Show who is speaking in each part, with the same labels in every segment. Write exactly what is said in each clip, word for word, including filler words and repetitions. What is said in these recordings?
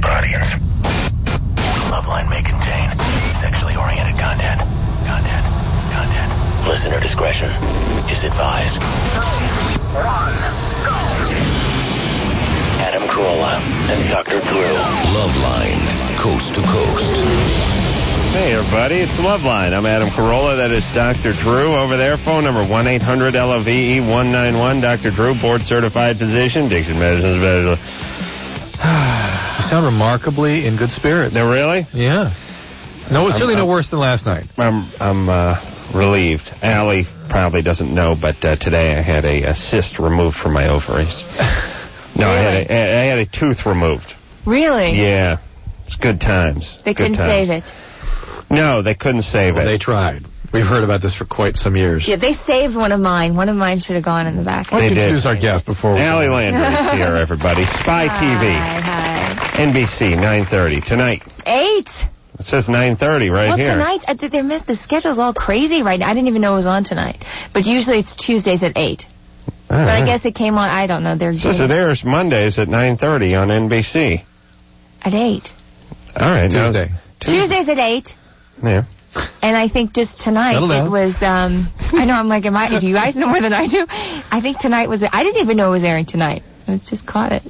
Speaker 1: target audience. Loveline may contain sexually oriented content. Content. Content. Listener discretion is advised. One, go. Adam Carolla and Doctor Drew. Loveline, coast to coast.
Speaker 2: Hey, everybody, it's Loveline. I'm Adam Carolla. That is Doctor Drew over there. Phone number one eight hundred L O V E one nine one. Doctor Drew, board-certified physician, Diction Medicine Specialist.
Speaker 3: You sound remarkably in good spirits.
Speaker 2: No, really?
Speaker 3: Yeah. No, it's certainly no worse than last night.
Speaker 2: I'm I'm uh, relieved. Allie probably doesn't know, but uh, today I had a, a cyst removed from my ovaries. No,
Speaker 4: really?
Speaker 2: I had a, I had a tooth removed.
Speaker 4: Really?
Speaker 2: Yeah. It's good times.
Speaker 4: They
Speaker 2: good
Speaker 4: couldn't
Speaker 2: times.
Speaker 4: save it.
Speaker 2: No, they couldn't save
Speaker 3: well,
Speaker 2: it.
Speaker 3: They tried. We've heard about this for quite some years.
Speaker 4: Yeah, they saved one of mine. One of mine should have gone in the back.
Speaker 3: Let's
Speaker 2: They did.
Speaker 3: introduce our guest before we...
Speaker 2: Allie Landry is here, everybody. Spy
Speaker 4: Hi,
Speaker 2: T V.
Speaker 4: hi.
Speaker 2: N B C, nine thirty. Tonight.
Speaker 4: Eight.
Speaker 2: It says nine thirty right
Speaker 4: well,
Speaker 2: here.
Speaker 4: tonight, uh, they missed, the schedule's all crazy right now. I didn't even know it was on tonight. But usually it's Tuesdays at eight.
Speaker 2: Uh,
Speaker 4: But I guess it came on, I don't know. They're
Speaker 2: It says it airs Mondays at nine thirty on N B C.
Speaker 4: At eight.
Speaker 2: All right. now-
Speaker 3: Tuesday.
Speaker 4: Tuesdays at eight.
Speaker 2: Yeah.
Speaker 4: And I think just tonight
Speaker 3: Settle down.
Speaker 4: it was, um, I know, I'm like, am I, do you guys know more than I do? I think tonight was, I didn't even know it was airing tonight. I was just caught it.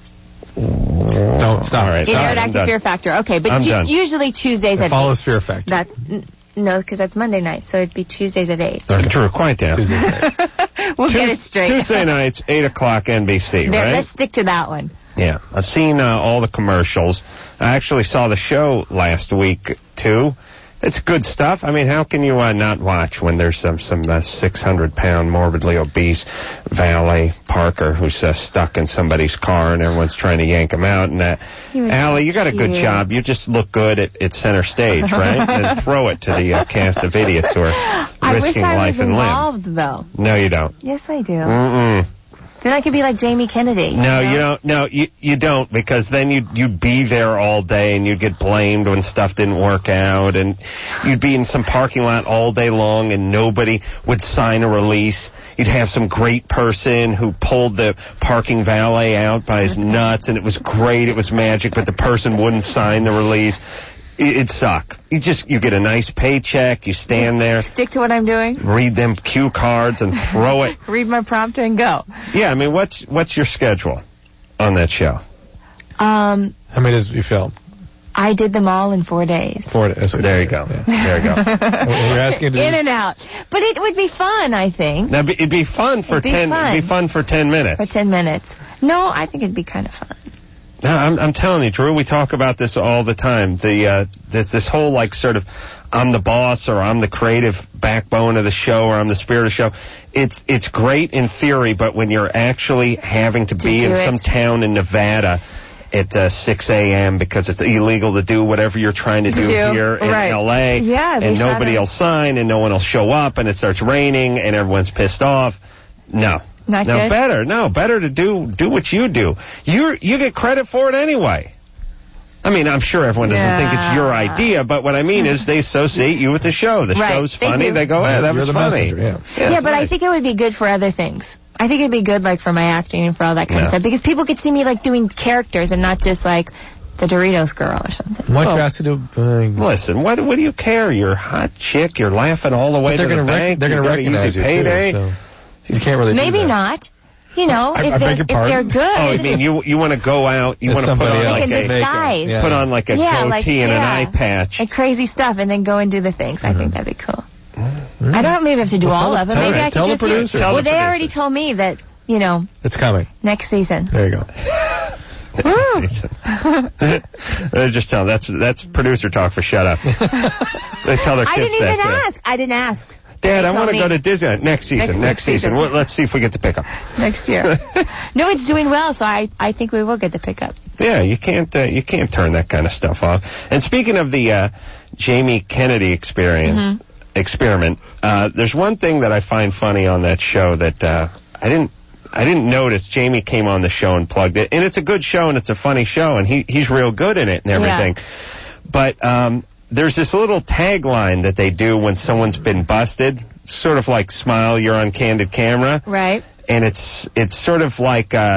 Speaker 3: Don't stop.
Speaker 2: All right.
Speaker 4: It
Speaker 2: All
Speaker 4: aired
Speaker 2: right, I'm
Speaker 4: Active
Speaker 2: done.
Speaker 4: Fear Factor. Okay, but
Speaker 2: I'm
Speaker 4: ju-
Speaker 2: done.
Speaker 4: usually Tuesdays
Speaker 3: It
Speaker 4: at
Speaker 3: follows
Speaker 4: eight.
Speaker 3: Fear Factor.
Speaker 4: That's, n- no, because that's Monday night, so it'd be Tuesdays at eight.
Speaker 3: Okay.
Speaker 2: Drew, quiet down.
Speaker 3: Tuesday night.
Speaker 4: We'll get it
Speaker 2: Tues-
Speaker 4: straight.
Speaker 2: Tuesday nights, eight o'clock N B C,
Speaker 4: There,
Speaker 2: right?
Speaker 4: let's stick to that one.
Speaker 2: Yeah. I've seen uh, all the commercials. I actually saw the show last week, too. It's good stuff. I mean, how can you uh, not watch when there's some some uh, six hundred pound morbidly obese valet Parker who's uh, stuck in somebody's car and everyone's trying to yank him out? And uh,
Speaker 4: He was
Speaker 2: Allie,
Speaker 4: so
Speaker 2: you got a good
Speaker 4: cute.
Speaker 2: job. You just look good at, at center stage, right? And throw it to the uh, cast of idiots who are
Speaker 4: I wish
Speaker 2: risking
Speaker 4: I
Speaker 2: life
Speaker 4: was
Speaker 2: and limb.
Speaker 4: involved, though.
Speaker 2: No, you don't.
Speaker 4: Yes, I do.
Speaker 2: Mm-mm.
Speaker 4: Then I could be like Jamie Kennedy.
Speaker 2: No,
Speaker 4: know?
Speaker 2: you don't. No, you you don't, because then you'd you'd be there all day and you'd get blamed when stuff didn't work out, and you'd be in some parking lot all day long and nobody would sign a release. You'd have some great person who pulled the parking valet out by his nuts, and it was great, it was magic, but the person wouldn't sign the release. It, it'd suck. You just you get a nice paycheck, you stand there,
Speaker 4: Stick to what I'm doing.
Speaker 2: read them cue cards and throw it.
Speaker 4: Read my prompter and go.
Speaker 2: Yeah, I mean, what's what's your schedule on that show?
Speaker 4: Um,
Speaker 3: How many days have you filmed?
Speaker 4: I did them all in four days.
Speaker 3: Four days.
Speaker 2: There you go.
Speaker 3: Yeah.
Speaker 2: There you go.
Speaker 3: We're asking to
Speaker 4: In
Speaker 3: do-
Speaker 4: and out. But it would be fun, I think,
Speaker 2: Now, it'd be fun for
Speaker 4: It'd be
Speaker 2: ten.
Speaker 4: fun.
Speaker 2: It'd be fun for ten minutes.
Speaker 4: for ten minutes. No, I think it'd be kind of fun.
Speaker 2: No, I'm, I'm telling you, Drew. We talk about this all the time. The uh, this this whole like sort of, I'm the boss or I'm the creative backbone of the show or I'm the spirit of the show. It's it's great in theory, but when you're actually having to,
Speaker 4: To
Speaker 2: be
Speaker 4: do
Speaker 2: in
Speaker 4: it.
Speaker 2: some town in Nevada at uh, six a.m. because it's illegal to do whatever you're trying to do,
Speaker 4: Do,
Speaker 2: here in
Speaker 4: right.
Speaker 2: L A.
Speaker 4: Yeah, they
Speaker 2: and
Speaker 4: shut
Speaker 2: nobody
Speaker 4: it.
Speaker 2: will sign and no one will show up and it starts raining and everyone's pissed off. No.
Speaker 4: Not
Speaker 2: no,
Speaker 4: good?
Speaker 2: better. No, better to do do what you do. You you get credit for it anyway. I mean, I'm sure everyone doesn't think it's your
Speaker 4: Yeah.
Speaker 2: idea, but what I mean is they associate you with the show. The
Speaker 4: Right,
Speaker 2: show's
Speaker 4: they
Speaker 2: funny.
Speaker 4: do.
Speaker 2: They go, hey, that
Speaker 3: You're
Speaker 2: was
Speaker 3: the
Speaker 2: funny.
Speaker 3: messenger, yeah.
Speaker 2: Yeah,
Speaker 4: Yeah,
Speaker 2: it's
Speaker 4: but I
Speaker 2: nice.
Speaker 4: think it would be good for other things. I think it'd be good, like, for my acting and for all that kind
Speaker 2: Yeah.
Speaker 4: of stuff. Because people could see me, like, doing characters and not just, like, the Doritos girl or something.
Speaker 3: Why don't you
Speaker 2: Well,
Speaker 3: ask to do... Uh,
Speaker 2: Listen, what what do you care? You're a hot chick. You're laughing all the way
Speaker 3: but they're
Speaker 2: to the
Speaker 3: gonna rec-
Speaker 2: bank.
Speaker 3: they're
Speaker 2: you
Speaker 3: going to
Speaker 2: got an
Speaker 3: recognize
Speaker 2: easy
Speaker 3: you,
Speaker 2: payday.
Speaker 3: too, so you can't really do
Speaker 4: Maybe
Speaker 3: that.
Speaker 4: not. You know,
Speaker 3: I-
Speaker 4: if,
Speaker 3: I
Speaker 4: they're,
Speaker 3: beg your
Speaker 4: if they're
Speaker 3: pardon?
Speaker 4: good.
Speaker 2: Oh, I mean, you you want to go out, you
Speaker 3: As
Speaker 2: want to put
Speaker 3: somebody
Speaker 2: on
Speaker 3: else.
Speaker 2: like
Speaker 4: Like in
Speaker 2: a
Speaker 4: disguise.
Speaker 3: Yeah.
Speaker 2: put on like a
Speaker 4: Yeah,
Speaker 2: goatee
Speaker 4: like,
Speaker 2: and
Speaker 4: yeah.
Speaker 2: an eye patch.
Speaker 4: and crazy stuff, and then go and do the things. I think that'd be cool. I don't maybe have to do
Speaker 3: Well,
Speaker 4: all
Speaker 3: tell-
Speaker 4: of it.
Speaker 3: tell
Speaker 4: Maybe
Speaker 3: her-
Speaker 4: I could
Speaker 3: tell
Speaker 4: do
Speaker 3: the
Speaker 4: a few.
Speaker 3: producer.
Speaker 2: Tell
Speaker 4: Well,
Speaker 2: the
Speaker 4: they already
Speaker 2: producer.
Speaker 4: told me that, you know,
Speaker 3: It's coming.
Speaker 4: next season.
Speaker 3: There you go.
Speaker 2: They're just telling that's that's producer talk for shut up. They tell their
Speaker 4: I
Speaker 2: kids
Speaker 4: didn't
Speaker 2: that.
Speaker 4: even
Speaker 2: yeah.
Speaker 4: ask. I didn't ask.
Speaker 2: Dad,
Speaker 4: They
Speaker 2: I
Speaker 4: told
Speaker 2: want to
Speaker 4: me
Speaker 2: go to Disneyland next season.
Speaker 4: Next-
Speaker 2: Next,
Speaker 4: next
Speaker 2: season.
Speaker 4: season.
Speaker 2: Well, let's see if we get the pickup.
Speaker 4: Next year. No, it's doing well, so I, I think we will get the pickup.
Speaker 2: Yeah, you can't uh, you can't turn that kind of stuff off. And speaking of the uh, Jamie Kennedy experience
Speaker 4: Mm-hmm.
Speaker 2: experiment, uh, there's one thing that I find funny on that show that uh, I didn't I didn't notice. Jamie came on the show and plugged it, and it's a good show and it's a funny show, and he he's real good in it and everything. But um, there's this little tagline that they do when someone's been busted, sort of like "Smile, you're on candid camera."
Speaker 4: Right.
Speaker 2: And it's it's sort of like uh,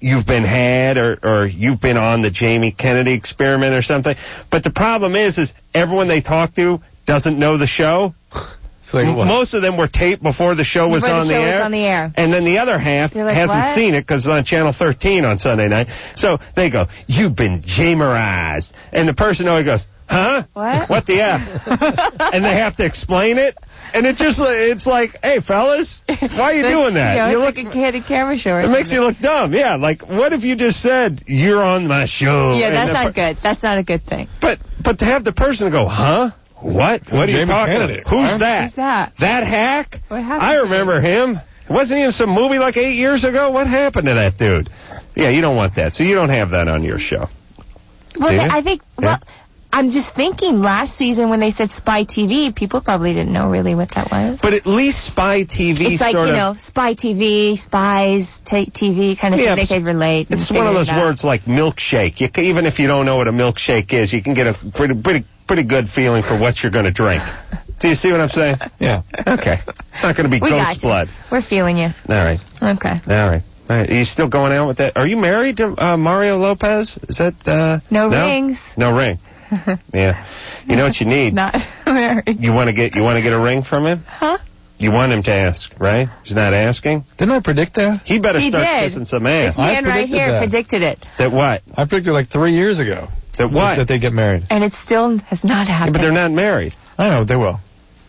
Speaker 2: you've been had or, or you've been on the Jamie Kennedy experiment or something. But the problem is, is everyone they talk to doesn't know the show.
Speaker 3: So like what?
Speaker 2: Most of them were taped before the show was,
Speaker 4: Before the
Speaker 2: on,
Speaker 4: show
Speaker 2: the
Speaker 4: was
Speaker 2: air,
Speaker 4: on the air.
Speaker 2: and then the other half
Speaker 4: You're like,
Speaker 2: hasn't
Speaker 4: what?
Speaker 2: seen it because it's on Channel thirteen on Sunday night. So they go, "You've been Jamerized," and the person always goes, "Huh?
Speaker 4: What?
Speaker 2: What the F?" And they have to explain it, and it just it's like, "Hey, fellas, why are you doing that?
Speaker 4: You know,
Speaker 2: you
Speaker 4: it's
Speaker 2: look."
Speaker 4: like a candid camera show or
Speaker 2: It
Speaker 4: something.
Speaker 2: makes you look dumb. Yeah, like what if you just said you're on my show?
Speaker 4: Yeah,
Speaker 2: and
Speaker 4: that's
Speaker 2: the
Speaker 4: not
Speaker 2: per-
Speaker 4: good. That's not a good thing.
Speaker 2: But but to have the person go, "Huh? What? What are you
Speaker 3: Jamie
Speaker 2: talking
Speaker 3: Kennedy.
Speaker 2: about? Who's
Speaker 3: Huh?
Speaker 2: that?
Speaker 4: Who's that?
Speaker 2: That hack?
Speaker 4: What happened
Speaker 2: I
Speaker 4: to
Speaker 2: remember him. Wasn't he in some movie like eight years ago? What happened to that dude?" Yeah, you don't want that. So you don't have that on your show.
Speaker 4: Well,
Speaker 2: Do
Speaker 4: they,
Speaker 2: you?
Speaker 4: I think. Well, I'm just thinking. Last season, when they said Spy T V, people probably didn't know really what that was.
Speaker 2: But at least Spy T V
Speaker 4: It's like,
Speaker 2: sort
Speaker 4: you
Speaker 2: of...
Speaker 4: know, Spy T V, Spies, t- TV, kind of
Speaker 2: Yeah,
Speaker 4: thing. They
Speaker 2: but
Speaker 4: could relate. and
Speaker 2: It's one of
Speaker 4: figure
Speaker 2: those
Speaker 4: it out.
Speaker 2: words like milkshake. You can, even if you don't know what a milkshake is, you can get a pretty, pretty, pretty good feeling for what you're going to drink. Do you see what I'm saying?
Speaker 3: Yeah.
Speaker 2: Okay. It's not going to be
Speaker 4: We got
Speaker 2: goat's
Speaker 4: you.
Speaker 2: blood.
Speaker 4: We're feeling you.
Speaker 2: All right.
Speaker 4: Okay.
Speaker 2: All right. All right. Are you still going out with that? Are you married to uh, Mario Lopez? Is that... Uh,
Speaker 4: No rings.
Speaker 2: No ring. Yeah. You know what you need?
Speaker 4: Not married.
Speaker 2: You want to get you want to get a ring from him?
Speaker 4: Huh?
Speaker 2: You want him to ask, right? He's not asking.
Speaker 3: Didn't I predict that?
Speaker 2: He better
Speaker 4: He
Speaker 2: start
Speaker 4: did.
Speaker 2: kissing some ass.
Speaker 4: This man right
Speaker 3: predicted
Speaker 4: here
Speaker 3: that.
Speaker 4: predicted it,
Speaker 2: That what?
Speaker 3: I predicted like three years ago.
Speaker 2: That what?
Speaker 3: That they get married.
Speaker 4: and it still has not
Speaker 2: Yeah,
Speaker 4: happened.
Speaker 2: but they're not married.
Speaker 3: I know, they will.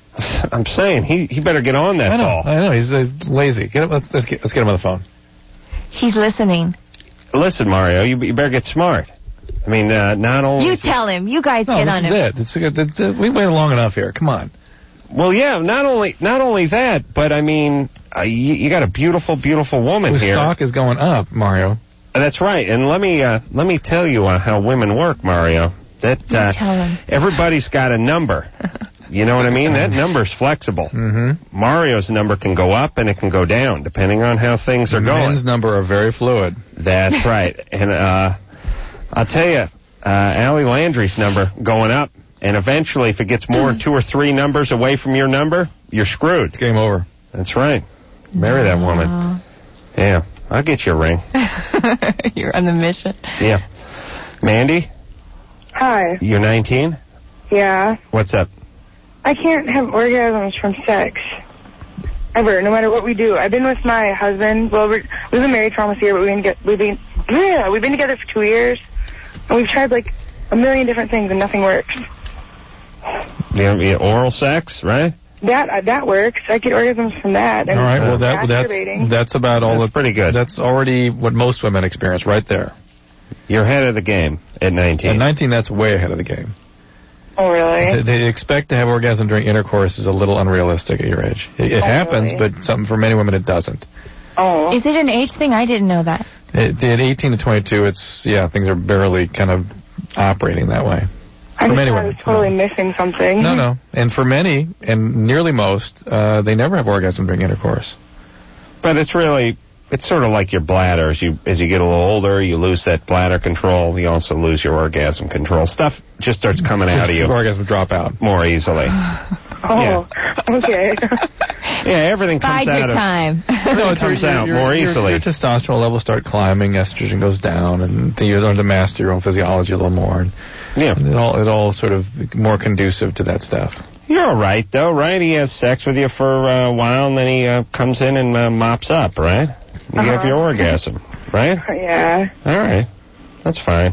Speaker 2: I'm saying he he better get on that
Speaker 3: I know,
Speaker 2: ball.
Speaker 3: I know. He's, he's lazy. Get him, let's, let's, get, let's get him on the phone.
Speaker 4: He's listening.
Speaker 2: Listen, Mario, you, you better get smart. I mean, uh, not only...
Speaker 4: You
Speaker 2: is it-
Speaker 4: tell him. You guys
Speaker 3: No,
Speaker 4: get
Speaker 3: this
Speaker 4: on
Speaker 3: is
Speaker 4: him.
Speaker 3: it. It's, it, it, it, we waited long enough here. Come on.
Speaker 2: Well, yeah, not only not only that, but I mean, uh, you, you got a beautiful, beautiful woman
Speaker 3: Whose
Speaker 2: here.
Speaker 3: stock is going up, Mario.
Speaker 2: That's right. And let me uh, let me tell you uh, how women work, Mario. That
Speaker 4: You
Speaker 2: uh,
Speaker 4: tell him.
Speaker 2: everybody's got a number. You know what I mean? That number's flexible.
Speaker 3: Mm-hmm.
Speaker 2: Mario's number can go up and it can go down depending on how things are going.
Speaker 3: Men's number are very fluid.
Speaker 2: That's right. And uh, I'll tell you, uh, Allie Landry's number going up. And eventually, if it gets more than two or three numbers away from your number, you're screwed.
Speaker 3: It's game over.
Speaker 2: That's right. Marry that woman.
Speaker 4: Aw.
Speaker 2: Yeah, I'll get you a ring.
Speaker 4: You're on the mission.
Speaker 2: Yeah. Mandy,
Speaker 5: Hi.
Speaker 2: you're nineteen?
Speaker 5: Yeah.
Speaker 2: What's up?
Speaker 5: I can't have orgasms from sex. Ever, no matter what we do. I've been with my husband. Well, we're, we've been married for almost a year, but we've been, get, we've been, yeah, we've been together for two years. And we've tried like a million different things and nothing works.
Speaker 2: Yeah, yeah, oral sex, right?
Speaker 5: That uh, that works. I get orgasms from that. And
Speaker 3: All right, well, that that's
Speaker 5: masturbating.
Speaker 3: that's about all.
Speaker 2: That's
Speaker 3: the,
Speaker 2: pretty good.
Speaker 3: That's already what most women experience right there.
Speaker 2: You're ahead of the game at nineteen.
Speaker 3: At nineteen, that's way ahead of the game.
Speaker 5: Oh, really?
Speaker 3: They, they expect to have orgasm during intercourse is a little unrealistic at your age. It, it
Speaker 5: Oh,
Speaker 3: happens,
Speaker 5: really?
Speaker 3: but something for many women it doesn't.
Speaker 5: Oh.
Speaker 4: Is it an age thing? I didn't know that.
Speaker 3: It, at eighteen to twenty-two, it's yeah, things are barely kind of operating that way.
Speaker 5: I
Speaker 3: for
Speaker 5: just
Speaker 3: many
Speaker 5: thought I
Speaker 3: women,
Speaker 5: was totally
Speaker 3: no.
Speaker 5: missing something.
Speaker 3: No, no, and for many, and nearly most, uh, they never have orgasm during intercourse.
Speaker 2: But it's really, it's sort of like your bladder. As you as you get a little older, you lose that bladder control. You also lose your orgasm control. Stuff just starts coming out of you
Speaker 3: Orgasm drop out.
Speaker 2: more easily.
Speaker 5: Oh, okay.
Speaker 2: Yeah, everything comes
Speaker 4: Bide
Speaker 2: out
Speaker 4: your
Speaker 2: of...
Speaker 4: time.
Speaker 3: No, it's
Speaker 2: comes
Speaker 3: your,
Speaker 2: out
Speaker 3: your,
Speaker 2: more
Speaker 3: your,
Speaker 2: easily.
Speaker 3: Your testosterone levels start climbing, estrogen goes down, and then you learn to master your own physiology a little more. And
Speaker 2: Yeah.
Speaker 3: it all it all sort of more conducive to that stuff.
Speaker 2: You're all right, though, right? He has sex with you for uh, a while, and then he uh, comes in and uh, mops up, right? You have
Speaker 5: Uh-huh.
Speaker 2: your orgasm, right?
Speaker 5: Yeah.
Speaker 2: All right. That's fine.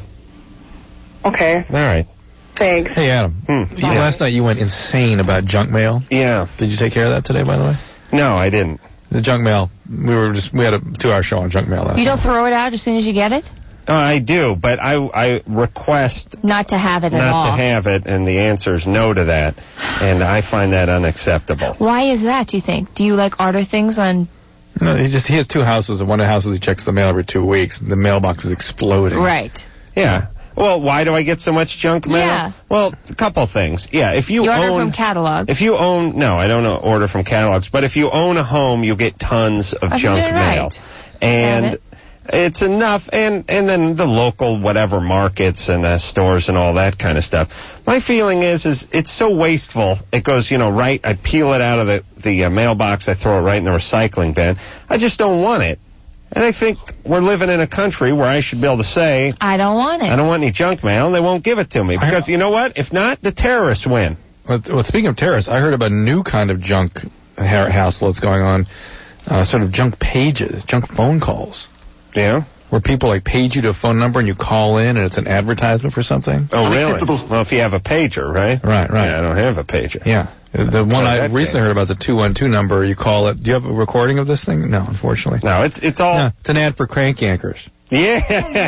Speaker 5: Okay.
Speaker 2: All right.
Speaker 5: Thanks.
Speaker 3: Hey, Adam.
Speaker 2: Hmm.
Speaker 3: You, last night you went insane about junk mail.
Speaker 2: Yeah.
Speaker 3: Did you take care of that today, by the way?
Speaker 2: No, I didn't.
Speaker 3: The junk mail. We were just we had a two-hour show on junk mail last
Speaker 4: You
Speaker 3: night.
Speaker 4: don't throw it out as soon as you get it?
Speaker 2: Uh, I do, but I I request
Speaker 4: Not to have it at
Speaker 2: not
Speaker 4: all.
Speaker 2: to have it, and the answer is no to that, and I find that unacceptable.
Speaker 4: Why is that, do you think? Do you like order things on...
Speaker 3: No, he just he has two houses, and one of the houses he checks the mail every two weeks. The mailbox is exploding.
Speaker 4: Right.
Speaker 2: Yeah. Well, why do I get so much junk mail?
Speaker 4: Yeah.
Speaker 2: Well, a couple things. Yeah, if you,
Speaker 4: You order
Speaker 2: own
Speaker 4: from catalogs.
Speaker 2: If you own, no, I don't know, order from catalogs, but if you own a home, you get tons of
Speaker 4: I think
Speaker 2: junk
Speaker 4: you're
Speaker 2: mail.
Speaker 4: right.
Speaker 2: And
Speaker 4: Got it.
Speaker 2: it's enough, and, and then the local whatever markets and uh, stores and all that kind of stuff. My feeling is, is it's so wasteful. It goes, you know, right, I peel it out of the, the uh, mailbox, I throw it right in the recycling bin. I just don't want it. And I think we're living in a country where I should be able to say,
Speaker 4: I don't want it.
Speaker 2: I don't want any junk mail, and they won't give it to me. Because you know what? If not, the terrorists win.
Speaker 3: Well, well speaking of terrorists, I heard about a new kind of junk ha- hassle that's going on, uh, sort of junk pages, junk phone calls.
Speaker 2: Yeah?
Speaker 3: Where people, like, page you to a phone number and you call in and it's an advertisement for something.
Speaker 2: Oh, really? Well, if you have a pager, right?
Speaker 3: Right, right.
Speaker 2: Yeah, I don't have a pager.
Speaker 3: Yeah. The one
Speaker 2: Oh,
Speaker 3: I
Speaker 2: that
Speaker 3: recently
Speaker 2: thing.
Speaker 3: heard about is a two one two number. You call it. Do you have a recording of this thing? No, unfortunately.
Speaker 2: No, it's it's all...
Speaker 3: No, it's an ad for crank anchors.
Speaker 2: Yeah!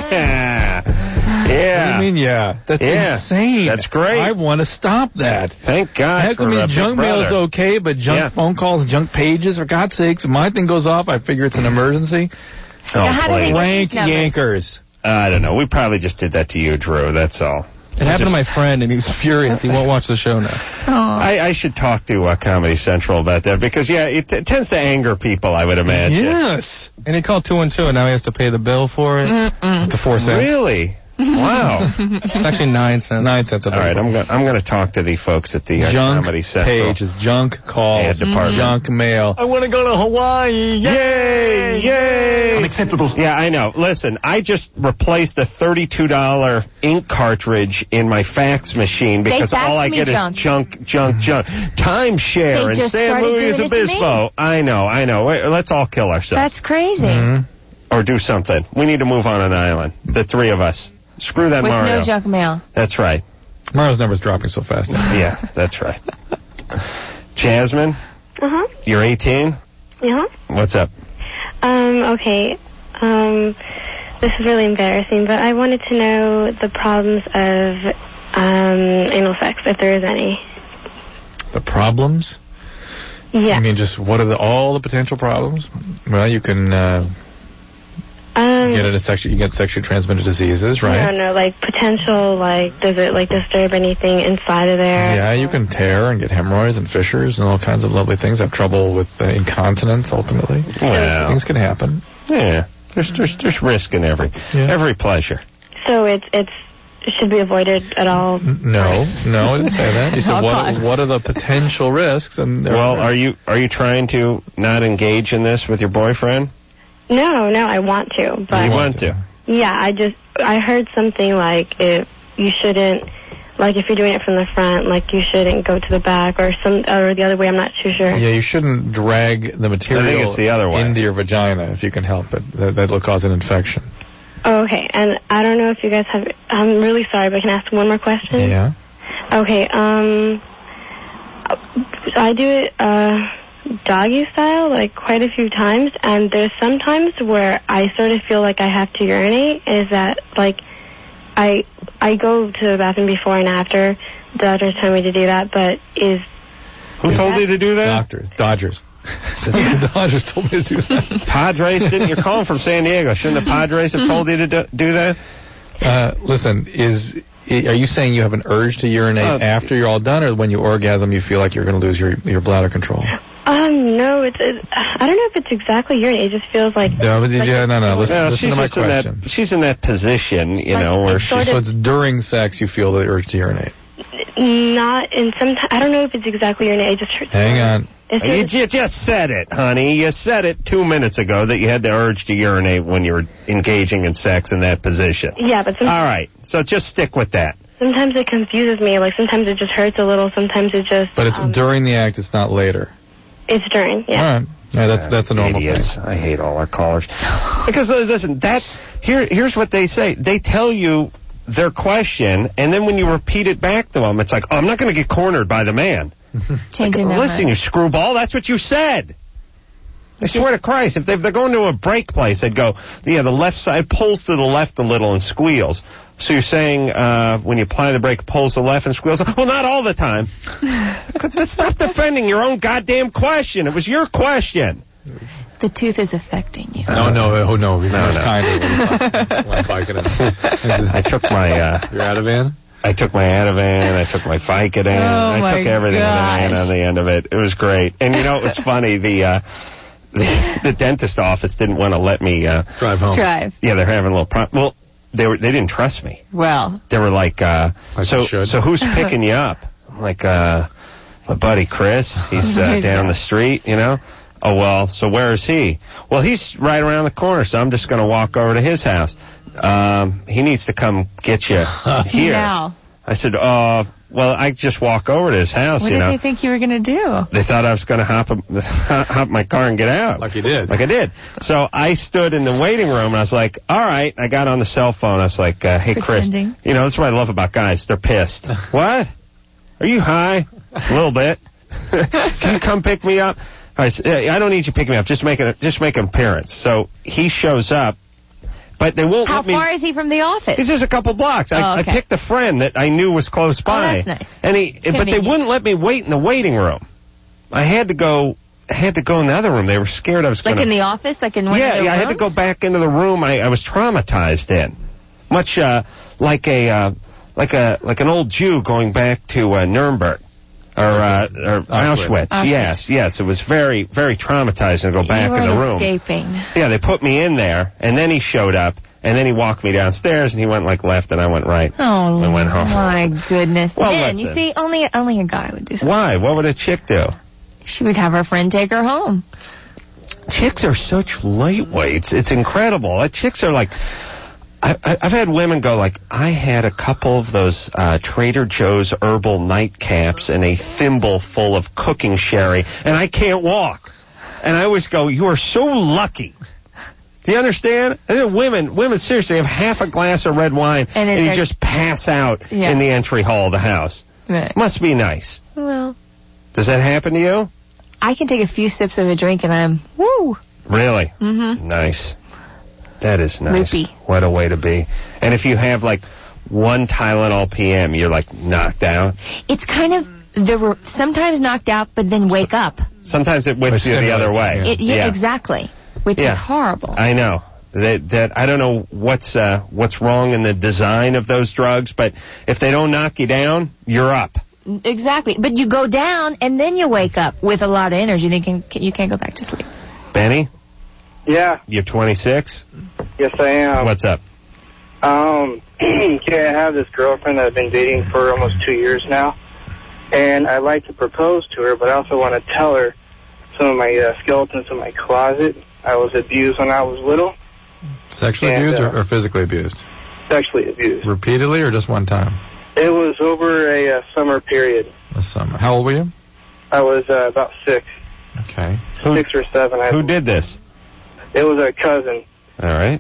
Speaker 3: What do
Speaker 2: Yeah.
Speaker 3: you mean, yeah? That's
Speaker 2: Yeah.
Speaker 3: insane.
Speaker 2: That's great.
Speaker 3: I want to stop that.
Speaker 2: Thank God
Speaker 3: Heck,
Speaker 2: for
Speaker 3: I mean,
Speaker 2: uh, Big
Speaker 3: junk mail is
Speaker 2: Brother.
Speaker 3: okay, but junk
Speaker 2: Yeah.
Speaker 3: phone calls, junk pages, for God's sakes, if my thing goes off, I figure it's an emergency.
Speaker 2: Oh,
Speaker 4: Now, how do they
Speaker 2: please.
Speaker 4: get
Speaker 3: Crank
Speaker 4: these numbers?
Speaker 3: yankers.
Speaker 2: I don't know. We probably just did that to you, Drew. That's all.
Speaker 6: It happened to my friend, and he's furious. He won't watch the show now.
Speaker 2: I, I should talk to uh, Comedy Central about that because, yeah, it, t- tends to anger people, I would imagine.
Speaker 3: Yes.
Speaker 6: And he called two one two, and now he has to pay the bill for it.
Speaker 4: Mm-mm.
Speaker 3: The four cents.
Speaker 2: Really? Wow.
Speaker 6: It's actually nine cents.
Speaker 3: Nine cents.
Speaker 2: All right, I'm going I'm going to talk to the folks at the uh,
Speaker 3: Junk
Speaker 2: Comedy Central.
Speaker 3: pages, junk calls,
Speaker 2: Ad department.
Speaker 3: junk mail.
Speaker 6: I want to go to Hawaii.
Speaker 2: Yay! Yay!
Speaker 6: Unacceptable.
Speaker 2: Yeah, I know. Listen, I just replaced the thirty-two dollars ink cartridge in my fax machine because
Speaker 4: faxed
Speaker 2: all I
Speaker 4: me
Speaker 2: get
Speaker 4: junk.
Speaker 2: is junk, junk, junk. Timeshare
Speaker 4: They
Speaker 2: in
Speaker 4: just
Speaker 2: San
Speaker 4: started
Speaker 2: Luis
Speaker 4: doing it to me.
Speaker 2: Obispo. I know, I know. Wait, let's all kill ourselves.
Speaker 4: That's crazy.
Speaker 3: Mm-hmm.
Speaker 2: Or do something. We need to move on an island. The three of us. Screw that
Speaker 4: With
Speaker 2: Mario.
Speaker 4: no junk mail.
Speaker 2: That's right.
Speaker 3: Mario's number's dropping so fast.
Speaker 2: Yeah, that's right. Jasmine,
Speaker 7: Uh-huh.
Speaker 2: you're eighteen.
Speaker 7: Yeah.
Speaker 2: What's up?
Speaker 7: Um, okay. Um, this is really embarrassing, but I wanted to know the problems of um, anal sex, if there is any.
Speaker 3: The problems?
Speaker 7: Yeah.
Speaker 3: I mean, just what are the all the potential problems? Well, you can uh,
Speaker 7: um,
Speaker 3: get it a sexu- you get sexually transmitted diseases, right?
Speaker 7: No, no, like potential, like, does it, like, disturb anything inside of there?
Speaker 3: Yeah, you can tear and get hemorrhoids and fissures and all kinds of lovely things. Have trouble with uh, incontinence, ultimately.
Speaker 2: Well,
Speaker 3: Things can happen.
Speaker 2: yeah. There's there's there's risk in every
Speaker 3: Yeah.
Speaker 2: every pleasure.
Speaker 7: So it's, it's, it should be avoided at all?
Speaker 3: No, no, I didn't say that. You said
Speaker 4: All
Speaker 3: what,
Speaker 4: costs.
Speaker 3: what are the potential risks? And there
Speaker 2: Well, are you are you trying to not engage in this with your boyfriend?
Speaker 7: No, no, I want to, but...
Speaker 2: You want to?
Speaker 7: Yeah, I just, I heard something like if you shouldn't, like if you're doing it from the front, like you shouldn't go to the back or some, or the other way, I'm not too sure.
Speaker 3: Yeah, you shouldn't drag the material
Speaker 2: I think it's the other way.
Speaker 3: into your vagina if you can help it. That, that'll cause an infection.
Speaker 7: Oh, okay, and I don't know if you guys have, I'm really sorry, but can I ask one more question?
Speaker 3: Yeah.
Speaker 7: Okay, um, I do it, uh, doggy style, like quite a few times, and there's some times where I sort of feel like I have to urinate. Is that, like, I I go to the bathroom before and after. The doctors tell me to do that, but is...
Speaker 2: Who told you to do that?
Speaker 3: Doctors. Dodgers. The Dodgers told me to do that.
Speaker 2: Padres didn't. You're calling from San Diego. Shouldn't the Padres have told you to do, do that?
Speaker 3: Uh, listen, is are you saying you have an urge to urinate
Speaker 2: Uh,
Speaker 3: after you're all done, or when you orgasm you feel like you're going to lose your your bladder control?
Speaker 7: Um, no, it's, it's... I don't know if it's exactly urinate. It just feels like...
Speaker 3: No, but did you, no, no. Listen,
Speaker 2: No,
Speaker 3: listen
Speaker 2: she's
Speaker 3: to my
Speaker 2: just in
Speaker 3: question.
Speaker 2: that. She's in that position, you know, where
Speaker 7: Like, sort
Speaker 2: she's.
Speaker 3: So it's during sex you feel the urge to urinate.
Speaker 7: Not in some... I don't know if it's exactly urinate. It just hurts.
Speaker 3: Hang on.
Speaker 7: It's
Speaker 2: You,
Speaker 7: just,
Speaker 2: ju- just said it, honey. You said it two minutes ago that you had the urge to urinate when you were engaging in sex in that position.
Speaker 7: yeah, but some,
Speaker 2: All right, so just stick with that.
Speaker 7: sometimes it confuses me. Like, sometimes it just hurts a little. Sometimes it just...
Speaker 3: But it's
Speaker 7: um,
Speaker 3: during the act, it's not later.
Speaker 7: It's during, yeah.
Speaker 3: All right. Yeah, that's that's a normal
Speaker 2: Idiots.
Speaker 3: thing.
Speaker 2: I hate all our callers. Because uh, listen, that here here's what they say. They tell you their question, and then when you repeat it back to them, it's like, oh, I'm not going to get cornered by the man.
Speaker 4: Changing
Speaker 2: Like,
Speaker 4: number.
Speaker 2: listen, you screwball, that's what you said. I swear to Christ, if, they, if they're going to a break place, they'd go, yeah, the left side pulls to the left a little and squeals. So you're saying uh, when you apply the brake, it pulls to the left and squeals? Well, not all the time. That's not defending your own goddamn question. It was your question.
Speaker 4: The tooth is affecting you.
Speaker 3: No, no, oh no, he's
Speaker 2: No,
Speaker 3: much
Speaker 2: no.
Speaker 3: kinder when Vicodin.
Speaker 2: I took my uh,
Speaker 3: Your Ativan?
Speaker 2: I took my Ativan, I took my Vicodin,
Speaker 4: Oh,
Speaker 2: I
Speaker 4: my
Speaker 2: took everything with an N
Speaker 4: gosh.
Speaker 2: on the end of it. It was great. And you know, it was funny, the uh, the, the dentist office didn't want to let me uh,
Speaker 3: Drive home.
Speaker 4: Drive.
Speaker 2: yeah, they're having a little problem. Well, they were they didn't trust me.
Speaker 4: Well,
Speaker 2: They were like, uh,
Speaker 3: Like
Speaker 2: so
Speaker 3: you should.
Speaker 2: so who's picking you up? I'm like, uh, my buddy Chris, he's uh, down the street, you know. Oh, well, so where is he? Well, he's right around the corner, so I'm just going to walk over to his house. Um, he needs to come get you here.
Speaker 4: Now.
Speaker 2: I said, uh, well, I just walk over to his house,
Speaker 4: What
Speaker 2: you
Speaker 4: did
Speaker 2: know.
Speaker 4: they think you were going to do?
Speaker 2: They thought I was going to hop hop my car and get out.
Speaker 3: Like you did.
Speaker 2: Like I did. So I stood in the waiting room, and I was like, all right. I got on the cell phone. I was like, uh, hey,
Speaker 4: Pretending.
Speaker 2: Chris. You know, that's what I love about guys. They're pissed. What? Are you high? A little bit. Can you come pick me up? I said, I don't need you to pick me up. Just make, a, just make an appearance. So he shows up, but they won't
Speaker 4: How
Speaker 2: let me...
Speaker 4: far is he from the office?
Speaker 2: It's just a couple blocks. I,
Speaker 4: Oh, okay.
Speaker 2: I picked a friend that I knew was close by.
Speaker 4: that's nice.
Speaker 2: And he, but they
Speaker 4: Convenient.
Speaker 2: wouldn't let me wait in the waiting room. I had to go. I had to go in the other room. They were scared I was going
Speaker 4: Like
Speaker 2: to.
Speaker 4: in the office, like in one
Speaker 2: yeah,
Speaker 4: of the
Speaker 2: yeah. I had to go
Speaker 4: rooms?
Speaker 2: back into the room I, I was traumatized in, much uh, like a uh, like a like an old Jew going back to uh, Nuremberg. Or, uh, or Auschwitz.
Speaker 4: Auschwitz.
Speaker 2: Yes, yes. It was very, very traumatizing to go back
Speaker 4: you
Speaker 2: in the
Speaker 4: weren't
Speaker 2: room.
Speaker 4: escaping.
Speaker 2: Yeah, they put me in there, and then he showed up, and then he walked me downstairs, and he went like left, and I went right.
Speaker 4: Oh,
Speaker 2: I went home.
Speaker 4: my goodness.
Speaker 2: Well,
Speaker 4: Man, you
Speaker 2: listen.
Speaker 4: see, only only a guy would do something.
Speaker 2: Why? What would a chick do?
Speaker 4: She would have her friend take her home.
Speaker 2: Chicks are such lightweights. It's incredible. Uh, chicks are like... I, I, I've had women go like, I had a couple of those uh, Trader Joe's herbal nightcaps and a thimble full of cooking sherry, and I can't walk. And I always go, you are so lucky. Do you understand? And then women, women seriously have half a glass of red wine,
Speaker 4: And
Speaker 2: and,
Speaker 4: it-
Speaker 2: you just pass out
Speaker 4: Yeah.
Speaker 2: in the entry hall of the house.
Speaker 4: Right.
Speaker 2: Must be nice.
Speaker 4: Well,
Speaker 2: Does that happen to you?
Speaker 4: I can take a few sips of a drink and I'm, woo.
Speaker 2: Really?
Speaker 4: Mm-hmm.
Speaker 2: Nice. That is nice.
Speaker 4: Loopy.
Speaker 2: What a way to be. And if you have like one Tylenol P M, you're like knocked out.
Speaker 4: It's kind of, the re- sometimes knocked out, but then wake up.
Speaker 2: Sometimes it whips you the other way.
Speaker 3: Yeah.
Speaker 4: It, yeah, exactly. Which
Speaker 2: Yeah.
Speaker 4: is horrible.
Speaker 2: I know. That that I don't know what's uh, what's wrong in the design of those drugs, but if they don't knock you down, you're up.
Speaker 4: Exactly. But you go down and then you wake up with a lot of energy. Then you can, you can't go back to sleep.
Speaker 2: Benny,
Speaker 5: Yeah,
Speaker 2: you're twenty-six.
Speaker 5: yes I am.
Speaker 2: What's up?
Speaker 5: Um, okay, I have this girlfriend that I've been dating for almost two years now, and I like to propose to her, but I also want to tell her some of my uh, skeletons in my closet. I was abused when I was little,
Speaker 3: Sexually
Speaker 5: And,
Speaker 3: abused
Speaker 5: uh,
Speaker 3: or, or physically abused?
Speaker 5: sexually abused.
Speaker 3: Repeatedly or just one time?
Speaker 5: It was over a uh, summer period.
Speaker 3: This summer. How old were you?
Speaker 5: I was uh, about six,
Speaker 3: Okay.
Speaker 2: Who,
Speaker 5: six or seven. I
Speaker 2: who did this?
Speaker 5: It was a cousin.
Speaker 2: All right.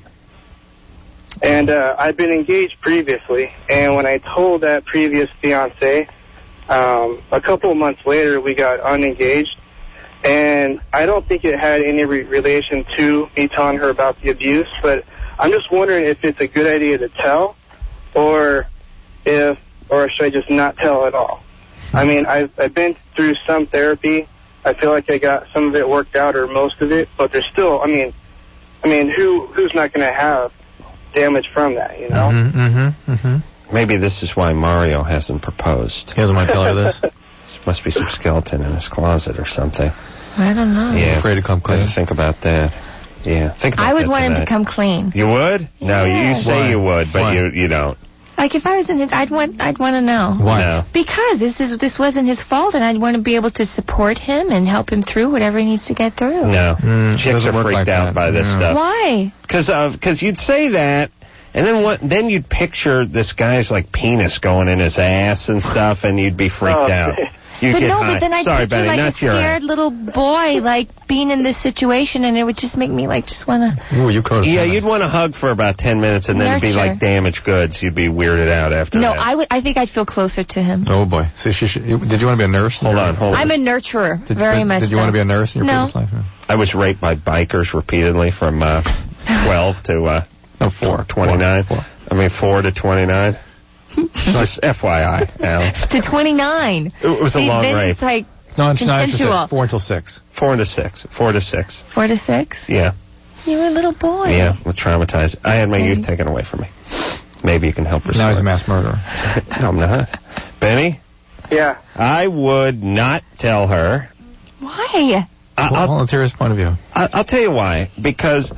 Speaker 5: And uh, I'd been engaged previously, and when I told that previous fiance, um, a couple of months later we got unengaged, and I don't think it had any re- relation to me telling her about the abuse, but I'm just wondering if it's a good idea to tell, or if, or should I just not tell at all? I mean, I've, I've been through some therapy. I feel like I got some of it worked out, or most of it, but there's still, I mean, I mean, who who's not going to have damage from that, you know?
Speaker 3: Mm-hmm, mm-hmm, mm-hmm.
Speaker 2: Maybe this is why Mario hasn't proposed.
Speaker 3: He doesn't want to tell her this?
Speaker 2: There must be some skeleton in his closet or something.
Speaker 4: I don't know.
Speaker 2: Yeah.
Speaker 3: Afraid to come
Speaker 2: Gotta
Speaker 3: clean?
Speaker 2: think about that. Yeah. Think about
Speaker 4: I would
Speaker 2: that
Speaker 4: want him to
Speaker 2: tonight.
Speaker 4: come clean.
Speaker 2: You would? No, you
Speaker 4: Yeah.
Speaker 2: say
Speaker 3: Why?
Speaker 2: you would, but
Speaker 3: Why?
Speaker 2: you you don't.
Speaker 4: Like if I was in his, I'd want, I'd want to know.
Speaker 3: Why?
Speaker 2: No.
Speaker 4: Because this is this wasn't his fault, and I'd want to be able to support him and help him through whatever he needs to get through.
Speaker 2: No.
Speaker 3: Mm,
Speaker 2: Chicks
Speaker 3: doesn't
Speaker 2: are
Speaker 3: work
Speaker 2: freaked
Speaker 3: like
Speaker 2: out
Speaker 3: that.
Speaker 2: by this
Speaker 3: Yeah.
Speaker 2: stuff.
Speaker 4: Why?
Speaker 2: Because of because you'd say that, and then what? Then you'd picture this guy's like penis going in his ass and stuff, and you'd be freaked
Speaker 5: Oh,
Speaker 2: out. You'd
Speaker 4: But
Speaker 2: get
Speaker 4: no,
Speaker 2: high.
Speaker 4: but then I'd
Speaker 2: Sorry,
Speaker 4: picture
Speaker 2: Benny,
Speaker 4: like a
Speaker 2: not your
Speaker 4: scared
Speaker 2: ass.
Speaker 4: little boy, like being in this situation, and it would just make me like just want to.
Speaker 3: Ooh, you coded.
Speaker 2: Yeah, you'd want to hug for about ten minutes, and then it'd be
Speaker 4: Nurture.
Speaker 2: like damaged goods. You'd be weirded out after
Speaker 4: No,
Speaker 2: that.
Speaker 4: I would. I think I'd feel closer to him.
Speaker 3: Oh, boy. See, she should, you, did you want to be a nurse?
Speaker 2: Hold on, hold on.
Speaker 4: I'm a nurturer,
Speaker 3: Did,
Speaker 4: very
Speaker 3: did,
Speaker 4: much.
Speaker 3: Did you
Speaker 4: so.
Speaker 3: want to be a nurse in your
Speaker 4: No.
Speaker 3: previous life? Yeah.
Speaker 2: I was raped by bikers repeatedly from uh, twelve to uh,
Speaker 3: No, four.
Speaker 2: twenty-nine.
Speaker 3: Four.
Speaker 2: I mean, four to twenty-nine. Just F Y I, Al.
Speaker 4: To twenty-nine.
Speaker 2: It was a
Speaker 4: See,
Speaker 2: long
Speaker 4: then
Speaker 2: rape.
Speaker 4: It's like
Speaker 3: No, it's not. It's just
Speaker 4: Consensual.
Speaker 3: like four until six.
Speaker 2: Four to six. Four to six.
Speaker 4: four to six.
Speaker 2: Yeah.
Speaker 4: You were a little boy.
Speaker 2: Yeah, was traumatized. I had my
Speaker 4: Benny.
Speaker 2: youth taken away from me. Maybe you can help restore.
Speaker 3: Now he's a
Speaker 2: it.
Speaker 3: mass murderer.
Speaker 2: No, I'm not. Benny,
Speaker 5: Yeah.
Speaker 2: I would not tell her.
Speaker 4: Why?
Speaker 2: I-
Speaker 3: Well,
Speaker 2: I'll,
Speaker 3: volunteerist point of view.
Speaker 2: I- I'll tell you why. Because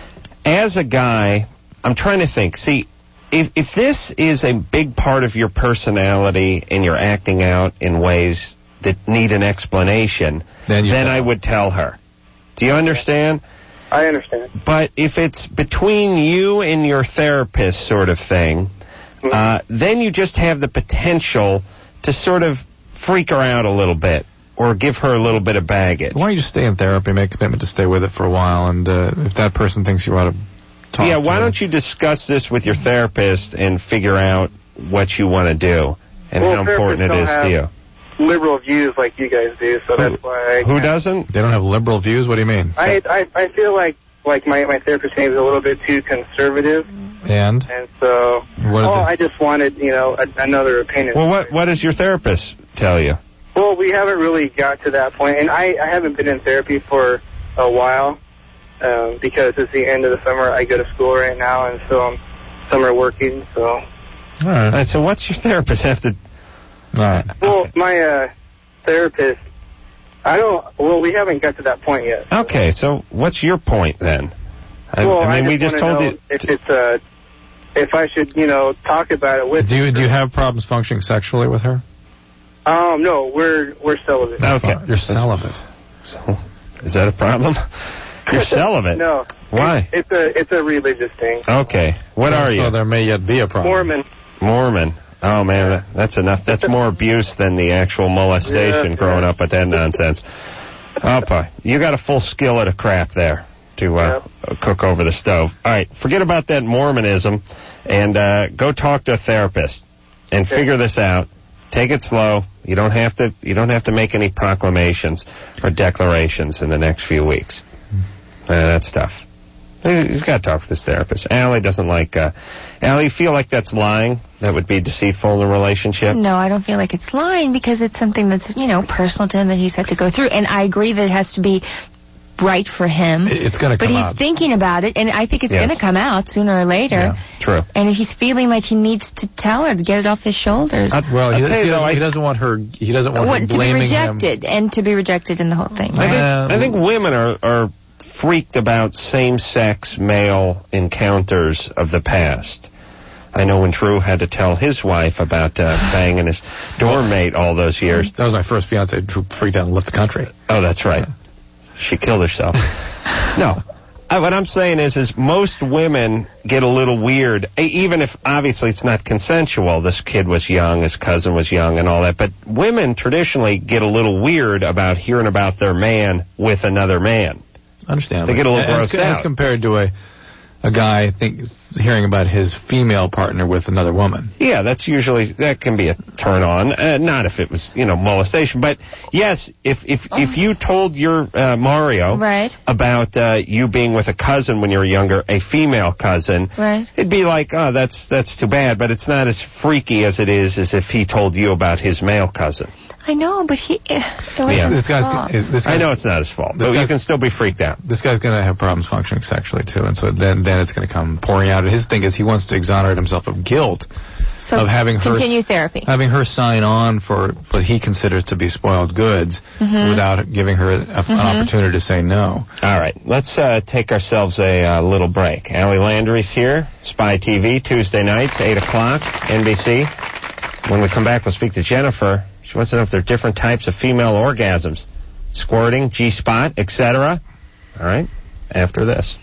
Speaker 2: as a guy, I'm trying to think. See, if if this is a big part of your personality and you're acting out in ways that need an explanation,
Speaker 3: Then you
Speaker 2: then
Speaker 3: tell
Speaker 2: I
Speaker 3: her.
Speaker 2: would tell her. Do you understand?
Speaker 8: I understand.
Speaker 2: But if it's between you and your therapist sort of thing, mm-hmm. uh, then you just have the potential to sort of freak her out a little bit or give her a little bit of baggage.
Speaker 3: Why don't you just stay in therapy, make a commitment to stay with it for a while, and uh, if that person thinks you ought to talk
Speaker 2: Yeah,
Speaker 3: to
Speaker 2: why
Speaker 3: her.
Speaker 2: don't you discuss this with your therapist and figure out what you want to do and
Speaker 8: well,
Speaker 2: how important it is to you?
Speaker 8: Liberal views like you guys do, so
Speaker 2: who,
Speaker 8: that's why I...
Speaker 2: Who doesn't?
Speaker 3: They don't have liberal views? What do you mean?
Speaker 8: I I, I feel like like my, my therapist is a little bit too conservative.
Speaker 3: And?
Speaker 8: And so,
Speaker 3: what
Speaker 8: oh,
Speaker 3: the...
Speaker 8: I just wanted, you know, a, another opinion.
Speaker 2: Well, what what does your therapist tell you?
Speaker 8: Well, we haven't really got to that point, and I, I haven't been in therapy for a while um, because it's the end of the summer. I go to school right now, and so I'm summer working, so...
Speaker 3: All right.
Speaker 2: All right, so what's your therapist have to...
Speaker 3: All right.
Speaker 8: Well,
Speaker 2: okay.
Speaker 8: my uh, therapist, I don't, well, we haven't got to that point yet.
Speaker 2: Okay, so what's your point then? I,
Speaker 8: well,
Speaker 2: I mean,
Speaker 8: I
Speaker 2: we
Speaker 8: just
Speaker 2: just
Speaker 8: wanna
Speaker 2: told
Speaker 8: know
Speaker 2: you...
Speaker 8: if it's uh, if I should, you know, talk about it with
Speaker 3: Do you,
Speaker 8: her.
Speaker 3: do you have problems functioning sexually with her?
Speaker 8: Um, no, we're we're celibate.
Speaker 2: Okay.
Speaker 3: You're celibate.
Speaker 2: So, is that a problem? You're celibate.
Speaker 8: No.
Speaker 2: Why?
Speaker 8: It's, it's a it's a religious thing.
Speaker 2: Okay. What
Speaker 3: so,
Speaker 2: are you?
Speaker 3: So there may yet be a problem.
Speaker 8: Mormon.
Speaker 2: Mormon. Oh, man, that- that's enough. That's more abuse than the actual molestation
Speaker 8: Yeah,
Speaker 2: growing
Speaker 8: yeah.
Speaker 2: up with that nonsense. Oh, boy. You got a full skillet of crap there to uh, cook over the stove. All right, forget about that Mormonism and uh, go talk to a therapist and
Speaker 8: Okay.
Speaker 2: figure this out. Take it slow. You don't have to. You don't have to make any proclamations or declarations in the next few weeks. Uh, that's tough. He- He's got to talk with his therapist. Allie doesn't like. Uh, Allie, you feel like that's lying? That would be deceitful in the relationship.
Speaker 4: No, I don't feel like it's lying because it's something that's, you know, personal to him that he's had to go through. And I agree that it has to be right for him.
Speaker 3: It's going to
Speaker 4: But
Speaker 3: come
Speaker 4: he's
Speaker 3: out.
Speaker 4: thinking about it, and I think it's
Speaker 2: Yes.
Speaker 4: going to come out sooner or later.
Speaker 3: Yeah.
Speaker 2: True.
Speaker 4: And if he's feeling like he needs to tell her to get it off his shoulders.
Speaker 2: I-
Speaker 3: Well, he,
Speaker 2: I'll
Speaker 3: does,
Speaker 2: tell you
Speaker 3: he,
Speaker 2: though,
Speaker 3: doesn't,
Speaker 2: I-
Speaker 3: he doesn't want her. He doesn't want her
Speaker 4: Want to be
Speaker 3: blaming him.
Speaker 4: rejected, and to be rejected in the whole thing.
Speaker 2: I think,
Speaker 3: Uh,
Speaker 2: I think women are, are freaked about same-sex male encounters of the past. I know when Drew had to tell his wife about uh, banging his dorm mate all those years.
Speaker 3: That was my first fiance. Drew freaked out and left the country.
Speaker 2: Oh, that's right. She killed herself. No. I, what I'm saying is, is most women get a little weird, e- even if obviously it's not consensual. This kid was young, his cousin was young and all that. But women traditionally get a little weird about hearing about their man with another man.
Speaker 3: Understand?
Speaker 2: They get a little
Speaker 3: as,
Speaker 2: grossed
Speaker 3: as
Speaker 2: out.
Speaker 3: compared to a a guy think hearing about his female partner with another woman.
Speaker 2: Yeah, that's usually, that can be a turn on. Uh, not if it was, you know, molestation. But yes, if if, if you told your uh, Mario
Speaker 4: Right.
Speaker 2: about uh, you being with a cousin when you were younger, a female cousin,
Speaker 4: Right.
Speaker 2: it'd be like, oh, that's that's too bad. But it's not as freaky as it is as if he told you about his male cousin.
Speaker 4: I know, but he. It was
Speaker 2: Yeah.
Speaker 3: This guy's
Speaker 4: fault.
Speaker 3: is, this
Speaker 2: I
Speaker 3: guy's,
Speaker 2: know it's not his fault,
Speaker 3: This
Speaker 2: but you
Speaker 3: guy's-
Speaker 2: can still be freaked out.
Speaker 3: this guy's going to have problems functioning sexually too, and so then then it's going to come pouring out. And his thing is he wants to exonerate himself of guilt
Speaker 4: So
Speaker 3: of having her
Speaker 4: continue therapy.
Speaker 3: having her sign on for what he considers to be spoiled goods
Speaker 4: Mm-hmm.
Speaker 3: without giving her a, an opportunity to say no.
Speaker 2: All right, let's uh, take ourselves a uh, little break. Allie Landry's here, Spy T V, Tuesday nights, eight o'clock, N B C. When we come back, we'll speak to Jennifer. She wants to know if there are different types of female orgasms, squirting, G-spot, et cetera. All right, after this.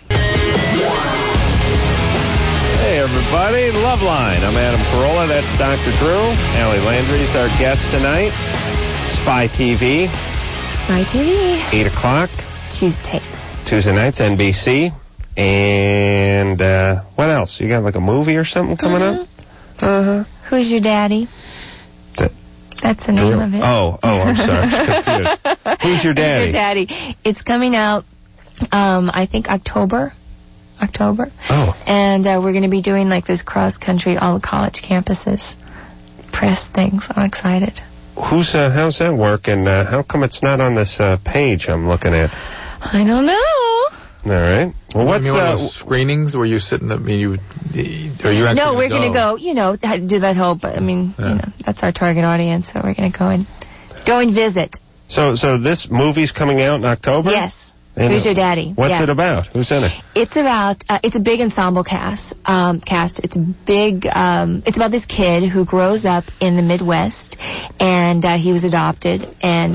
Speaker 2: Hey, everybody, Loveline. I'm Adam Carolla. That's Doctor Drew. Allie Landry's our guest tonight. Spy T V,
Speaker 4: Spy T V.
Speaker 2: eight o'clock.
Speaker 4: Tuesdays.
Speaker 2: Tuesday nights, N B C. And uh, what else? You got like a movie or something coming up? Uh-huh.
Speaker 4: Who's your daddy?
Speaker 2: The-
Speaker 4: That's the name of it.
Speaker 2: Oh, oh, I'm sorry. I'm confused. Who's your daddy?
Speaker 4: Who's your daddy? It's coming out, um, I think October. October.
Speaker 2: Oh.
Speaker 4: And uh, we're going to be doing like this cross country, all the college campuses, press things. I'm excited.
Speaker 2: Who's, uh, how's that work? And uh, how come it's not on this uh, page I'm looking at?
Speaker 4: I don't know.
Speaker 2: All right. Well, what's
Speaker 3: I mean, one
Speaker 2: uh,
Speaker 3: of those screenings where you sit in the, I mean, you, are you actually
Speaker 4: No, we're
Speaker 3: going
Speaker 4: going to go, you know, ha- do that whole, but I mean,
Speaker 3: Yeah.
Speaker 4: you know, that's our target audience, so we're going to go and go and visit.
Speaker 2: so so this movie's coming out in October?
Speaker 4: Yes.
Speaker 2: And
Speaker 4: Who's your daddy?
Speaker 2: What's
Speaker 4: Yeah.
Speaker 2: it about? Who's in it?
Speaker 4: It's about uh, it's a big ensemble cast. Um, cast. It's a big. Um, it's about this kid who grows up in the Midwest, and uh, he was adopted. And uh,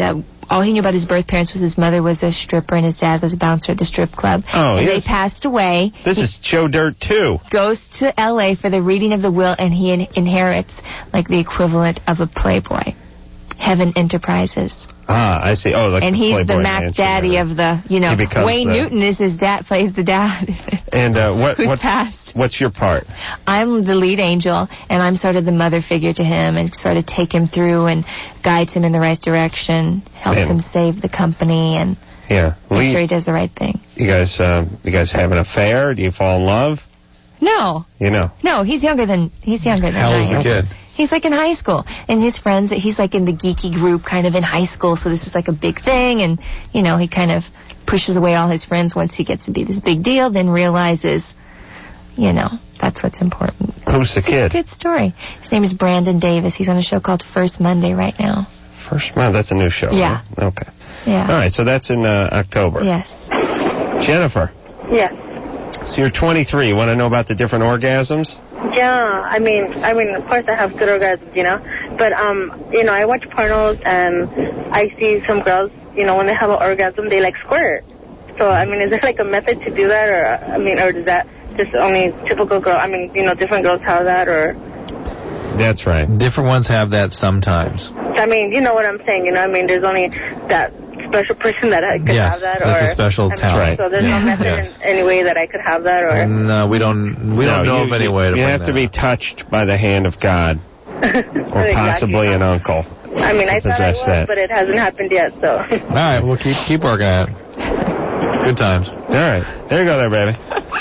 Speaker 4: all he knew about his birth parents was his mother was a stripper and his dad was a bouncer at the strip club.
Speaker 2: Oh,
Speaker 4: and
Speaker 2: yes.
Speaker 4: they passed away.
Speaker 2: This
Speaker 4: he
Speaker 2: is Joe Dirt too.
Speaker 4: Goes to L A for the reading of the will, and he in- inherits like the equivalent of a Playboy. Heaven Enterprises.
Speaker 2: Ah, I see. Oh, like
Speaker 4: and
Speaker 2: the
Speaker 4: he's
Speaker 2: Playboy
Speaker 4: the Mac
Speaker 2: Mansion,
Speaker 4: Daddy
Speaker 2: yeah.
Speaker 4: of the, you know,
Speaker 2: He becomes
Speaker 4: Wayne
Speaker 2: the-
Speaker 4: Newton is his dad, plays the dad.
Speaker 2: And uh, what
Speaker 4: Who's
Speaker 2: what
Speaker 4: passed.
Speaker 2: what's your part?
Speaker 4: I'm the lead angel, and I'm sort of the mother figure to him, and sort of take him through and guides him in the right direction, helps
Speaker 2: Man.
Speaker 4: him save the company, and
Speaker 2: Yeah.
Speaker 4: make
Speaker 2: Lee,
Speaker 4: sure he does the right thing.
Speaker 2: you guys, um, you guys have an affair? Do you fall in love?
Speaker 4: No,
Speaker 2: You know.
Speaker 4: no, he's younger than he's younger than
Speaker 3: How
Speaker 4: I
Speaker 3: old's the
Speaker 4: am.
Speaker 3: kid?
Speaker 4: He's like in high school, and his friends, he's like in the geeky group kind of in high school, so this is like a big thing, and, you know, he kind of pushes away all his friends once he gets to be this big deal, then realizes, you know, that's what's important.
Speaker 2: Who's the
Speaker 4: It's a
Speaker 2: kid?
Speaker 4: good story. His name is Brandon Davis. He's on a show called First Monday right now.
Speaker 2: First month. That's a new show.
Speaker 4: Yeah.
Speaker 2: Right? Okay.
Speaker 4: Yeah.
Speaker 2: All right. So that's in uh, October.
Speaker 4: Yes.
Speaker 2: Jennifer.
Speaker 5: Yes.
Speaker 2: So you're twenty-three. You want to know about the different orgasms?
Speaker 5: Yeah, I mean, I mean, of course I have good orgasms, you know, but, um, you know, I watch pornos and I see some girls, you know, when they have an orgasm, they, like, squirt. So, I mean, is there, like, a method to do that, or, I mean, or does that just only typical girl, I mean, you know, different girls have that, or,
Speaker 2: That's right.
Speaker 6: Different ones have that sometimes.
Speaker 5: I mean, you know what I'm saying, you know, I mean, there's only that special person that I could
Speaker 6: Yes,
Speaker 5: have that, or...
Speaker 6: that's a special
Speaker 5: I mean,
Speaker 6: talent.
Speaker 2: Right.
Speaker 5: So there's
Speaker 6: Yeah.
Speaker 5: no method
Speaker 6: Yes.
Speaker 5: in any way that I could have that, or...
Speaker 6: No, we don't. We don't
Speaker 2: No,
Speaker 6: know
Speaker 2: you,
Speaker 6: of any
Speaker 2: you,
Speaker 6: way to.
Speaker 2: You
Speaker 6: bring
Speaker 2: have to
Speaker 6: that
Speaker 2: be
Speaker 6: up.
Speaker 2: touched by the hand of God, or possibly an uncle.
Speaker 5: I mean, I thought I
Speaker 2: possess
Speaker 5: was,
Speaker 2: that.
Speaker 5: but it hasn't happened yet, so...
Speaker 6: All right, we'll keep keep working at it. Good times.
Speaker 2: All right. There you go, there, baby.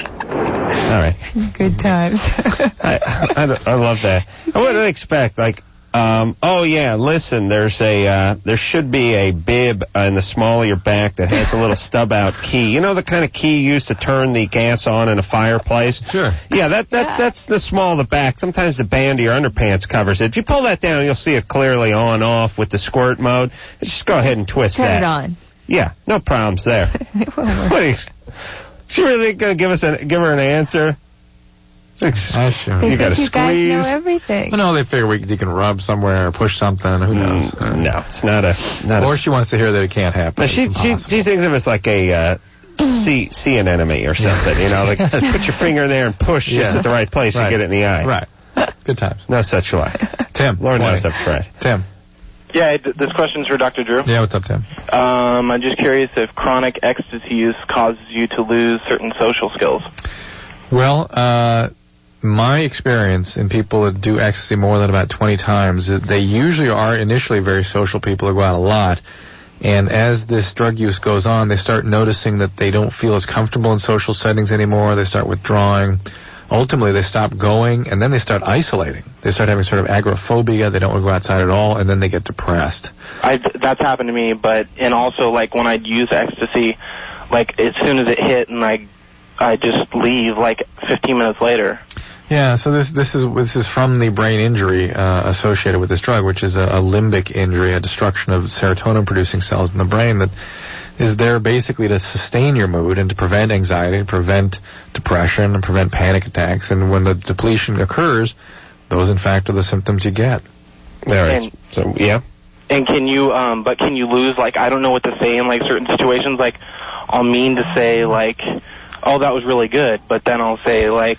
Speaker 2: All right.
Speaker 4: Good times.
Speaker 2: I, I, I love that. What do they expect? Like, um, oh yeah, listen, there's a, uh, there should be a bib in the small of your back that has a little stub out key. You know the kind of key used to turn the gas on in a fireplace?
Speaker 6: Sure.
Speaker 2: Yeah, that, that's, that's the small of the back. Sometimes the band of your underpants covers it. If you pull that down, you'll see it clearly on, off with the squirt mode. Just go ahead and twist
Speaker 4: Turn
Speaker 2: that.
Speaker 4: it on.
Speaker 2: Yeah, no problems there.
Speaker 4: It will work.
Speaker 2: What are you, she really gonna give us an, give her an answer?
Speaker 6: I sure.
Speaker 4: They
Speaker 2: You gotta
Speaker 4: think you guys
Speaker 2: squeeze.
Speaker 4: know everything.
Speaker 6: Well, no, they figure we, you can rub somewhere or push something. Who knows?
Speaker 2: Mm, no, it's not a. Not
Speaker 6: Or
Speaker 2: a,
Speaker 6: she wants to hear that it can't happen.
Speaker 2: no, she
Speaker 6: It's
Speaker 2: she
Speaker 6: impossible.
Speaker 2: she thinks of it as like a uh, see see an enemy or something. You know, like put your finger in there and push just
Speaker 6: Yeah.
Speaker 2: at the right place and
Speaker 6: Right.
Speaker 2: get it in the eye.
Speaker 6: Right. Good times.
Speaker 2: No such luck.
Speaker 6: Tim.
Speaker 2: Lord
Speaker 6: twenty.
Speaker 2: knows I've tried.
Speaker 6: Tim.
Speaker 9: Yeah, th- this question's for Doctor Drew.
Speaker 6: Yeah, what's up, Tim?
Speaker 9: Um, I'm just curious if chronic ecstasy use causes you to lose certain social skills.
Speaker 6: Well, uh, my experience in people that do ecstasy more than about twenty times, that they usually are initially very social people who go out a lot. And as this drug use goes on, they start noticing that they don't feel as comfortable in social settings anymore. They start withdrawing. Ultimately, they stop going, and then they start isolating. They start having sort of agoraphobia. They don't want to go outside at all, and then they get depressed.
Speaker 9: I that's happened to me, but and also like when I'd use ecstasy, like as soon as it hit, and I I just leave like fifteen minutes later.
Speaker 6: Yeah, so this this is this is from the brain injury uh, associated with this drug, which is a, a limbic injury, a destruction of serotonin-producing cells in the brain that is there basically to sustain your mood and to prevent anxiety, and prevent depression, and prevent panic attacks. And when the depletion occurs, those in fact are the symptoms you get.
Speaker 2: There it is.
Speaker 9: And-
Speaker 2: So yeah.
Speaker 9: And can you um but can you lose, like I don't know what to say in like certain situations, like I'll mean to say like, oh that was really good, but then I'll say like,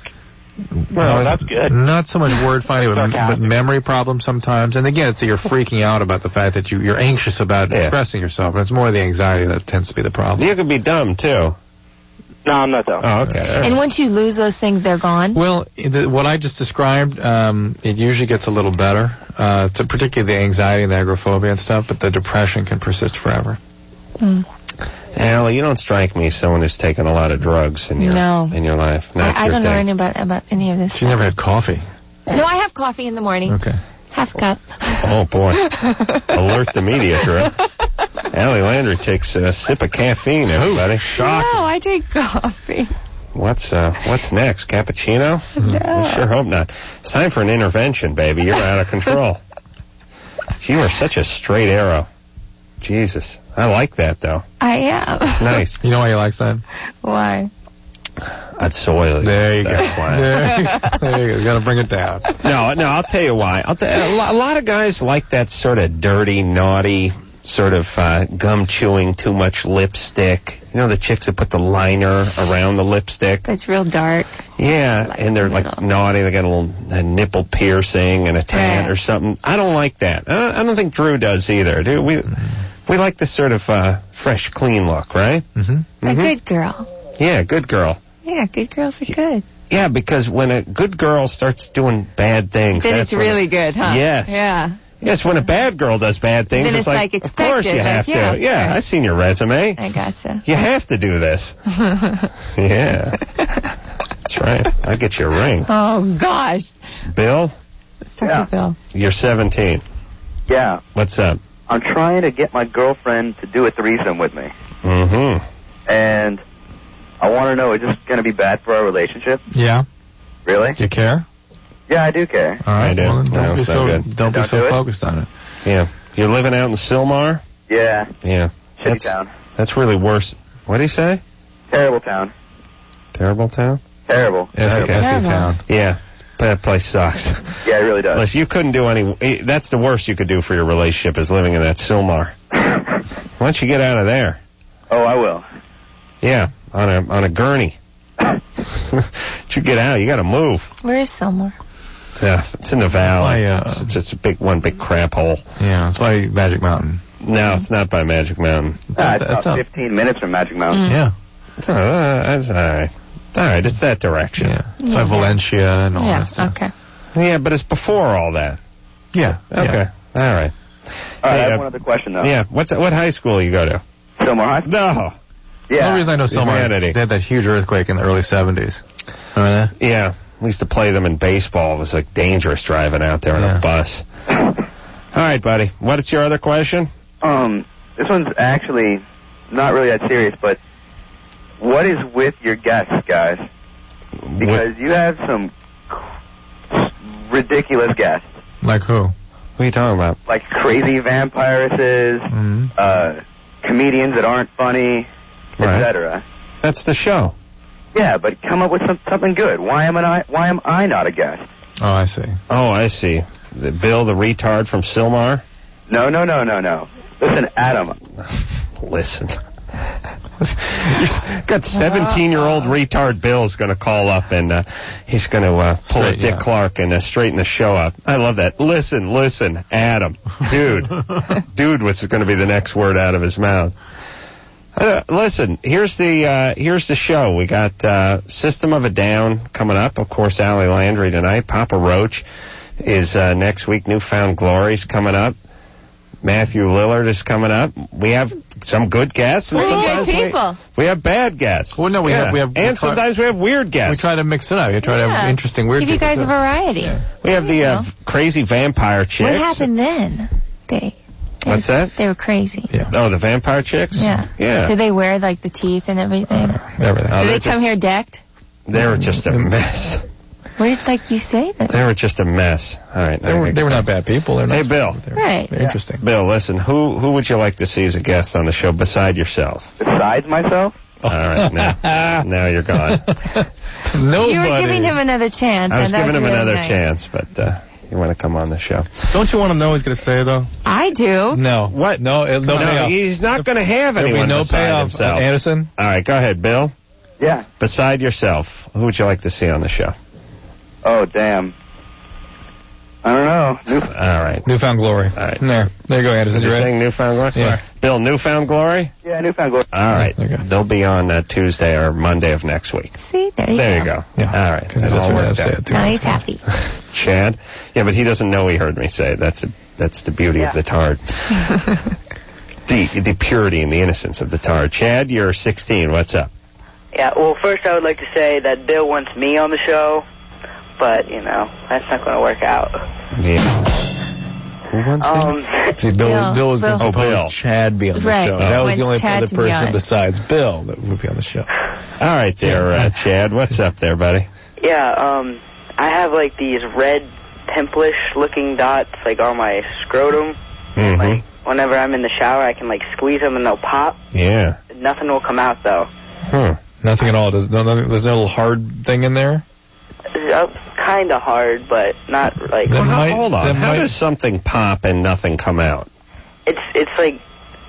Speaker 6: Well,
Speaker 9: oh, that's good.
Speaker 6: Not so much word finding, but, but
Speaker 9: Sarcastic.
Speaker 6: memory problems sometimes. And again, it's that you're freaking out about the fact that you, you're anxious about
Speaker 2: Yeah.
Speaker 6: expressing yourself. And it's more the anxiety that tends to be the problem.
Speaker 2: You could be dumb too.
Speaker 9: No, I'm not dumb.
Speaker 2: Oh, okay. All right.
Speaker 4: And once you lose those things, they're gone.
Speaker 6: Well, the, what I just described, um, it usually gets a little better, uh, to particularly the anxiety and the agoraphobia and stuff, but the depression can persist forever.
Speaker 4: Mm.
Speaker 2: Allie, you don't strike me as someone who's taken a lot of drugs in your
Speaker 4: No.
Speaker 2: in your life. Not
Speaker 4: I, I
Speaker 2: your
Speaker 4: don't know
Speaker 2: thing.
Speaker 4: any about about any of this.
Speaker 6: She never had coffee.
Speaker 4: No, I have coffee in the morning.
Speaker 6: Okay.
Speaker 4: Half cup.
Speaker 2: Oh boy! Alert the media, Drew. Allie Landry takes a sip of caffeine, everybody. Shocking.
Speaker 4: No, I drink coffee.
Speaker 2: What's uh what's next? Cappuccino?
Speaker 4: No.
Speaker 2: We sure hope not. It's time for an intervention, baby. You're out of control. You are such a straight arrow. Jesus. I like that though.
Speaker 4: I am.
Speaker 2: It's nice.
Speaker 6: You know why you like that?
Speaker 4: Why?
Speaker 2: I'd soil you.
Speaker 6: There you go.
Speaker 2: That's why.
Speaker 6: There you go. There you go. You got to bring it down.
Speaker 2: No, no, I'll tell you why. I'll tell a, lot, a lot of guys like that sort of dirty, naughty, sort of uh, gum chewing, too much lipstick. You know the chicks that put the liner around the lipstick?
Speaker 4: It's real dark.
Speaker 2: Yeah,
Speaker 4: Like
Speaker 2: and they're
Speaker 4: the
Speaker 2: like
Speaker 4: middle.
Speaker 2: naughty. They got a little a nipple piercing and a tan
Speaker 4: Right.
Speaker 2: or something. I don't like that. I don't, I don't think Drew does either. Do we? We like this sort of uh, fresh, clean look, right?
Speaker 3: Mm-hmm.
Speaker 4: A good girl.
Speaker 2: Yeah, good girl.
Speaker 4: Yeah, good girls are good.
Speaker 2: Yeah, because when a good girl starts doing bad things,
Speaker 4: Then
Speaker 2: that's
Speaker 4: it's
Speaker 2: when-
Speaker 4: really good, huh?
Speaker 2: Yes.
Speaker 4: Yeah.
Speaker 2: Yes, when a bad girl does bad things,
Speaker 4: Then it's like
Speaker 2: of course you
Speaker 4: expected,
Speaker 2: have
Speaker 4: like, yeah,
Speaker 2: to.
Speaker 4: of
Speaker 2: Yeah,
Speaker 4: course.
Speaker 2: I've seen your resume.
Speaker 4: I gotcha.
Speaker 2: You have to do this. Yeah. That's right. I'll get you a ring.
Speaker 4: Oh, gosh.
Speaker 2: Bill,
Speaker 4: Let's talk
Speaker 10: Yeah.
Speaker 4: to Bill.
Speaker 2: you're seventeen.
Speaker 10: Yeah,
Speaker 2: What's up?
Speaker 10: I'm trying to get my girlfriend to do a threesome with me,
Speaker 2: Mm-hmm.
Speaker 10: and I want to know, is this going to be bad for our relationship?
Speaker 3: Yeah.
Speaker 10: Really?
Speaker 3: Do you care?
Speaker 10: Yeah, I do care.
Speaker 3: All right.
Speaker 2: I do.
Speaker 3: Well, then
Speaker 2: No,
Speaker 3: don't be
Speaker 2: it's not
Speaker 3: so
Speaker 2: good.
Speaker 3: don't be
Speaker 10: Don't
Speaker 3: so
Speaker 10: do it?
Speaker 3: focused on it.
Speaker 2: Yeah. You're living out in Sylmar?
Speaker 10: Yeah,
Speaker 2: Yeah.
Speaker 10: shitty
Speaker 2: That's,
Speaker 10: town.
Speaker 2: that's really worse. What did he say?
Speaker 10: Terrible town.
Speaker 2: Terrible town?
Speaker 10: Terrible.
Speaker 3: Yes,
Speaker 2: Okay.
Speaker 3: yes, you
Speaker 4: Terrible.
Speaker 3: found.
Speaker 2: Yeah. That place sucks.
Speaker 10: Yeah, it really does.
Speaker 2: Unless you couldn't do any... eh, That's the worst you could do for your relationship is living in that Sylmar. Why don't you get out of there?
Speaker 10: Oh, I will.
Speaker 2: Yeah, on a on a gurney. You get out. You got to move.
Speaker 4: Where is Selmore?
Speaker 2: It's, uh, it's in the valley.
Speaker 3: Why, uh,
Speaker 2: it's just a big one, big crap hole.
Speaker 3: Yeah, that's why Magic Mountain.
Speaker 2: No, it's not by Magic Mountain.
Speaker 10: Ah, it's
Speaker 3: That's
Speaker 10: about
Speaker 3: up.
Speaker 10: fifteen minutes from Magic Mountain.
Speaker 3: Yeah.
Speaker 2: Uh, that's all right. All right, it's that direction.
Speaker 3: Yeah. It's
Speaker 4: Yeah.
Speaker 3: by Valencia and all
Speaker 4: Yeah,
Speaker 3: that stuff.
Speaker 4: okay.
Speaker 2: Yeah, but it's before all that.
Speaker 3: Yeah.
Speaker 2: Okay. All right.
Speaker 10: All right,
Speaker 2: Hey,
Speaker 10: I have
Speaker 2: uh,
Speaker 10: one other question, though.
Speaker 2: Yeah. What's what high school you go to?
Speaker 10: Fillmore High School?
Speaker 2: No.
Speaker 3: The
Speaker 10: Yeah.
Speaker 3: only reason I know Selmar,
Speaker 2: Humanity.
Speaker 3: they had that huge earthquake in the early seventies. Remember that?
Speaker 2: Yeah. We used to play them in baseball. It was like dangerous driving out there in
Speaker 3: Yeah.
Speaker 2: a bus. All right, buddy. What's your other question?
Speaker 10: Um, this one's actually not really that serious, but what is with your guests, guys? Because you have some ridiculous guests,
Speaker 3: Like who?
Speaker 2: What are you talking about?
Speaker 10: like crazy vampiresses,
Speaker 3: Mm-hmm.
Speaker 10: uh, comedians that aren't funny,
Speaker 2: Right.
Speaker 10: et cetera.
Speaker 2: That's the show.
Speaker 10: Yeah, but come up with some, something good. Why am I? Why am I not a guest?
Speaker 3: Oh, I see.
Speaker 2: Oh, I see. The Bill, the retard from Sylmar?
Speaker 10: No, no, no, no, no. Listen, Adam.
Speaker 2: Listen. You've got seventeen-year-old retard Bill's going to call up and uh, he's going to uh, pull a
Speaker 3: Straighten
Speaker 2: Dick
Speaker 3: you up.
Speaker 2: Clark and uh, straighten the show up. I love that. Listen, listen, Adam. Dude. Dude was going to be the next word out of his mouth. Uh, listen, here's the uh, here's the show. We got uh, System of a Down coming up. Of course, Allie Landry tonight. Papa Roach is uh, next week. Newfound Glory's coming up. Matthew Lillard is coming up. We have some good guests. And
Speaker 4: Pretty good
Speaker 2: sometimes we-
Speaker 4: people.
Speaker 2: We, have bad guests.
Speaker 3: Well, no, we
Speaker 2: Yeah.
Speaker 3: have- we have- we
Speaker 2: and
Speaker 3: try-
Speaker 2: sometimes we have weird
Speaker 3: We
Speaker 2: guests.
Speaker 3: try to mix it up. We try to have
Speaker 4: Yeah.
Speaker 3: interesting, weird
Speaker 4: Give you
Speaker 3: people,
Speaker 4: guys a
Speaker 3: too.
Speaker 4: variety.
Speaker 2: We have the uh,
Speaker 4: Well.
Speaker 2: crazy vampire chicks.
Speaker 4: What happened then? They.
Speaker 2: What's that?
Speaker 4: They were crazy.
Speaker 3: Yeah.
Speaker 2: Oh, the vampire chicks?
Speaker 4: Yeah.
Speaker 2: Yeah.
Speaker 4: Did they wear like the teeth and everything?
Speaker 3: Everything.
Speaker 2: Oh,
Speaker 4: Did
Speaker 2: they're
Speaker 4: they come
Speaker 2: just-
Speaker 4: here decked?
Speaker 2: They were just a mess.
Speaker 4: What did like you say that?
Speaker 2: They were just a mess. All right.
Speaker 3: They were, they were not bad people. They're
Speaker 2: Hey,
Speaker 3: nice
Speaker 2: Bill.
Speaker 3: people. They're,
Speaker 4: Right.
Speaker 3: They're interesting.
Speaker 2: Bill, listen, who who would you like to see as a guest on the show beside yourself?
Speaker 10: Besides myself?
Speaker 2: All right, now, now you're gone.
Speaker 3: Nobody.
Speaker 4: You were giving him another chance.
Speaker 2: I was
Speaker 4: and that
Speaker 2: giving him
Speaker 4: really
Speaker 2: another
Speaker 4: nice.
Speaker 2: chance, but uh, you want to come on the show.
Speaker 6: Don't you want to know what he's going to say, though?
Speaker 4: I do.
Speaker 3: No.
Speaker 2: What?
Speaker 3: No, it, no,
Speaker 2: No,
Speaker 3: payoff.
Speaker 2: he's not going to have
Speaker 3: There'll be
Speaker 2: anyone
Speaker 3: no
Speaker 2: beside
Speaker 3: payoff.
Speaker 2: himself.
Speaker 3: Uh, Anderson?
Speaker 2: All right, go ahead, Bill.
Speaker 10: Yeah.
Speaker 2: Beside yourself, who would you like to see on the show?
Speaker 10: Oh, damn. I don't know. New-
Speaker 2: All right.
Speaker 3: Newfound Glory.
Speaker 2: All right.
Speaker 3: There. There you go, Anderson.
Speaker 2: Is
Speaker 3: You
Speaker 2: he
Speaker 3: ready?
Speaker 2: saying Newfound Glory?
Speaker 3: Yeah.
Speaker 2: Bill, Newfound Glory?
Speaker 10: yeah, Newfound Glory.
Speaker 2: All right.
Speaker 3: Okay.
Speaker 2: They'll be on uh, Tuesday or Monday of next week.
Speaker 4: See, there you
Speaker 2: There
Speaker 4: go.
Speaker 2: you go.
Speaker 3: Yeah.
Speaker 2: All right.
Speaker 3: Because
Speaker 2: That
Speaker 3: that's
Speaker 2: all
Speaker 3: what I
Speaker 2: worked
Speaker 3: say
Speaker 2: out.
Speaker 3: it too.
Speaker 4: Now he's happy.
Speaker 2: Chad? Yeah, but he doesn't know he heard me say it. That's a, that's the beauty
Speaker 10: Yeah.
Speaker 2: of the tard. the the purity and the innocence of the tard. Chad, you're sixteen. What's up?
Speaker 11: Yeah, well, first I would like to say that Bill wants me on the show, but, you know, that's not going to work out.
Speaker 2: Yeah. Who wants
Speaker 11: Um,
Speaker 3: See, Bill,
Speaker 4: Bill,
Speaker 3: Bill was going to
Speaker 4: Bill.
Speaker 3: propose
Speaker 2: Oh, Bill.
Speaker 3: Chad be on the
Speaker 4: Right.
Speaker 3: show. That was the
Speaker 4: Wants
Speaker 3: only
Speaker 4: Chad
Speaker 3: other
Speaker 4: to be
Speaker 3: person
Speaker 4: on.
Speaker 3: besides Bill that would be on the show.
Speaker 2: All right there, uh, Chad. What's up there, buddy?
Speaker 11: yeah, um, I have, like, these red pimplish-looking dots, like, on my scrotum.
Speaker 2: Mm-hmm.
Speaker 11: Like, whenever I'm in the shower, I can, like, squeeze them and they'll pop.
Speaker 2: Yeah.
Speaker 11: Nothing will come out, though.
Speaker 2: Huh.
Speaker 3: Nothing at all. Does, no, nothing, there's no little hard thing in there?
Speaker 11: Uh, kind of hard, but not, like...
Speaker 3: That
Speaker 2: Well, how-
Speaker 3: might-
Speaker 2: hold on.
Speaker 3: that
Speaker 2: How
Speaker 3: might-
Speaker 2: does something pop and nothing come out?
Speaker 11: It's, it's like,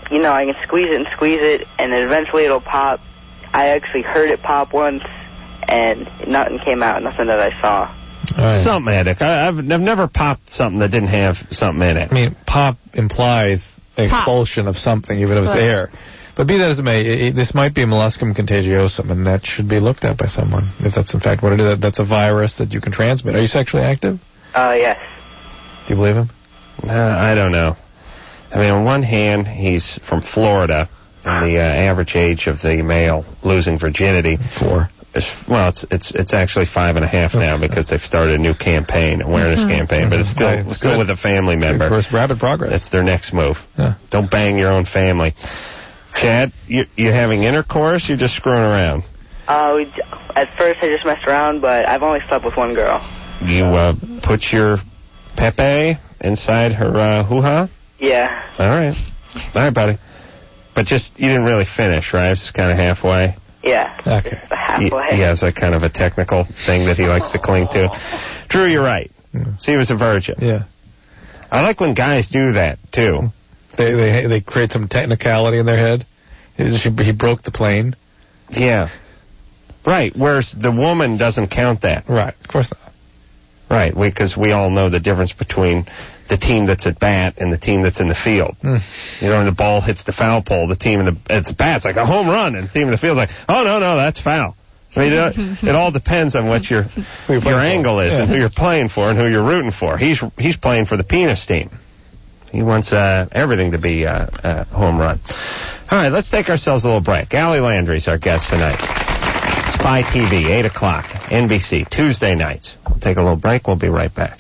Speaker 11: you know, I can squeeze it and squeeze it, and then eventually it'll pop. I actually heard it pop once, and nothing came out, nothing that I saw.
Speaker 2: Right. Something in it. I, I've, I've never popped something that didn't have something in it.
Speaker 6: I mean, pop implies expulsion of something, even if it's air. But be that as it may, it, it, this might be molluscum contagiosum, and that should be looked at by someone, if that's in fact what it is. That's a virus that you can transmit. Are you sexually active?
Speaker 11: Uh, yes.
Speaker 6: Do you believe him?
Speaker 2: Uh, I don't know. I mean, on one hand, he's from Florida, and the uh, average age of the male losing virginity...
Speaker 6: Four.
Speaker 2: Is, well, it's it's it's actually five and a half now because they've started a new campaign, awareness mm-hmm. campaign, mm-hmm. but it's still right. still with a family member.
Speaker 6: Of course, rapid progress.
Speaker 2: That's their next move.
Speaker 6: Yeah.
Speaker 2: Don't bang your own family. Chad, you you having intercourse? You're just screwing around?
Speaker 11: Uh, we, at first I just messed around, but I've only slept with one girl.
Speaker 2: You uh, put your Pepe inside her uh, hoo-ha?
Speaker 11: Yeah.
Speaker 2: All right. All right, buddy. But just, you didn't really finish, right? It was just kind of halfway?
Speaker 11: Yeah.
Speaker 6: Okay.
Speaker 11: Halfway.
Speaker 2: He, he has a kind of a technical thing that he likes to cling to. Drew, you're right. Mm. See, he was a virgin.
Speaker 6: Yeah.
Speaker 2: I like when guys do that, too.
Speaker 6: They they they create some technicality in their head. He, he broke the plane.
Speaker 2: Yeah. Right, whereas the woman doesn't count that.
Speaker 6: Right, of course not.
Speaker 2: Right, because we, we all know the difference between the team that's at bat and the team that's in the field. Mm. You know, when the ball hits the foul pole, the team in the it's bat's like a home run, and the team in the field's like, oh no no, that's foul. I mean, it, it all depends on what your your angle is yeah. and who you're playing for and who you're rooting for. He's he's playing for the penis team. He wants uh, everything to be uh, uh, home run. All right, let's take ourselves a little break. Allie Landry's our guest tonight. Spy T V, eight o'clock, N B C, Tuesday nights. We'll take a little break. We'll be right back.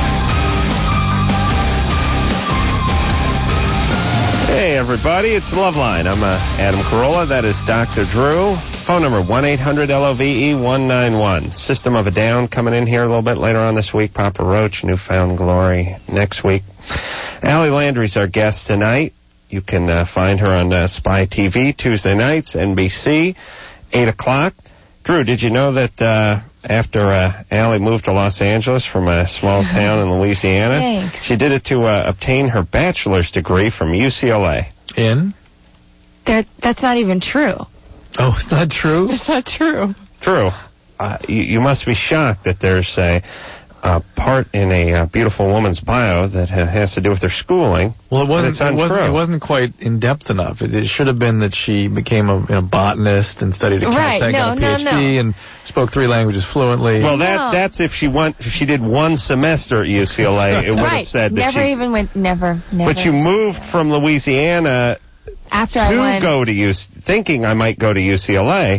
Speaker 2: Hey, everybody, it's Loveline. I'm uh, Adam Carolla. That is Doctor Drew. Phone number, one eight hundred L O V E one nine one. System of a Down coming in here a little bit later on this week. Papa Roach, Newfound Glory next week. Allie Landry's our guest tonight. You can uh, find her on uh, Spy T V Tuesday nights, N B C, eight o'clock. Drew, did you know that uh, after uh, Allie moved to Los Angeles from a small town in Louisiana,
Speaker 4: Thanks.
Speaker 2: she did it to uh, obtain her bachelor's degree from U C L A?
Speaker 6: In?
Speaker 4: That, that's not even true.
Speaker 6: Oh, it's not true?
Speaker 4: It's not true.
Speaker 2: True. Uh, you, you must be shocked that there's a, a part in a uh, beautiful woman's bio that ha- has to do with her schooling.
Speaker 6: Well, it wasn't.
Speaker 2: It's
Speaker 6: it wasn't. It wasn't quite in depth enough. It, it should have been that she became a, you know, botanist and studied a
Speaker 4: right.
Speaker 6: chemistry,
Speaker 4: no,
Speaker 6: got a
Speaker 4: no,
Speaker 6: PhD,
Speaker 4: no.
Speaker 6: and spoke three languages fluently.
Speaker 2: Well, that
Speaker 4: No.
Speaker 2: that's if she went. If she did one semester at U C L A, it would
Speaker 4: right.
Speaker 2: have said that
Speaker 4: never
Speaker 2: she.
Speaker 4: even went. Never. Never.
Speaker 2: But you moved from Louisiana
Speaker 4: after I
Speaker 2: to
Speaker 4: went.
Speaker 2: go to U C, thinking I might go to U C L A.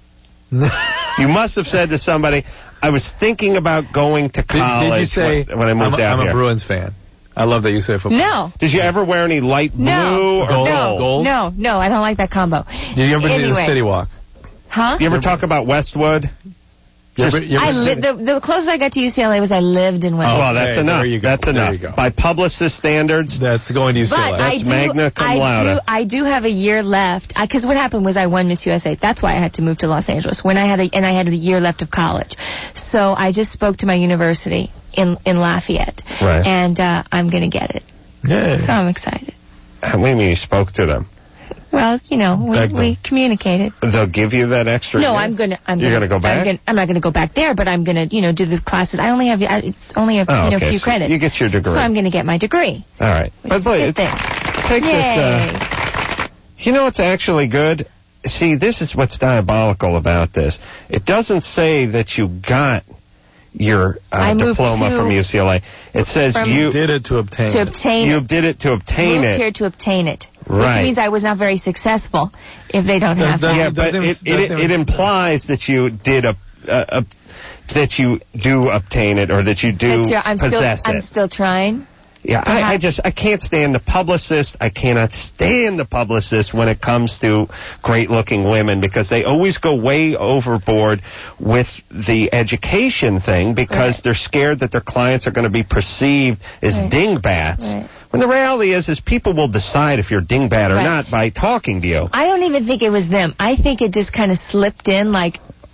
Speaker 2: You must have said to somebody, I was thinking about going to college
Speaker 6: did, did you say,
Speaker 2: when, when I moved
Speaker 6: I'm a,
Speaker 2: out
Speaker 6: I'm
Speaker 2: here.
Speaker 6: a Bruins fan. I love that you say football.
Speaker 4: No.
Speaker 2: Did you ever wear any light blue
Speaker 4: No.
Speaker 2: or
Speaker 6: Gold?
Speaker 4: No.
Speaker 6: Gold?
Speaker 4: No. No. I don't like that combo.
Speaker 6: Did you ever
Speaker 4: anyway.
Speaker 6: do the City Walk?
Speaker 4: Huh?
Speaker 2: You ever talk about Westwood?
Speaker 6: You ever, you ever
Speaker 4: I
Speaker 6: sit-
Speaker 4: li- the, the closest I got to U C L A was I lived in Westwood.
Speaker 2: Oh, well, that's
Speaker 6: Okay,
Speaker 2: enough.
Speaker 6: there you go.
Speaker 2: That's
Speaker 6: There
Speaker 2: enough.
Speaker 6: you go.
Speaker 2: By publicist standards,
Speaker 6: That's going to U C L A.
Speaker 4: But I
Speaker 2: That's
Speaker 4: do,
Speaker 2: magna cum
Speaker 4: I
Speaker 2: laude.
Speaker 4: do, I do have a year left. Because what happened was I won Miss U S A. That's why I had to move to Los Angeles. When I had a, and I had a year left of college. So I just spoke to my university in in Lafayette.
Speaker 2: Right.
Speaker 4: And uh, I'm going to get it.
Speaker 6: Yeah.
Speaker 4: So I'm excited.
Speaker 2: what do you mean you spoke to them?
Speaker 4: Well, you know, we,
Speaker 2: Back then.
Speaker 4: we communicated.
Speaker 2: They'll give you that extra
Speaker 4: No,
Speaker 2: year?
Speaker 4: I'm gonna. I'm
Speaker 2: You're
Speaker 4: gonna,
Speaker 2: gonna go back?
Speaker 4: I'm, gonna, I'm not gonna go back there, but I'm gonna, you know, do the classes. I only have. I- It's only a
Speaker 2: Oh,
Speaker 4: you know
Speaker 2: okay,
Speaker 4: few
Speaker 2: so
Speaker 4: credits.
Speaker 2: you get your degree.
Speaker 4: So I'm gonna get my degree.
Speaker 2: All right.
Speaker 4: Which
Speaker 2: But
Speaker 4: is a
Speaker 2: wait,
Speaker 4: good thing.
Speaker 2: take
Speaker 4: Yay.
Speaker 2: this. Uh, you know what's actually good? See, this is what's diabolical about this. It doesn't say that you got your
Speaker 4: I
Speaker 2: uh,
Speaker 4: moved
Speaker 2: diploma
Speaker 4: to-
Speaker 2: from U C L A. It says
Speaker 4: From-
Speaker 2: you
Speaker 6: did it to obtain
Speaker 4: To
Speaker 6: it.
Speaker 4: obtain
Speaker 2: you
Speaker 4: it.
Speaker 2: did it to obtain
Speaker 4: Moved
Speaker 2: it.
Speaker 4: here to obtain it.
Speaker 2: Right.
Speaker 4: Which means I was not very successful if they don't have
Speaker 6: Does-
Speaker 4: that.
Speaker 2: Yeah, but
Speaker 6: doesn't-
Speaker 2: it, it,
Speaker 6: doesn't-
Speaker 2: it implies that you did a, a, a that you do obtain it or that you do
Speaker 4: But, uh, I'm still,
Speaker 2: possess
Speaker 4: I'm
Speaker 2: it.
Speaker 4: still trying.
Speaker 2: Yeah, I, I just I can't stand the publicist. I cannot stand the publicist when it comes to great-looking women because they always go way overboard with the education thing because
Speaker 4: Right.
Speaker 2: they're scared that their clients are going to be perceived as
Speaker 4: Right.
Speaker 2: dingbats.
Speaker 4: Right.
Speaker 2: When the reality is, is people will decide if you're dingbat or
Speaker 4: Right.
Speaker 2: not by talking to you.
Speaker 4: I don't even think it was them. I think it just kind of slipped in like,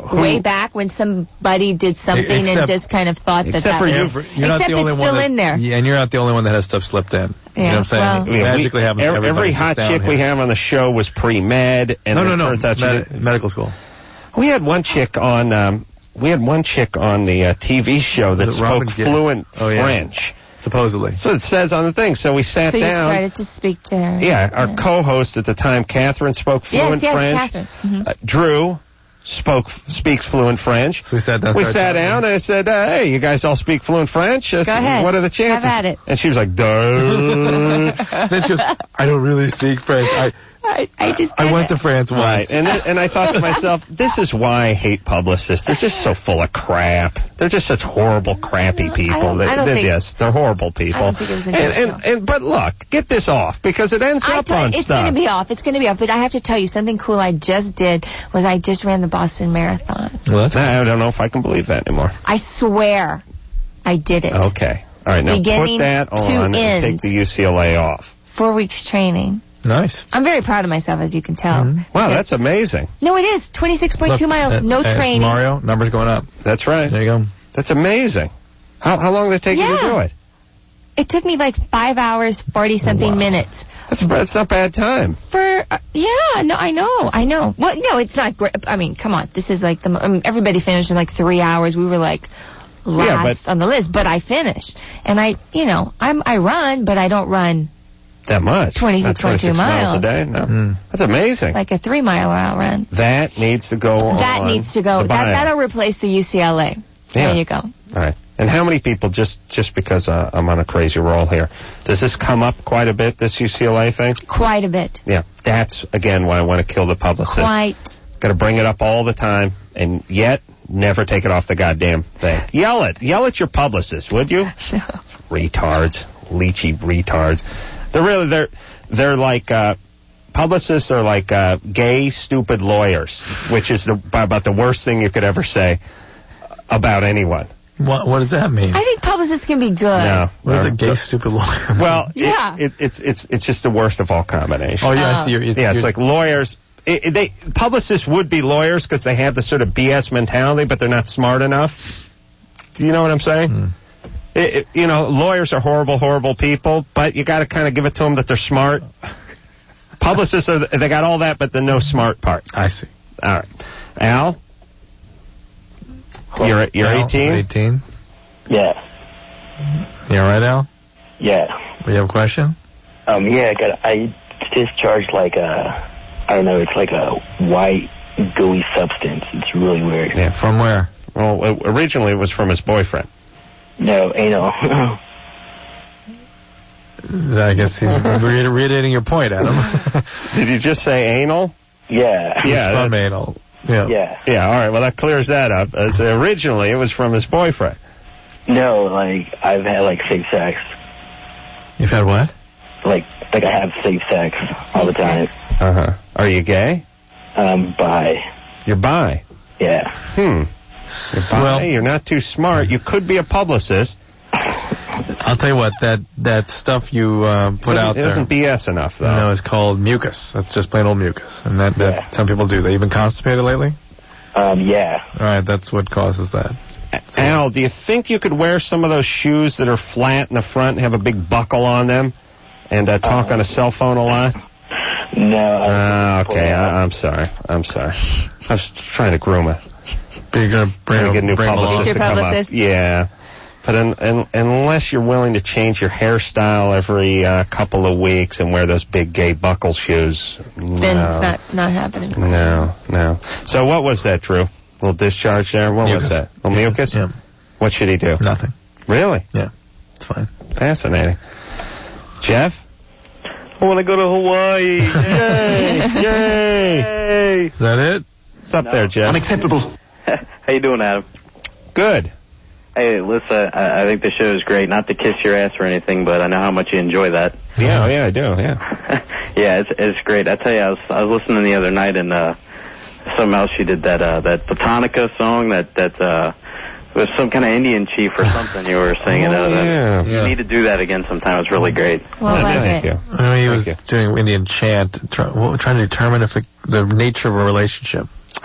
Speaker 4: way back when somebody did something
Speaker 6: Except-
Speaker 4: and just kind of thought that
Speaker 2: except
Speaker 4: that
Speaker 2: for
Speaker 4: was...
Speaker 2: you.
Speaker 6: You're not
Speaker 4: Except
Speaker 6: the only
Speaker 4: it's
Speaker 6: one
Speaker 4: still
Speaker 6: that,
Speaker 4: in there.
Speaker 6: Yeah, and you're not the only one that has stuff slipped in. You know what I'm saying?
Speaker 4: well-
Speaker 6: It magically
Speaker 2: we,
Speaker 6: happens to
Speaker 2: every,
Speaker 6: everybody
Speaker 2: every
Speaker 6: just
Speaker 2: hot
Speaker 6: down
Speaker 2: chick
Speaker 6: here.
Speaker 2: we have on the show was pre-med, and
Speaker 6: No,
Speaker 2: it
Speaker 6: no, no.
Speaker 2: turns out she
Speaker 6: Med-
Speaker 2: didn't-
Speaker 6: medical school.
Speaker 2: We had one chick on. Um, we had one chick on the uh, T V show that
Speaker 6: Was it Robin
Speaker 2: spoke
Speaker 6: Gibb?
Speaker 2: fluent
Speaker 6: Oh, yeah.
Speaker 2: French.
Speaker 6: Supposedly.
Speaker 2: So it says on the thing. So we sat
Speaker 4: So you
Speaker 2: down.
Speaker 4: started to speak to her.
Speaker 2: Yeah, our co-host at the time, Catherine, spoke fluent
Speaker 4: Yes, yes,
Speaker 2: French.
Speaker 4: Catherine. Mhm.
Speaker 2: Uh, Drew spoke speaks fluent French.
Speaker 6: So we sat down.
Speaker 2: We
Speaker 6: started
Speaker 2: sat
Speaker 6: talking.
Speaker 2: down and I said, uh, "Hey, you guys all speak fluent French? I said,
Speaker 4: ahead.
Speaker 2: What are the chances?"
Speaker 4: Have at it.
Speaker 2: And she was like, "Duh."
Speaker 6: Then she goes, I don't really speak French. I
Speaker 4: I, I just
Speaker 6: I
Speaker 4: kinda-
Speaker 6: went to France once.
Speaker 2: Right, and then, and I thought to myself, this is why I hate publicists. They're just so full of crap. They're just such horrible, crappy people.
Speaker 4: don't-
Speaker 2: They-
Speaker 4: I don't
Speaker 2: they're,
Speaker 4: think-
Speaker 2: yes, they're horrible people.
Speaker 4: I don't think it was a good
Speaker 2: and, and,
Speaker 4: show.
Speaker 2: and but look, get this off because it ends
Speaker 4: I
Speaker 2: up
Speaker 4: tell you,
Speaker 2: on
Speaker 4: it's
Speaker 2: stuff.
Speaker 4: going to be off. It's going to be off. But I have to tell you, something cool I just did was I just ran the Boston Marathon.
Speaker 6: Well, that's
Speaker 2: I don't know if I can believe that anymore.
Speaker 4: I swear I did it.
Speaker 2: Okay, all right, now
Speaker 4: Beginning
Speaker 2: put that
Speaker 4: to
Speaker 2: on and take
Speaker 4: end.
Speaker 2: the U C L A off.
Speaker 4: Four weeks training.
Speaker 6: nice.
Speaker 4: I'm very proud of myself, as you can tell.
Speaker 2: Wow, that's amazing.
Speaker 4: No, it is. twenty-six point two
Speaker 6: Look,
Speaker 4: miles.
Speaker 6: uh,
Speaker 4: no
Speaker 6: uh,
Speaker 4: training.
Speaker 6: Mario, numbers going up.
Speaker 2: That's right.
Speaker 6: There you go.
Speaker 2: That's amazing. How how long did it take you to
Speaker 4: Yeah.
Speaker 2: do it?
Speaker 4: It took me like five hours, forty-something
Speaker 2: Wow.
Speaker 4: minutes.
Speaker 2: That's that's not bad time.
Speaker 4: For uh, yeah, no, I know, I know. Well, no, it's not great. I mean, come on, this is like the. I mean, everybody finished in like three hours. We were like
Speaker 2: Yeah,
Speaker 4: last
Speaker 2: but-
Speaker 4: on the list, but I finished, and I, you know, I'm I run, but I don't run
Speaker 2: That much.
Speaker 4: twenty-six point two
Speaker 2: Not twenty-six miles a day. No,
Speaker 6: Mm.
Speaker 2: that's amazing.
Speaker 4: like a three mile out run.
Speaker 2: That needs to go on.
Speaker 4: That needs to go.
Speaker 2: the
Speaker 4: That
Speaker 2: bio.
Speaker 4: that'll replace the U C L A.
Speaker 2: Yeah.
Speaker 4: There you go.
Speaker 2: All right. And how many people, just just because uh, I'm on a crazy roll here, does this come up quite a bit, this U C L A thing?
Speaker 4: Quite a bit.
Speaker 2: Yeah. That's, again, why I want to kill the publicist.
Speaker 4: Quite.
Speaker 2: Got to bring it up all the time, and yet never take it off the goddamn thing. Yell it. Yell at your publicist, would you? Retards. Leechy retards. They're really, they're, they're like, uh, publicists are like uh, gay, stupid lawyers, which is the, about the worst thing you could ever say about anyone.
Speaker 6: What What does that mean?
Speaker 4: I think publicists can be good.
Speaker 2: No.
Speaker 6: What is
Speaker 2: Uh,
Speaker 6: a gay, stupid lawyer?
Speaker 2: Well, it-
Speaker 4: Yeah.
Speaker 2: it, it's it's it's just the worst of all combinations.
Speaker 6: Oh, yeah, I
Speaker 4: Oh.
Speaker 6: see. You're,
Speaker 2: yeah, it's
Speaker 6: you're-
Speaker 2: like lawyers. It, it- they publicists would be lawyers because they have the sort of B S mentality, but they're not smart enough. Do you know what I'm saying?
Speaker 6: Hmm.
Speaker 2: It, it, you know, lawyers are horrible, horrible people, but you got to kind of give it to them that they're smart. Publicists are they got all that, but the no smart part.
Speaker 6: I see.
Speaker 2: All right, Al, you're you're
Speaker 6: Al,
Speaker 2: eighteen.
Speaker 6: eighteen.
Speaker 11: Yeah.
Speaker 6: You all right, Al?
Speaker 11: Yeah.
Speaker 6: You have a question?
Speaker 11: Um, yeah, I got, I discharged like a, I don't know, it's like a white gooey substance. It's really weird.
Speaker 2: Yeah.
Speaker 6: From where?
Speaker 2: Well, it, originally it was from his boyfriend.
Speaker 11: No, anal.
Speaker 6: I guess he's re- reiterating your point, Adam.
Speaker 2: Did you just say anal?
Speaker 11: yeah.
Speaker 2: Yeah,
Speaker 6: From
Speaker 2: that's-
Speaker 6: anal. Yeah.
Speaker 11: Yeah.
Speaker 2: Yeah, all right. Well, that clears that up. As originally, it was from his boyfriend.
Speaker 11: No, like, I've had like safe sex.
Speaker 6: You've had what?
Speaker 11: Like, like I have safe sex all the time.
Speaker 4: Sex.
Speaker 2: Uh huh. Are you gay?
Speaker 11: Um, bi.
Speaker 2: You're bi.
Speaker 11: Yeah.
Speaker 2: Hmm. You're bi.
Speaker 6: Well-
Speaker 2: You're not too smart. You could be a publicist.
Speaker 6: I'll tell you what, that, that stuff you uh, put
Speaker 2: It
Speaker 6: out
Speaker 2: isn't- it
Speaker 6: there.
Speaker 2: isn't B S enough, though.
Speaker 6: No, it's called mucus. That's just plain old mucus. And that, that
Speaker 11: Yeah.
Speaker 6: some people do. They even constipated lately?
Speaker 11: Um, yeah.
Speaker 6: All right, that's what causes that.
Speaker 2: Al, do you think you could wear some of those shoes that are flat in the front and have a big buckle on them and uh, talk
Speaker 11: Uh,
Speaker 2: on a cell phone a lot?
Speaker 11: No. I
Speaker 2: Ah, okay. I, I'm sorry. I'm sorry. I was trying to groom it.
Speaker 6: But you're going to bring,
Speaker 2: Trying to get a new
Speaker 6: bring
Speaker 2: publicist
Speaker 6: along.
Speaker 4: Your
Speaker 2: to come up.
Speaker 4: publicist?
Speaker 2: Yeah. But un, un, unless you're willing to change your hairstyle every uh, couple of weeks and wear those big gay buckle shoes,
Speaker 4: Then
Speaker 2: no.
Speaker 4: it's not, not happening.
Speaker 2: No, no. So what was that, Drew? Little discharge there? What was
Speaker 6: Mucus.
Speaker 2: that? Little mucus?
Speaker 6: Yeah.
Speaker 2: What should he do?
Speaker 6: Nothing.
Speaker 2: Really?
Speaker 6: Yeah. It's fine.
Speaker 2: Fascinating. Jeff?
Speaker 9: I want to go to Hawaii.
Speaker 2: Yay! Yay!
Speaker 6: Is that it?
Speaker 2: What's up there, Jeff?
Speaker 12: Unacceptable.
Speaker 9: How you doing, Adam?
Speaker 2: Good.
Speaker 9: Hey, listen, I, I think the show is great. Not to kiss your ass or anything, but I know how much you enjoy that.
Speaker 2: Yeah, oh, yeah, I do, yeah.
Speaker 9: Yeah, it's it's great. I tell you, I was I was listening the other night, and uh, something else you did that uh, that Botanica song that that uh, was some kind of Indian chief or something you were singing.
Speaker 2: Oh,
Speaker 9: uh, that,
Speaker 2: yeah.
Speaker 9: You need to do that again sometime. It's really great.
Speaker 4: What was
Speaker 2: Thank
Speaker 4: it?
Speaker 2: you.
Speaker 6: I know he
Speaker 2: Thank
Speaker 6: was
Speaker 2: you.
Speaker 6: doing Indian chant, try, well, trying to determine if the, the nature of a relationship.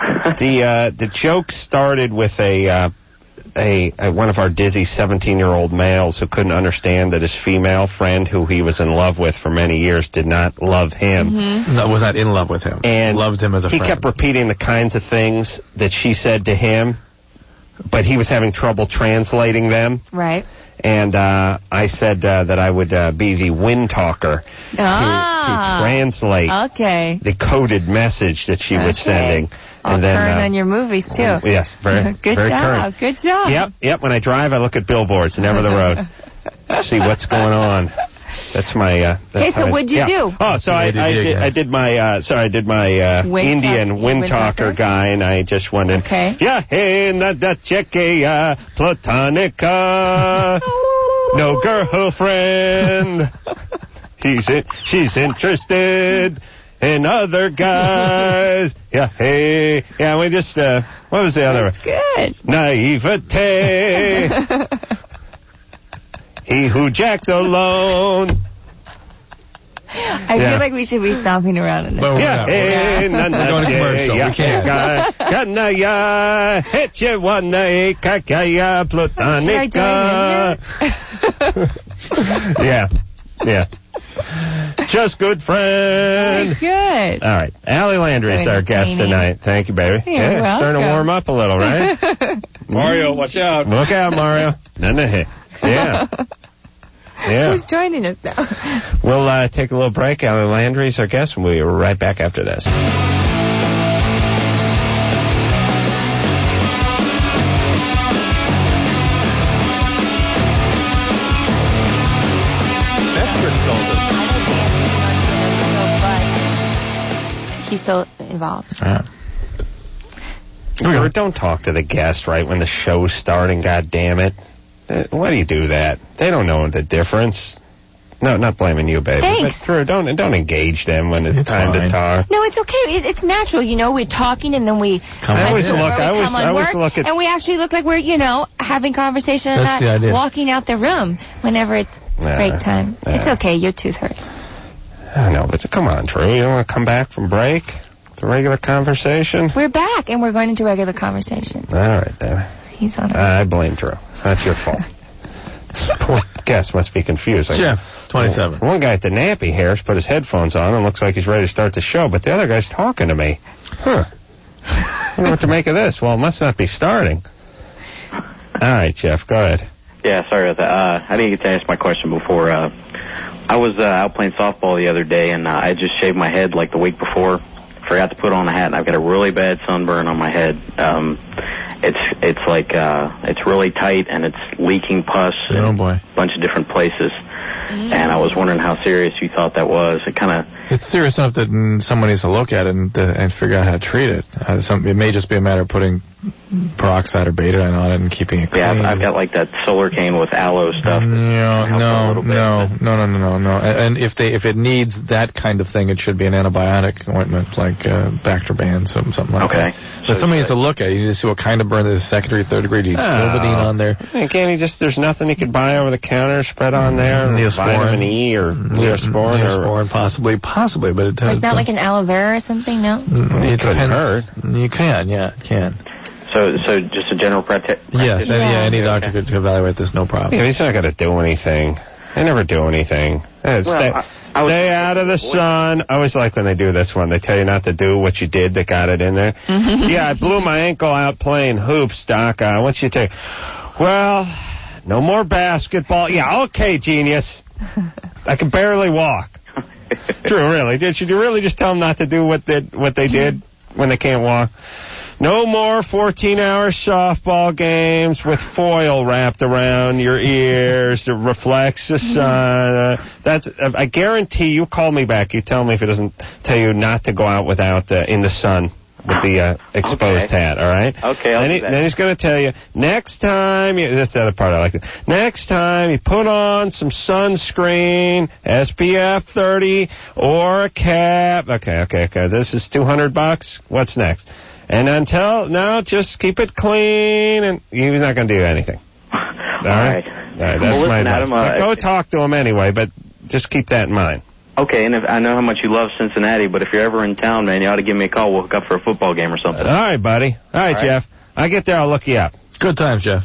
Speaker 2: the uh, the joke started with a, uh, a a one of our dizzy seventeen-year-old males who couldn't understand that his female friend, who he was in love with for many years, did not love him.
Speaker 4: Mm-hmm.
Speaker 6: No, was not in love with him.
Speaker 2: And
Speaker 6: loved him as a
Speaker 2: he
Speaker 6: friend.
Speaker 2: kept repeating the kinds of things that she said to him, but he was having trouble translating them.
Speaker 4: Right.
Speaker 2: And uh, I said uh, that I would uh, be the wind talker
Speaker 4: ah,
Speaker 2: to, to translate
Speaker 4: okay.
Speaker 2: the coded message that she
Speaker 4: okay.
Speaker 2: was sending.
Speaker 4: All
Speaker 2: and then,
Speaker 4: current
Speaker 2: uh,
Speaker 4: on your movies, too.
Speaker 2: Yes, very
Speaker 4: Good
Speaker 2: very
Speaker 4: job,
Speaker 2: current.
Speaker 4: good job.
Speaker 2: Yep, yep. When I drive, I look at billboards, never the road. See what's going on. That's my. Uh,
Speaker 4: okay, so
Speaker 2: I,
Speaker 4: what'd you
Speaker 2: yeah.
Speaker 4: do?
Speaker 2: Oh, so I, I did. I did my. Uh, sorry, I did my uh,
Speaker 4: Wind
Speaker 2: Indian
Speaker 4: talk-
Speaker 2: wind
Speaker 4: wind
Speaker 2: talker
Speaker 4: talker?
Speaker 2: guy, and I just wanted.
Speaker 4: Okay.
Speaker 2: Yeah, hey, nada chequea platonica. No girlfriend. He's in, she's interested in other guys. Yeah, hey. Yeah, we just, uh, what was the other one?
Speaker 4: Good.
Speaker 2: Naivete. He who jacks alone.
Speaker 4: I
Speaker 2: Yeah.
Speaker 4: feel like we should be stomping around in this.
Speaker 6: Well,
Speaker 4: one.
Speaker 2: Yeah, hey,
Speaker 6: We're going to commercial. We can't.
Speaker 2: Gana ya, heche wana kakaya platonica. Yeah, yeah. Just good friend.
Speaker 4: Good.
Speaker 2: All right. Allie Landry is
Speaker 4: So
Speaker 2: our guest
Speaker 4: entertaining.
Speaker 2: tonight. Thank you, baby.
Speaker 4: You're
Speaker 2: yeah, starting to
Speaker 4: welcome.
Speaker 2: warm up a little, right?
Speaker 6: Mario, watch out.
Speaker 2: Look out, Mario. No, no, hey. Yeah. Yeah.
Speaker 4: Who's joining us now?
Speaker 2: We'll uh, take a little break. Allie Landry is our guest, and we'll be right back after this.
Speaker 4: He's so involved.
Speaker 2: Yeah. Or don't talk to the guest right when the show's starting, God damn it. Uh, Why do you do that? They don't know the difference. No, not blaming you, baby.
Speaker 4: Thanks.
Speaker 2: But Drew, don't don't engage them when it's,
Speaker 6: It's
Speaker 2: time
Speaker 6: fine.
Speaker 2: to talk.
Speaker 4: No, it's okay. It, it's natural. You know, we're talking and then we
Speaker 6: Come
Speaker 2: I
Speaker 6: on.
Speaker 2: always
Speaker 4: or
Speaker 2: look.
Speaker 4: we
Speaker 2: I always,
Speaker 4: come on
Speaker 2: I always
Speaker 4: work,
Speaker 2: look at.
Speaker 4: and we actually look like we're, you know, having conversation and
Speaker 6: That's the
Speaker 4: not
Speaker 6: idea.
Speaker 4: walking out the room whenever it's
Speaker 2: Nah,
Speaker 4: break time.
Speaker 2: nah.
Speaker 4: It's okay. Your tooth hurts.
Speaker 2: I know, but come on, Drew. You don't want to come back from break? The regular conversation.
Speaker 4: We're back and we're going into regular conversation.
Speaker 2: All right, baby.
Speaker 4: He's on it.
Speaker 2: I blame Drew. It's not your fault. This poor guest must be confused. Like,
Speaker 6: Jeff, twenty-seven.
Speaker 2: One guy at the nappy hairs put his headphones on and looks like he's ready to start the show, but the other guy's talking to me. Huh. I wonder what to make of this. Well, it must not be starting. All right, Jeff, go ahead.
Speaker 9: Yeah, sorry about that. Uh, I didn't get to ask my question before. Uh, I was uh, out playing softball the other day, and uh, I just shaved my head like the week before. Forgot to put on a hat, and I've got a really bad sunburn on my head. Um, it's it's like uh, it's really tight, and it's leaking pus in
Speaker 6: Oh, boy.
Speaker 9: a bunch of different places. And I was wondering how serious you thought that was. It kind of
Speaker 6: It's serious enough that mm, someone needs to look at it and, uh, and figure out how to treat it. Uh, some, it may just be a matter of putting peroxide or betadine on it and keeping it clean.
Speaker 9: yeah. I've, I've got like that solar cane with aloe stuff.
Speaker 6: No,
Speaker 9: Help a
Speaker 6: no,
Speaker 9: little bit,
Speaker 6: no,
Speaker 9: but-
Speaker 6: no, no, no, no, no. And and if they if it needs that kind of thing, it should be an antibiotic ointment like uh, Bactroban, something something like
Speaker 9: Okay.
Speaker 6: that. But
Speaker 9: So
Speaker 6: somebody
Speaker 9: it's
Speaker 6: needs to look at it. You need to see what kind of burn is, secondary, third degree. Do you need Silvadine on there?
Speaker 2: Hey, can't he just, there's nothing he could buy over the counter, spread on there?
Speaker 6: Neosporin.
Speaker 2: Vitamin E or Neosporin? or
Speaker 6: Neosporin, possibly, possibly, but it does.
Speaker 4: Like not like an aloe vera or something, no?
Speaker 6: it
Speaker 2: couldn't
Speaker 6: depends. You can, yeah, it can.
Speaker 9: So so just a general practi-
Speaker 6: Yes,
Speaker 9: practitioner?
Speaker 6: any, yeah, any
Speaker 9: Okay.
Speaker 6: doctor could evaluate this, no problem.
Speaker 2: Yeah, he's not going to do anything. They never do anything. Hey, stay
Speaker 9: I- I was-
Speaker 2: stay out of the sun. I always like when they do this one. They tell you not to do what you did that got it in there. Yeah, I blew my ankle out playing hoops, Doc. I want you to take... Well, no more basketball. Yeah, okay, genius. I can barely walk. True, really. Did should you really just tell them not to do what they, what they did when they can't walk? No more fourteen-hour softball games with foil wrapped around your ears that reflects the sun. Uh, that's. I guarantee you call me back. You tell me if it doesn't tell you not to go out without uh, in the sun with the uh, exposed
Speaker 9: Okay.
Speaker 2: hat. All right.
Speaker 9: Okay, I'll
Speaker 2: then,
Speaker 9: do
Speaker 2: he,
Speaker 9: that.
Speaker 2: then he's going to tell you next time. You, that's the other part I like. It. Next time you put on some sunscreen, S P F thirty or a cap. Okay, okay, okay. This is two hundred bucks. What's next? And until now, just keep it clean, and he's not going to do anything. All right.
Speaker 9: right.
Speaker 2: All right. That's
Speaker 9: Well,
Speaker 2: my
Speaker 9: listen,
Speaker 2: advice.
Speaker 9: Adam, uh,
Speaker 2: But go talk to him anyway, but just keep that in mind.
Speaker 9: Okay, and if, I know how much you love Cincinnati, but if you're ever in town, man, you ought to give me a call. We'll hook up for a football game or something.
Speaker 2: All right, buddy. All right,
Speaker 9: All right.
Speaker 2: Jeff. I get there, I'll look you up.
Speaker 6: Good times, Jeff.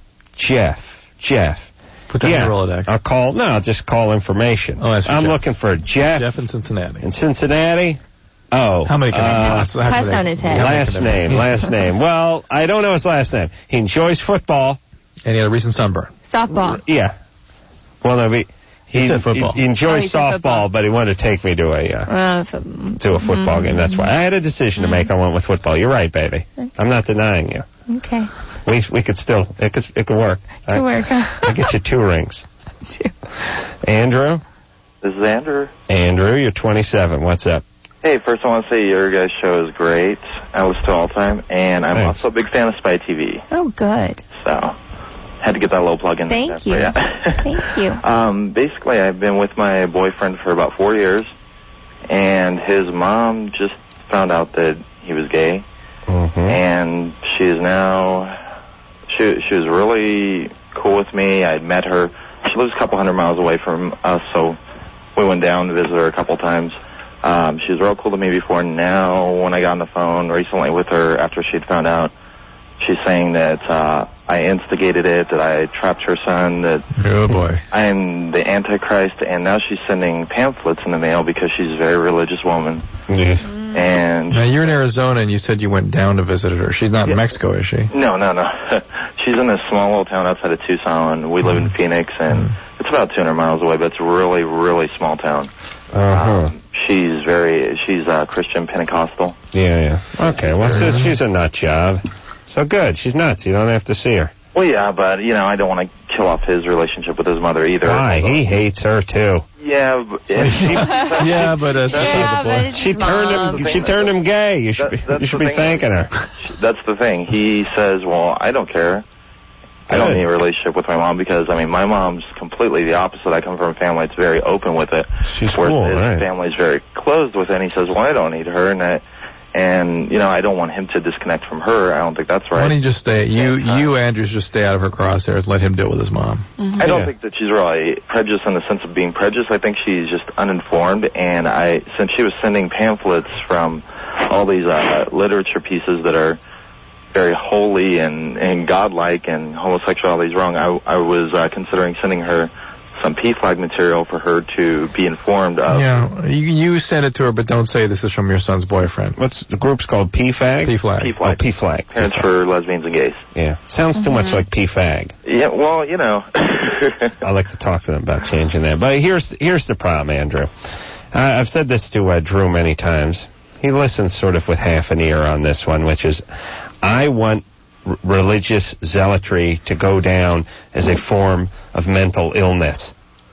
Speaker 2: Jeff. Jeff.
Speaker 6: Put that
Speaker 2: yeah.
Speaker 6: in your Rolodex.
Speaker 2: I'll call. No, I'll just call information.
Speaker 6: Oh, that's for
Speaker 2: I'm
Speaker 6: Jeff.
Speaker 2: looking for Jeff.
Speaker 6: Jeff in Cincinnati.
Speaker 2: In Cincinnati? Oh.
Speaker 6: How many can
Speaker 2: uh,
Speaker 6: they possibly?
Speaker 4: Pass on his head.
Speaker 2: Last name, last name. Well, I don't know his last name. He enjoys football.
Speaker 6: And he had a recent sunburn.
Speaker 4: Softball.
Speaker 2: Yeah. Well, no, he, he,
Speaker 6: He said football.
Speaker 2: he enjoys
Speaker 4: Oh, he said
Speaker 2: softball,
Speaker 4: football.
Speaker 2: but he wanted to take me to a uh,
Speaker 4: Uh, f-
Speaker 2: to a football game. That's why I had a decision to make. I went with football. You're right, baby. I'm not denying you.
Speaker 4: okay.
Speaker 2: We we could still it could it could work.
Speaker 4: Good
Speaker 2: I,
Speaker 4: work.
Speaker 2: I get you two rings.
Speaker 4: Two.
Speaker 2: Andrew.
Speaker 10: This is Andrew.
Speaker 2: Andrew, you're twenty-seven. What's up?
Speaker 10: Hey, first I want to say your guys' show is great. I listen to it all the time, and I'm
Speaker 2: Thanks.
Speaker 10: also a big fan of Spy T V.
Speaker 4: Oh, good.
Speaker 10: So, had to get that little plug in.
Speaker 4: Thank
Speaker 10: there,
Speaker 4: you.
Speaker 10: but yeah.
Speaker 4: Thank you.
Speaker 10: Um, basically, I've been with my boyfriend for about four years, and his mom just found out that he was gay,
Speaker 2: Mm-hmm.
Speaker 10: and she is now, she, she was really cool with me. I'd met her. She lives a couple hundred miles away from us, so we went down to visit her a couple times. Um, she was real cool to me before. Now, when I got on the phone recently with her after she'd found out, she's saying that uh, I instigated it, that I trapped her son, that
Speaker 6: Oh, boy.
Speaker 10: I'm the Antichrist, and now she's sending pamphlets in the mail because she's a very religious woman.
Speaker 2: Yeah.
Speaker 10: And
Speaker 6: Now, you're in Arizona, and you said you went down to visit her. She's not in Mexico, is she?
Speaker 10: no, no, no. She's in a small little town outside of Tucson. We live in Phoenix, and it's about two hundred miles away, but it's a really, really small town.
Speaker 2: Uh-huh.
Speaker 10: Um, she's very, she's uh, Christian Pentecostal.
Speaker 2: Yeah, yeah. Okay, well, so she's a nut job. So good. She's nuts. You don't have to see her.
Speaker 10: Well, yeah, but, you know, I don't want to kill off his relationship with his mother either.
Speaker 2: Why? He hates her, too.
Speaker 10: Yeah, but, and she,
Speaker 6: Yeah, but uh,
Speaker 4: Yeah, but it's
Speaker 2: She
Speaker 4: his
Speaker 2: turned
Speaker 4: mom.
Speaker 2: him. She turned him gay. You should be.
Speaker 10: That- that's
Speaker 2: You should
Speaker 10: the
Speaker 2: be
Speaker 10: thing.
Speaker 2: thanking her.
Speaker 10: that's the thing. He says, well, I don't care. I don't
Speaker 2: Good.
Speaker 10: need a relationship with my mom because, I mean, my mom's completely the opposite. I come from a family that's very open with it.
Speaker 2: She's
Speaker 10: whereas
Speaker 2: cool,
Speaker 10: his
Speaker 2: right?
Speaker 10: family's very closed with it, and he says, well, I don't need her, and I, and, you know, I don't want him to disconnect from her. I don't think that's
Speaker 6: Why
Speaker 10: right.
Speaker 6: don't you just stay, you, you, Andrews, just stay out of her crosshairs, let him deal with his mom.
Speaker 4: Mm-hmm.
Speaker 10: I don't
Speaker 2: Yeah.
Speaker 10: think that she's really prejudiced in the sense of being prejudiced. I think she's just uninformed, and I, since she was sending pamphlets from all these uh, literature pieces that are very holy and, and godlike, and homosexuality is wrong, I, I was uh, considering sending her some P FLAG material for her to be informed of.
Speaker 6: Yeah, you, you send it to her, but don't say this is from your son's boyfriend.
Speaker 2: What's the group's called? P FAG?
Speaker 6: P FLAG.
Speaker 10: P
Speaker 2: Oh,
Speaker 10: FLAG.
Speaker 2: P FLAG.
Speaker 10: Parents for Lesbians and Gays.
Speaker 2: Yeah. Sounds too much like P FAG.
Speaker 10: Yeah, well, you know.
Speaker 2: I like to talk to them about changing that. But here's here's the problem, Andrew. I, I've said this to uh, Drew many times. He listens sort of with half an ear on this one, which is I want r- religious zealotry to go down as a form of mental illness.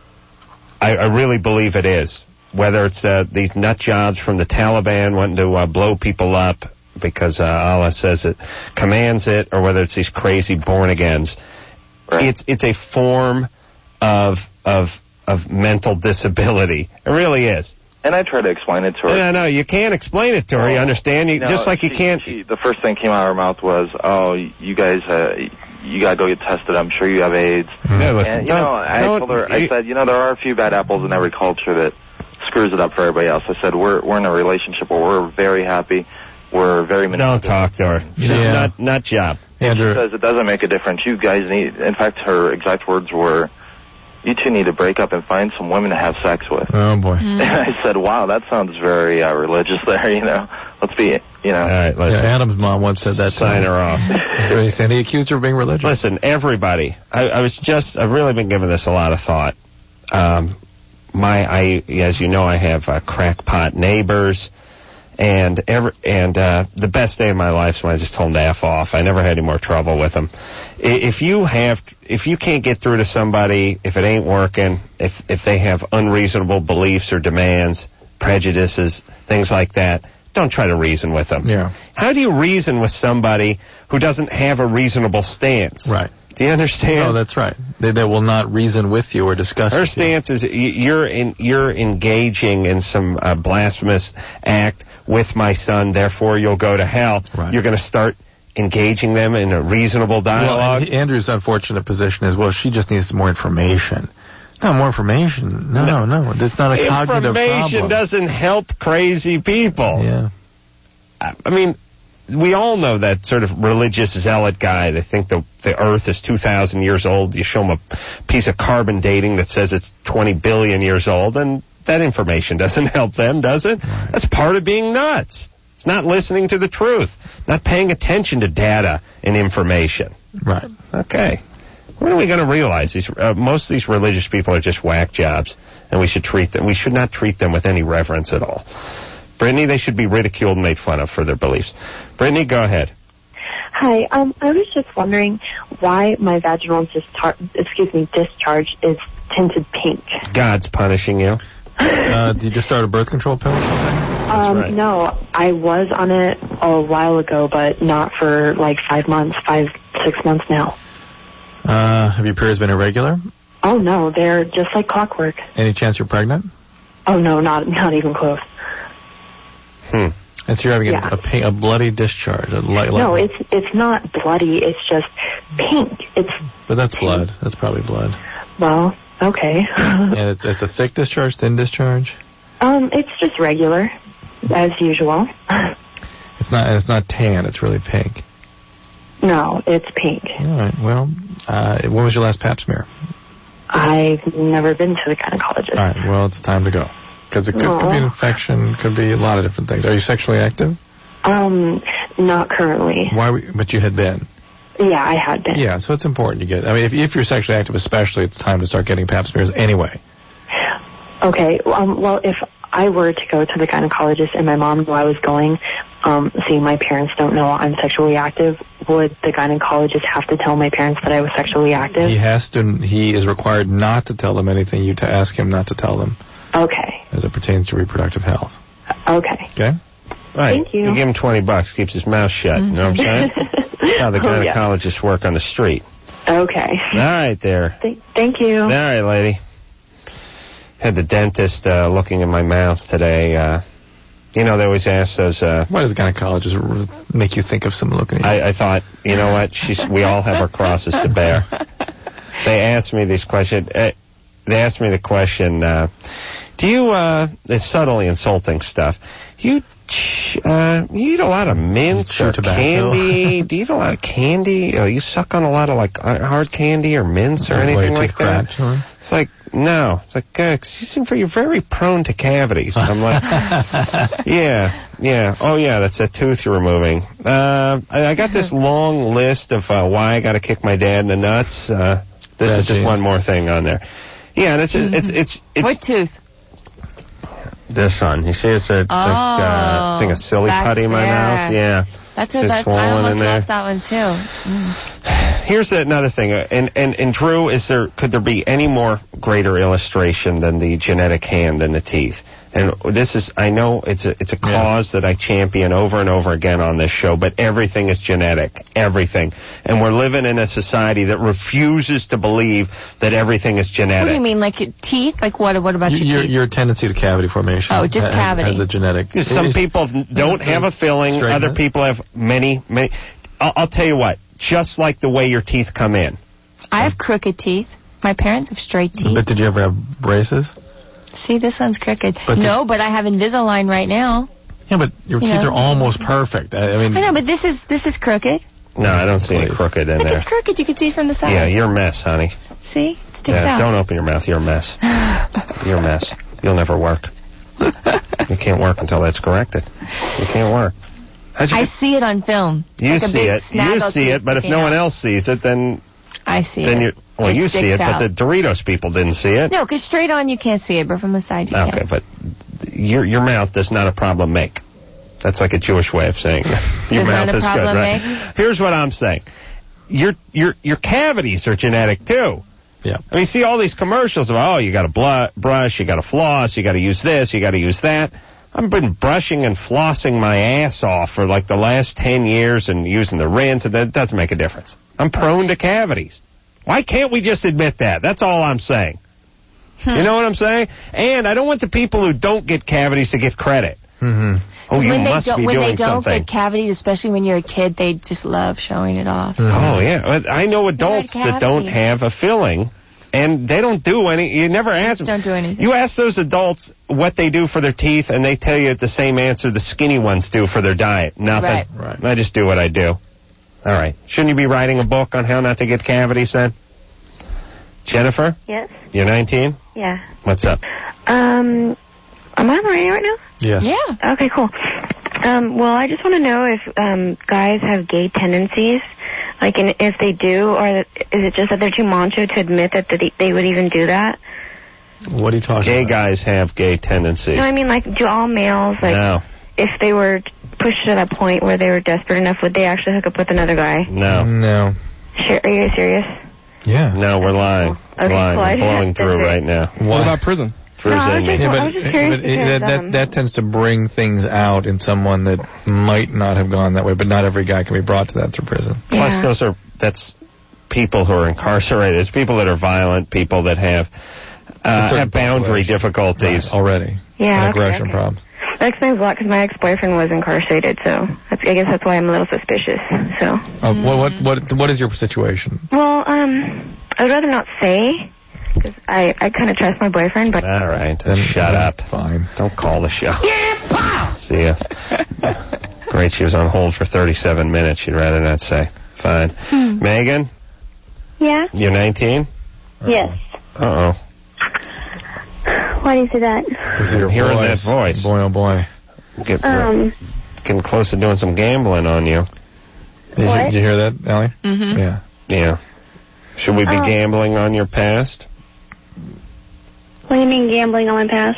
Speaker 2: I, I really believe it is. Whether it's uh, these nut jobs from the Taliban wanting to uh, blow people up because uh, Allah says it, commands it, or whether it's these crazy born-agains.
Speaker 10: Right.
Speaker 2: It's it's a form of of of mental disability. It really is.
Speaker 10: And I try to explain it to her.
Speaker 2: No, no, you can't explain it to her. You understand? You,
Speaker 10: No,
Speaker 2: just like you
Speaker 10: she-
Speaker 2: can't.
Speaker 10: she- the first thing came out of her mouth was, "Oh, you guys, uh, you gotta go get tested. I'm sure you have AIDS."
Speaker 2: No, listen,
Speaker 10: And you
Speaker 2: don't-
Speaker 10: know, I
Speaker 2: don't-
Speaker 10: told her, I
Speaker 2: you-
Speaker 10: said, you know, there are a few bad apples in every culture that screws it up for everybody else. I said, we're we're in a relationship where we're very happy. We're very.
Speaker 2: Don't talk to her. Just
Speaker 6: Yeah.
Speaker 2: nut nut job.
Speaker 6: Andrew,
Speaker 10: She says it doesn't make a difference. You guys need. In fact, her exact words were, "You two need to break up and find some women to have sex with."
Speaker 6: oh boy.
Speaker 10: And I said, "Wow, that sounds very uh, religious there. You know, let's be, you know."
Speaker 2: All right,
Speaker 6: Yeah,
Speaker 2: listen.
Speaker 6: Adam's mom once said that.
Speaker 2: Sign her off.
Speaker 6: And he accused her of being religious.
Speaker 2: Listen, everybody. I, I was just. I've really been giving this a lot of thought. Um, my, I, as you know, I have uh, crackpot neighbors, and every, and uh, the best day of my life is when I just told them to f off. I never had any more trouble with them. I- If you have, if you can't get through to somebody, if it ain't working, if if they have unreasonable beliefs or demands, prejudices, things like that, don't try to reason with them.
Speaker 6: Yeah.
Speaker 2: How do you reason with somebody who doesn't have a reasonable stance?
Speaker 6: Right.
Speaker 2: Do you understand?
Speaker 6: No, that's right. They, they will not reason with you or discuss
Speaker 2: Her
Speaker 6: with you.
Speaker 2: stance is y- you're in, you're engaging in some uh, blasphemous act with my son, therefore you'll go to hell.
Speaker 6: Right.
Speaker 2: You're going to start engaging them in a reasonable
Speaker 6: Well,
Speaker 2: dialogue.
Speaker 6: and Andrew's unfortunate position is, well, she just needs some more information No, more information. No, no, no. It's not a cognitive problem.
Speaker 2: Information doesn't help crazy people.
Speaker 6: Yeah.
Speaker 2: I mean, we all know that sort of religious zealot guy. They think the the Earth is two thousand years old. You show them a piece of carbon dating that says it's twenty billion years old, and that information doesn't help them, does it? Right. That's part of being nuts. It's not listening to the truth, not paying attention to data and information.
Speaker 6: Right.
Speaker 2: Okay. When are we going to realize these? Uh, most of these religious people are just whack jobs, and we should treat them. We should not treat them with any reverence at all. Brittany, they should be ridiculed and made fun of for their beliefs. Brittany, go ahead.
Speaker 12: Hi. Um, I was just wondering why my vaginal distar- excuse me discharge is tinted pink.
Speaker 2: God's punishing you.
Speaker 6: Uh, did you just start a birth control pill or something?
Speaker 12: Um,
Speaker 2: right.
Speaker 12: No, I was on it a while ago, but not for like five months, five, six months now.
Speaker 6: Uh, have your periods been irregular?
Speaker 12: Oh no, they're just like clockwork.
Speaker 6: Any chance you're pregnant?
Speaker 12: Oh no, not not even close.
Speaker 2: Hmm.
Speaker 6: And so you're having
Speaker 12: Yeah.
Speaker 6: a, a, pink, a bloody discharge. A light,
Speaker 12: No,
Speaker 6: light,
Speaker 12: it's it's not bloody. It's just pink. It's
Speaker 6: But that's blood. That's probably blood.
Speaker 12: well, okay.
Speaker 6: And it's, it's a thick discharge, thin discharge?
Speaker 12: um, it's just regular, as usual.
Speaker 6: It's not. It's not tan. It's really pink.
Speaker 12: No, it's pink.
Speaker 6: All right. Well, uh, when was your last pap smear?
Speaker 12: I've never been to the gynecologist.
Speaker 6: All right. Well, it's time to go because it could, could be an infection. Could be a lot of different things. Are you sexually active?
Speaker 12: Um, not currently.
Speaker 6: Why? we- But you had been.
Speaker 12: Yeah, I had been.
Speaker 6: Yeah. So it's important to get. I mean, if if you're sexually active, especially, it's time to start getting pap smears anyway.
Speaker 12: Okay. Um, well, if I were to go to the gynecologist and my mom knew I was going, um, seeing my parents don't know I'm sexually active, would the gynecologist have to tell my parents that I was sexually active?
Speaker 6: He has to. He is required not to tell them anything. You to ask him not to tell them.
Speaker 12: Okay.
Speaker 6: As it pertains to reproductive health.
Speaker 12: Okay.
Speaker 6: Okay.
Speaker 2: Right.
Speaker 12: Thank you.
Speaker 2: You give him twenty bucks, keeps his mouth shut. You know what I'm saying? That's how the
Speaker 12: Oh, yeah.
Speaker 2: gynecologists work on the street.
Speaker 12: Okay.
Speaker 2: All right, there.
Speaker 12: Th- thank you.
Speaker 2: All right, lady. Had the dentist uh, looking in my mouth today. Uh, you know, they always ask those. Uh,
Speaker 6: Why does a gynecologist r- make you think of someone looking at you?
Speaker 2: I, I thought, you know what? She's. We all have our crosses to bear. They asked me these questions. Uh, they asked me the question. Uh, do you? Uh, it's subtly insulting stuff. You. Uh, you eat a lot of mints
Speaker 6: chew
Speaker 2: or
Speaker 6: tobacco.
Speaker 2: candy? Do you eat a lot of candy? Uh, you suck on a lot of like hard candy or mints or
Speaker 6: Why
Speaker 2: anything
Speaker 6: your
Speaker 2: like
Speaker 6: teeth
Speaker 2: that?
Speaker 6: cracked, huh?
Speaker 2: It's like, no. It's like, uh, 'cause you seem very, you're very prone to cavities. I'm like, yeah, yeah. Oh, yeah, that's that tooth you're removing. Uh, I, I got this long list of uh, why I got to kick my dad in the nuts. Uh, this
Speaker 6: Bad
Speaker 2: is just
Speaker 6: genes.
Speaker 2: one more thing on there. Yeah, and it's, it's, it's, it's,
Speaker 4: What tooth?
Speaker 2: this one. You see, it's a,
Speaker 4: Oh,
Speaker 2: like, uh, thing of silly
Speaker 4: back
Speaker 2: putty in my
Speaker 4: there.
Speaker 2: mouth. Yeah.
Speaker 4: That's
Speaker 2: It's
Speaker 4: what
Speaker 2: just
Speaker 4: that's, I
Speaker 2: swollen
Speaker 4: almost
Speaker 2: in there.
Speaker 4: lost that one too. Mm.
Speaker 2: Here's another thing, uh, and, and and Drew, is there could there be any more greater illustration than the genetic hand and the teeth? And this is, I know it's a it's a cause that I champion over and over again on this show, but everything is genetic, everything, and we're living in a society that refuses to believe that everything is
Speaker 4: What
Speaker 2: genetic.
Speaker 4: do you mean, like your teeth? Like what? What about
Speaker 6: Y-
Speaker 4: your
Speaker 6: your,
Speaker 4: teeth?
Speaker 6: your tendency to cavity formation.
Speaker 4: Oh, just
Speaker 6: ha-
Speaker 4: cavity.
Speaker 6: Has a genetic.
Speaker 2: Some
Speaker 6: Is-
Speaker 2: people don't have a filling.
Speaker 6: Straighten
Speaker 2: Other
Speaker 6: it.
Speaker 2: people have many, many. I'll, I'll tell you what. Just like the way your teeth come in.
Speaker 4: I have crooked teeth. My parents have straight teeth.
Speaker 6: But did you ever have braces?
Speaker 4: See, this one's crooked.
Speaker 6: But
Speaker 4: no,
Speaker 6: the-
Speaker 4: but I have Invisalign right now.
Speaker 6: Yeah, but your
Speaker 4: You
Speaker 6: teeth
Speaker 4: know.
Speaker 6: are almost perfect. I, I mean,
Speaker 4: I know, but this is this is crooked.
Speaker 2: No, I don't see any
Speaker 6: Please.
Speaker 2: crooked in
Speaker 4: Look,
Speaker 2: there.
Speaker 4: it's crooked. You can see it from the side.
Speaker 2: Yeah, you're a mess, honey.
Speaker 4: See, it sticks
Speaker 2: Yeah,
Speaker 4: out.
Speaker 2: don't open your mouth. You're a mess. You're a mess. You'll never work. You can't work until that's corrected. You can't work. How'd you
Speaker 4: I
Speaker 2: get-
Speaker 4: see it on film.
Speaker 2: you
Speaker 4: like a
Speaker 2: see
Speaker 4: big
Speaker 2: it. You
Speaker 4: snaggle
Speaker 2: see
Speaker 4: tooth
Speaker 2: it, but if
Speaker 4: sticking
Speaker 2: no one
Speaker 4: out.
Speaker 2: else sees it, then
Speaker 4: I see
Speaker 2: then
Speaker 4: it.
Speaker 2: you well
Speaker 4: It
Speaker 2: you see it,
Speaker 4: sticks out.
Speaker 2: but the Doritos people didn't see it.
Speaker 4: No, because straight on you can't see it, but from the side you
Speaker 2: Okay,
Speaker 4: can.
Speaker 2: but your your mouth does not a problem make. That's like a Jewish way of saying your
Speaker 4: Does
Speaker 2: mouth
Speaker 4: not a
Speaker 2: is good,
Speaker 4: problem
Speaker 2: right?
Speaker 4: make?
Speaker 2: Here's what I'm saying. Your your your cavities are genetic too.
Speaker 6: Yeah.
Speaker 2: I mean, see all these commercials of, oh, you got to bl- brush, you got to floss, you got to use this, you got to use that. I've been brushing and flossing my ass off for like the last ten years and using the rinse, and that doesn't make a difference. I'm prone to cavities. Why can't we just admit that? That's all I'm saying. You know what I'm saying? And I don't want the people who don't get cavities to get credit.
Speaker 6: Mm-hmm.
Speaker 2: Oh, you
Speaker 4: when
Speaker 2: must
Speaker 4: they don't,
Speaker 2: be
Speaker 4: when
Speaker 2: doing
Speaker 4: they don't
Speaker 2: something.
Speaker 4: get cavities, especially when you're a kid, they just love showing it off.
Speaker 2: Oh, yeah. But I know adults that don't
Speaker 4: cavity.
Speaker 2: have a filling And they don't do any, you never ask them.
Speaker 4: Don't do anything.
Speaker 2: You ask those adults what they do for their teeth, and they tell you the same answer the skinny ones do for their diet. Nothing.
Speaker 4: Right.
Speaker 3: Right.
Speaker 2: I just do what I do. All right. Shouldn't you be writing a book on how not to get cavities then? Jennifer?
Speaker 13: Yes.
Speaker 2: You're nineteen?
Speaker 13: Yeah.
Speaker 2: What's up?
Speaker 13: Um, am I on the radio right now?
Speaker 3: Yes.
Speaker 4: Yeah.
Speaker 13: Okay, cool. Um, well, I just want to know if um, guys have gay tendencies, like, and if they do, or is it just that they're too macho to admit that they, they would even do that?
Speaker 3: What are you talking
Speaker 2: Gay
Speaker 3: about?
Speaker 2: guys have gay tendencies.
Speaker 13: No, I mean, like, do all males, like,
Speaker 2: No.
Speaker 13: if they were pushed to that point where they were desperate enough, would they actually hook up with another guy?
Speaker 2: No.
Speaker 3: No.
Speaker 13: Sure, are you serious?
Speaker 3: Yeah.
Speaker 2: No, we're lying.
Speaker 13: Okay,
Speaker 2: lying.
Speaker 13: well, I
Speaker 2: We're blowing
Speaker 13: just-
Speaker 2: through
Speaker 13: that's it.
Speaker 2: right now.
Speaker 3: What about prison?
Speaker 2: Through
Speaker 13: No, I was
Speaker 2: Amy.
Speaker 13: just-
Speaker 3: Yeah,
Speaker 13: I
Speaker 3: but,
Speaker 13: was just curious
Speaker 3: but it-
Speaker 13: because,
Speaker 3: that,
Speaker 13: um,
Speaker 3: that that tends to bring things out in someone that might not have gone that way, but not every guy can be brought to that through prison.
Speaker 2: Plus,
Speaker 13: Yeah.
Speaker 2: those are, that's people who are incarcerated. It's people that are violent, people that have, uh,
Speaker 3: certain
Speaker 2: have boundary
Speaker 3: population.
Speaker 2: difficulties.
Speaker 3: Right, already.
Speaker 13: Yeah,
Speaker 3: And
Speaker 13: okay,
Speaker 3: aggression
Speaker 13: okay.
Speaker 3: problems.
Speaker 13: That explains a lot because my ex-boyfriend was incarcerated, so that's, I guess that's why I'm a little suspicious. So,
Speaker 3: Uh, what, what what what is your situation?
Speaker 13: well, um, I would rather not say because I I kind of trust my boyfriend, but
Speaker 2: All right,
Speaker 3: Then
Speaker 2: shut
Speaker 3: then
Speaker 2: up.
Speaker 3: Fine.
Speaker 2: Don't call the show. Yeah, pow! See ya. Great, she was on hold for thirty-seven minutes. She'd rather not say. Fine.
Speaker 13: Hmm.
Speaker 2: Megan,
Speaker 14: Yeah?
Speaker 2: you're nineteen?
Speaker 14: Yes.
Speaker 2: Uh-oh.
Speaker 14: Why do you say that?
Speaker 3: Because you're
Speaker 2: Hearing that
Speaker 3: voice.
Speaker 2: voice.
Speaker 3: Boy, oh boy.
Speaker 2: Get,
Speaker 14: Um,
Speaker 2: getting close to doing some gambling on you.
Speaker 3: Did you,
Speaker 14: What?
Speaker 3: did you hear that, Ellie?
Speaker 4: Mm-hmm.
Speaker 3: Yeah.
Speaker 2: Yeah. Should we be
Speaker 14: Oh.
Speaker 2: gambling on your past?
Speaker 14: what do you mean gambling on my past?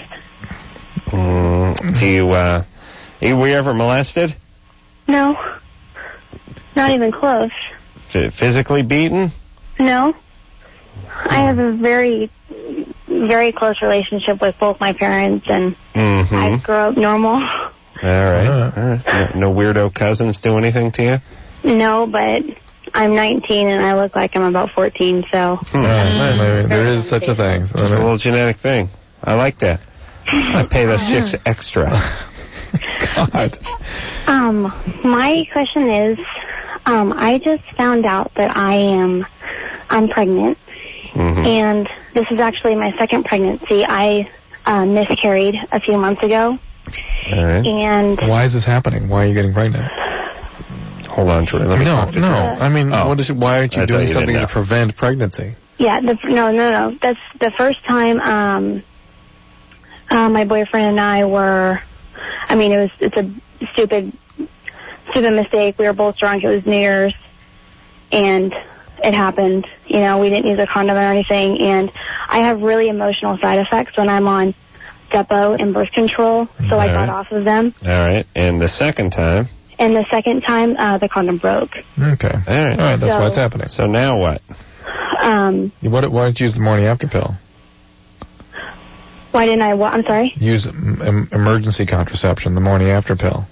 Speaker 2: Mm, do you, uh, were you ever molested?
Speaker 14: No. Not even close.
Speaker 2: F- physically beaten?
Speaker 14: No. I have a very, very close relationship with both my parents, and
Speaker 2: Mm-hmm.
Speaker 14: I grew up normal.
Speaker 2: All right. All right. No, no weirdo cousins do anything to you?
Speaker 14: No, but I'm nineteen and I look like I'm about fourteen, so.
Speaker 2: Hmm.
Speaker 3: All right, so maybe there is such a thing. So
Speaker 2: It's a
Speaker 3: maybe-
Speaker 2: little genetic thing. I like that. I pay those chicks extra.
Speaker 3: God.
Speaker 14: Um, my question is, um, I just found out that I am, I'm pregnant,
Speaker 2: Mm-hmm.
Speaker 14: and this is actually my second pregnancy. I uh, miscarried a few months ago,
Speaker 2: All right.
Speaker 14: and
Speaker 3: Why is this happening? Why are you getting pregnant?
Speaker 2: Hold on, Troy. Let me
Speaker 3: no,
Speaker 2: talk to
Speaker 3: no.
Speaker 2: Troy.
Speaker 3: I mean,
Speaker 2: Oh.
Speaker 3: what is? Why aren't you
Speaker 2: I thought
Speaker 3: doing
Speaker 2: you didn't
Speaker 3: something
Speaker 2: know.
Speaker 3: to prevent pregnancy?
Speaker 14: yeah, the, no, no, no. That's the first time. Um, uh, my boyfriend and I were. I mean, it was it's a stupid, stupid mistake. We were both drunk. It was New Year's, and it happened. You know, we didn't use a condom or anything. And I have really emotional side effects when I'm on Depo and birth control, so I
Speaker 2: All
Speaker 14: got
Speaker 2: right.
Speaker 14: off of them.
Speaker 2: All right. And the second time.
Speaker 14: And the second time, uh, the condom broke.
Speaker 3: Okay.
Speaker 2: All right.
Speaker 3: All right. That's
Speaker 14: So-
Speaker 3: why it's happening.
Speaker 2: So now what?
Speaker 14: Um,
Speaker 3: You- What, why don't you use the morning after pill?
Speaker 14: why didn't I? What? I'm sorry.
Speaker 3: Use em- em- emergency contraception, the morning after pill.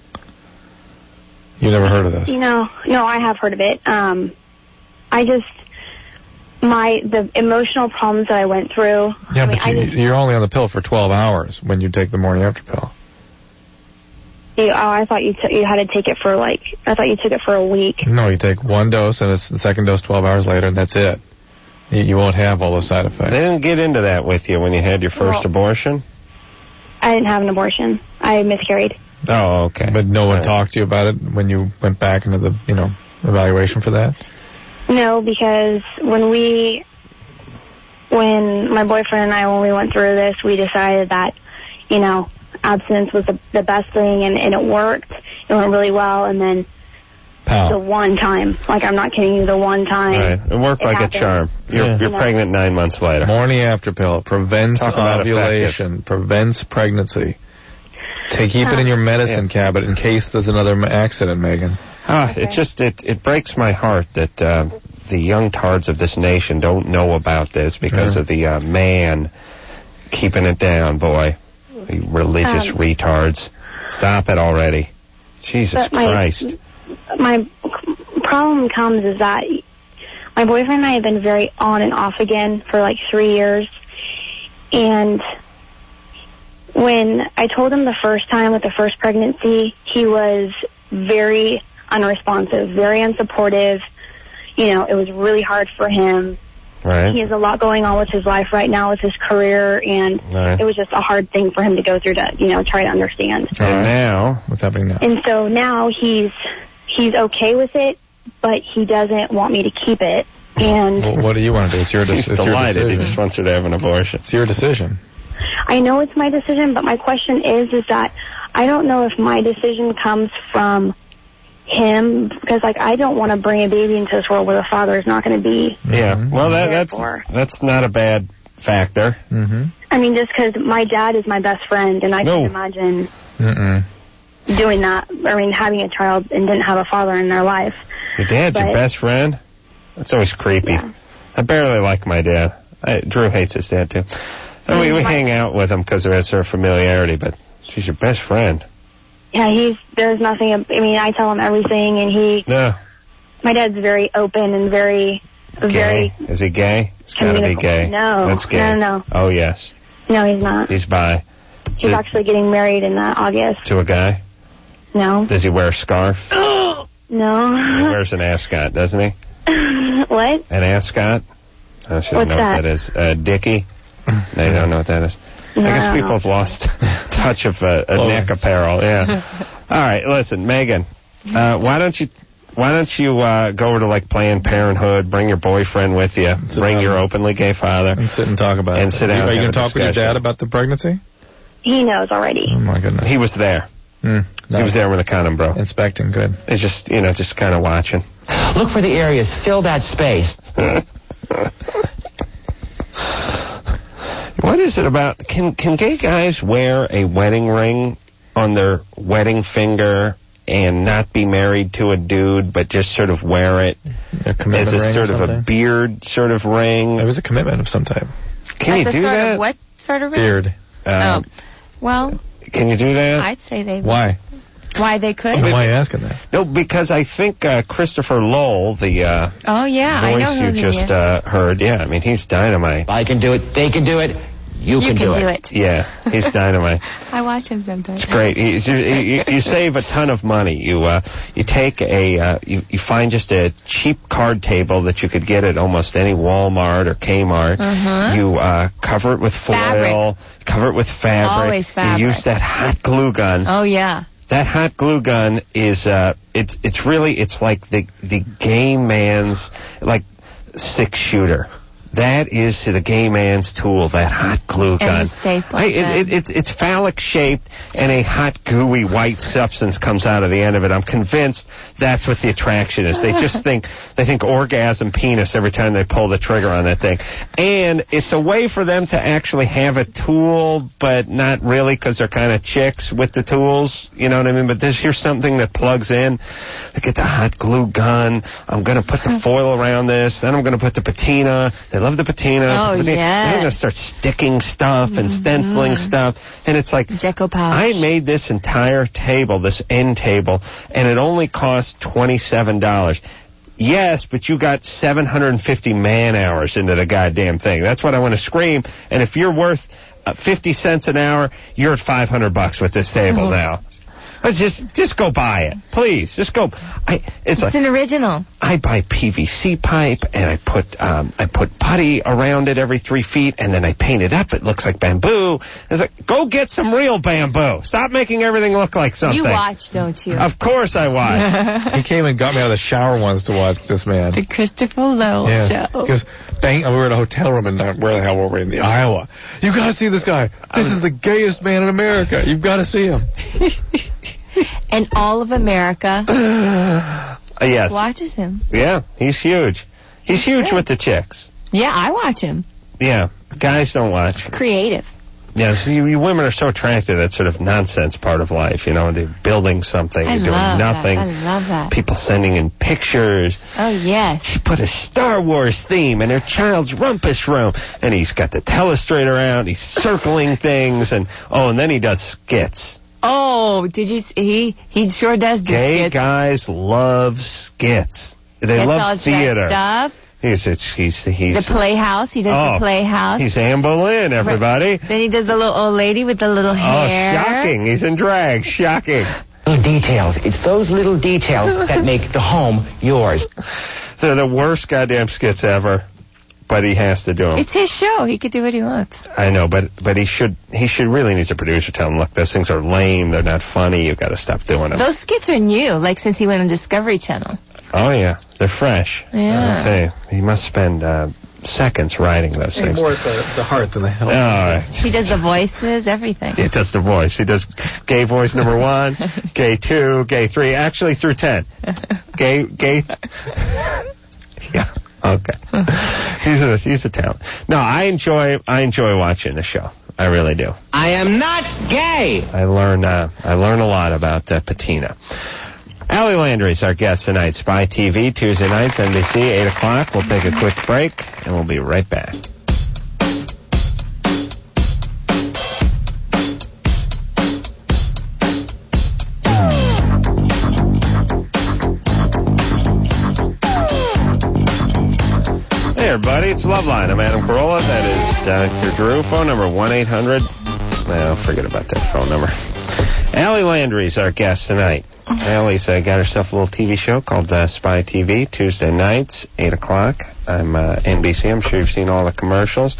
Speaker 3: You never heard of this?
Speaker 14: You know, no, I have heard of it. Um, I just my the emotional problems that I went through.
Speaker 3: Yeah,
Speaker 14: I mean,
Speaker 3: but
Speaker 14: I
Speaker 3: you,
Speaker 14: just,
Speaker 3: you're only on the pill for twelve hours when you take the morning after pill.
Speaker 14: you, oh, I thought you t- you had to take it for like I thought you took it for a week.
Speaker 3: No, you take one dose and it's the second dose twelve hours later, and that's it. You, you won't have all those side effects.
Speaker 2: They didn't get into that with you when you had your first
Speaker 14: Well-
Speaker 2: abortion?
Speaker 14: I didn't have an abortion. I miscarried.
Speaker 2: Oh, okay.
Speaker 3: But no one
Speaker 2: All right.
Speaker 3: talked to you about it when you went back into the, you know, evaluation for that?
Speaker 14: No, because when we, when my boyfriend and I, when we went through this, we decided that, you know, abstinence was the, the best thing, and, and it worked. It went really well, and then the
Speaker 3: Pal.
Speaker 14: one time, like I'm not kidding you, the one time.
Speaker 2: Right. It worked
Speaker 14: it
Speaker 2: like
Speaker 14: happened.
Speaker 2: a charm. You're,
Speaker 3: Yeah.
Speaker 2: you're
Speaker 14: You know.
Speaker 2: pregnant nine months later.
Speaker 3: Morning after pill prevents
Speaker 2: Talk about
Speaker 3: ovulation, prevents pregnancy. Take, keep it in your medicine
Speaker 2: Yeah.
Speaker 3: cabinet in case there's another m- accident, Megan.
Speaker 2: Ah, it just it, it breaks my heart that uh, the young tards of this nation don't know about this because
Speaker 3: Yeah.
Speaker 2: of the uh, man keeping it down, boy. The religious
Speaker 14: Um,
Speaker 2: retards. Stop it already. Jesus
Speaker 14: But my-
Speaker 2: Christ.
Speaker 14: My problem comes is that my boyfriend and I have been very on and off again for like three years. And when I told him the first time with the first pregnancy, he was very unresponsive, very unsupportive. You know, it was really hard for him.
Speaker 2: Right.
Speaker 14: He has a lot going on with his life right now with his career, and
Speaker 2: Right.
Speaker 14: it was just a hard thing for him to go through to, you know, try to understand.
Speaker 2: And now,
Speaker 3: what's happening now?
Speaker 14: And so now he's he's okay with it, but he doesn't want me to keep it. And
Speaker 3: Well, what do you want to do? It's your, de-
Speaker 2: He's
Speaker 3: it's your
Speaker 2: delighted.
Speaker 3: decision.
Speaker 2: He just wants her to have an abortion.
Speaker 3: It's your decision.
Speaker 14: I know it's my decision, but my question is, is that I don't know if my decision comes from him, because, like, I don't want to bring a baby into this world where the father is not going to be.
Speaker 2: Yeah. Well, that, that's
Speaker 14: Therefore.
Speaker 2: that's not a bad factor.
Speaker 3: Mm-hmm.
Speaker 14: I mean, just because my dad is my best friend, and I
Speaker 2: No.
Speaker 14: can imagine
Speaker 3: Mm-mm.
Speaker 14: doing that. I mean, having a child and didn't have a father in their life.
Speaker 2: Your dad's your
Speaker 14: But-
Speaker 2: best friend? That's always creepy. I barely like my dad. I, Drew hates his dad, too. And we, we
Speaker 14: My-
Speaker 2: hang out with him because of his sort of familiarity, but she's your best friend.
Speaker 14: Yeah, he's, there's nothing, I mean, I tell him everything, and he,
Speaker 2: No.
Speaker 14: my dad's very open and very, very,
Speaker 2: Gay? Is he gay? He's got to be
Speaker 14: Communical.
Speaker 2: gay.
Speaker 14: No.
Speaker 2: That's gay.
Speaker 14: No, no, no.
Speaker 2: Oh, yes.
Speaker 14: no, he's not.
Speaker 2: He's bi.
Speaker 14: He's
Speaker 2: To-
Speaker 14: actually getting married in uh, August.
Speaker 2: To a guy?
Speaker 14: No.
Speaker 2: Does he wear a scarf? He
Speaker 14: No.
Speaker 2: wears an ascot, doesn't he?
Speaker 14: What?
Speaker 2: An ascot? I should
Speaker 14: What's
Speaker 2: know
Speaker 14: that?
Speaker 2: what that is. Uh, Dickie? No, you don't know what that is.
Speaker 14: No,
Speaker 2: I guess
Speaker 14: I don't
Speaker 2: people
Speaker 14: know.
Speaker 2: have lost touch of uh, a
Speaker 3: Oh.
Speaker 2: neck apparel. Yeah. All right, listen, Megan. Uh, why don't you why don't you uh, go over to like Planned Parenthood, bring your boyfriend with you, bring your openly gay father,
Speaker 3: And sit and talk about
Speaker 2: and
Speaker 3: it.
Speaker 2: sit down.
Speaker 3: Are you
Speaker 2: and
Speaker 3: going to
Speaker 2: have a
Speaker 3: talk with your
Speaker 2: discussion.
Speaker 3: dad about the pregnancy?
Speaker 14: He knows already.
Speaker 3: Oh, my goodness.
Speaker 2: He was there.
Speaker 3: Mm,
Speaker 2: He was there when the condom broke.
Speaker 3: Inspecting, good.
Speaker 2: He's just you know just kind of watching.
Speaker 15: Look for the areas. Fill that space.
Speaker 2: What is it about? Can can gay guys wear a wedding ring on their wedding finger and not be married to a dude, but just sort of wear it
Speaker 3: A commitment
Speaker 2: as a
Speaker 3: ring or
Speaker 2: sort of a
Speaker 3: something?
Speaker 2: beard sort of ring?
Speaker 3: It was a commitment of some type.
Speaker 2: Can you
Speaker 4: That's a
Speaker 2: do
Speaker 4: sort
Speaker 2: that?
Speaker 4: Of what sort of ring?
Speaker 3: Beard.
Speaker 2: Uh,
Speaker 4: Oh. Well,
Speaker 2: Can you do that?
Speaker 4: I'd say they.
Speaker 3: Why?
Speaker 4: Why they could?
Speaker 3: Why are you asking that?
Speaker 2: No, because I think uh, Christopher Lowell, the uh,
Speaker 4: Oh yeah, I know
Speaker 2: voice
Speaker 4: who
Speaker 2: you
Speaker 4: he
Speaker 2: just
Speaker 4: is.
Speaker 2: uh, heard, yeah, I mean he's dynamite.
Speaker 15: I can do it. They can do it. You,
Speaker 4: You
Speaker 15: can,
Speaker 4: can
Speaker 15: do,
Speaker 4: do
Speaker 15: it.
Speaker 4: it.
Speaker 2: Yeah, he's dynamite.
Speaker 4: I watch him sometimes.
Speaker 2: It's great. You, you, you save a ton of money. You uh, you take a uh, you, you find just a cheap card table that you could get at almost any Walmart or Kmart.
Speaker 4: Uh-huh.
Speaker 2: You uh, cover it with foil.
Speaker 4: Fabric.
Speaker 2: Cover it with fabric.
Speaker 4: Always fabric.
Speaker 2: You use that hot glue gun.
Speaker 4: Oh yeah.
Speaker 2: That hot glue gun is uh, it's it's really it's like the the gay man's like six shooter. That is the gay man's tool, that hot glue gun.
Speaker 4: And the staple
Speaker 2: I- it,
Speaker 4: gun.
Speaker 2: it, it's, it's phallic shaped, and a hot, gooey, white substance comes out of the end of it. I'm convinced that's what the attraction is. They just think they think orgasm penis every time they pull the trigger on that thing. And it's a way for them to actually have a tool, but not really, because they're kind of chicks with the tools. You know what I mean? But there's here's something that plugs in. I get the hot glue gun. I'm going to put the foil around this. Then I'm going to put the patina. They love the patina.
Speaker 4: Oh,
Speaker 2: Put the patina.
Speaker 4: yes.
Speaker 2: Then I'm going to start sticking stuff and stenciling stuff. And it's like,
Speaker 4: Deco
Speaker 2: I made this entire table, this end table, and it only cost twenty-seven dollars. Yes, but you got seven hundred fifty man hours into the goddamn thing. That's what I want to scream. And if you're worth uh, fifty cents an hour, you're at five hundred bucks with this table now. Let's just just go buy it, please. Just go. I it's,
Speaker 4: It's
Speaker 2: like
Speaker 4: an original.
Speaker 2: I buy P V C pipe and I put um I put putty around it every three feet and then I paint it up. It looks like bamboo. It's like, go get some real bamboo. Stop making everything look like something.
Speaker 4: You watch, don't you?
Speaker 2: Of course I watch.
Speaker 3: He came and got me out of the shower once to watch this man.
Speaker 4: The Christopher Lowell
Speaker 3: Yeah.
Speaker 4: show.
Speaker 3: He goes, bang, we were in a hotel room in, uh, where the hell were we? In the Iowa. You gotta see this guy. This is the gayest man in America. You've gotta see him.
Speaker 4: And all of America
Speaker 2: Uh, yes.
Speaker 4: watches him.
Speaker 2: Yeah, he's huge. He's huge with the chicks.
Speaker 4: Yeah, I watch him.
Speaker 2: Yeah, guys don't watch.
Speaker 4: Creative.
Speaker 2: Yeah, see, you women are so attracted to that sort of nonsense part of life. You know, they're building something,
Speaker 4: I
Speaker 2: you're doing
Speaker 4: love
Speaker 2: nothing.
Speaker 4: that. I love that.
Speaker 2: People sending in pictures.
Speaker 4: Oh, yes.
Speaker 2: She put a Star Wars theme in her child's rumpus room, and he's got the telestrate around. He's circling things, and oh, and then he does skits.
Speaker 4: Oh, did you see? He, he sure does do
Speaker 2: Gay
Speaker 4: skits.
Speaker 2: guys love skits. They
Speaker 4: Gets all
Speaker 2: love theater.
Speaker 4: dressed up.
Speaker 2: He's, it's, he's, he's,
Speaker 4: The Playhouse. He does
Speaker 2: oh,
Speaker 4: the Playhouse.
Speaker 2: He's Anne Boleyn, everybody.
Speaker 4: Then he does the little old lady with the little hair.
Speaker 2: Oh, shocking. He's in drag. Shocking.
Speaker 15: Little details. It's those little details that make the home yours.
Speaker 2: They're the worst goddamn skits ever. but he has to do them.
Speaker 4: It's his show. He could do what he wants.
Speaker 2: I know, but but he should he should really needs a producer tell him, look, those things are lame. They're not funny. You've got to stop doing them.
Speaker 4: Those skits are new, like since he went on Discovery Channel.
Speaker 2: Oh, yeah. They're fresh.
Speaker 4: Yeah.
Speaker 2: I'll tell you, he must spend uh, seconds writing those
Speaker 3: Hey,
Speaker 2: things.
Speaker 3: more at the, the heart than the health.
Speaker 2: All right.
Speaker 4: He does the voices, everything.
Speaker 2: He does the voice. He does gay voice number one, gay two, gay three, actually through ten. Gay, gay. Yeah. Okay. He's a he's a talent. No, I enjoy I enjoy watching the show. I really do.
Speaker 15: I am not gay.
Speaker 2: I learn uh, I learn a lot about uh, patina. Allie Landry's our guest tonight. Spy T V Tuesday nights, N B C, eight o'clock. We'll take a quick break and we'll be right back. Hey everybody, it's Loveline. I'm Adam Carolla. That is Doctor Drew. Phone number one eight hundred. Well, forget about that phone number. Allie Landry's our guest tonight. Allie's uh, got herself a little T V show called uh, Spy T V, Tuesday nights, eight o'clock. I'm uh, N B C. I'm sure you've seen all the commercials.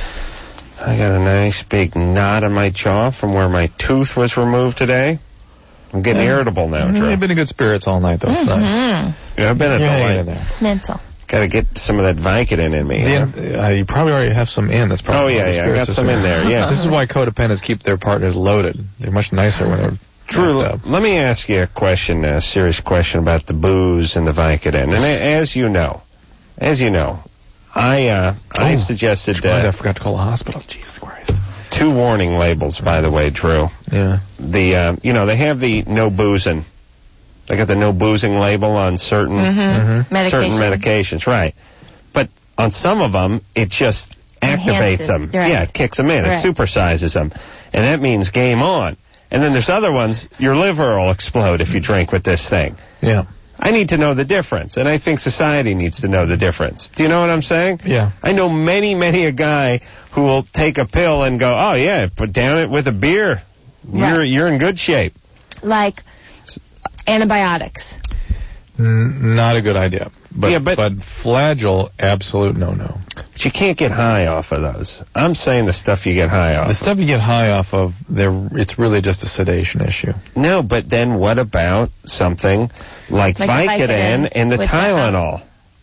Speaker 2: I got a nice big knot on my jaw from where my tooth was removed today. I'm getting
Speaker 3: Yeah.
Speaker 2: irritable now, Drew.
Speaker 3: You've been in good spirits all night, though. It's nice.
Speaker 4: Mm-hmm.
Speaker 2: Yeah, I've been at
Speaker 3: You're
Speaker 2: the
Speaker 3: hanging
Speaker 2: light.
Speaker 3: in there.
Speaker 4: It's mental.
Speaker 2: Got to get some of that Vicodin in me.
Speaker 3: The-
Speaker 2: huh?
Speaker 3: uh, you probably already have some in. That's probably
Speaker 2: Oh,
Speaker 3: why
Speaker 2: yeah,
Speaker 3: the
Speaker 2: yeah, I
Speaker 3: spirits
Speaker 2: got
Speaker 3: are
Speaker 2: some
Speaker 3: so-
Speaker 2: in there, yeah.
Speaker 3: This is why codependents keep their partners loaded. They're much nicer when they're
Speaker 2: Drew,
Speaker 3: knocked up.
Speaker 2: let me ask you a question, a serious question about the booze and the Vicodin. And a- as you know, as you know, I uh, I
Speaker 3: Oh,
Speaker 2: suggested
Speaker 3: which ones? I
Speaker 2: uh,
Speaker 3: forgot to call the hospital. Jesus Christ.
Speaker 2: two warning labels, by the way, Drew.
Speaker 3: Yeah.
Speaker 2: The uh, you know, they have the no boozing. They got the no boozing label on certain
Speaker 4: Mm-hmm.
Speaker 2: certain
Speaker 4: Medication.
Speaker 2: medications, right? But on some of them, it just activates
Speaker 4: Enhances.
Speaker 2: them.
Speaker 4: You're
Speaker 2: Yeah,
Speaker 4: right.
Speaker 2: it kicks them in.
Speaker 4: Right.
Speaker 2: It supersizes them, and that means game on. And then there's other ones, your liver will explode if you drink with this thing.
Speaker 3: Yeah.
Speaker 2: I need to know the difference, and I think society needs to know the difference. Do you know what I'm saying?
Speaker 3: Yeah.
Speaker 2: I know many, many a guy who will take a pill and go, oh, yeah, put down it with a beer. You're,
Speaker 4: Right.
Speaker 2: you're in good shape.
Speaker 4: Like antibiotics.
Speaker 3: N- not a good idea. But,
Speaker 2: Yeah, but-
Speaker 3: but Flagyl, absolute no-no.
Speaker 2: But you can't get high off of those. I'm saying the stuff you get high off
Speaker 3: The stuff you get high off of, they're, it's really just a sedation issue.
Speaker 2: No, but then what about something like,
Speaker 4: Like
Speaker 2: Vicodin,
Speaker 4: Vicodin
Speaker 2: and the
Speaker 4: with
Speaker 2: Tylenol?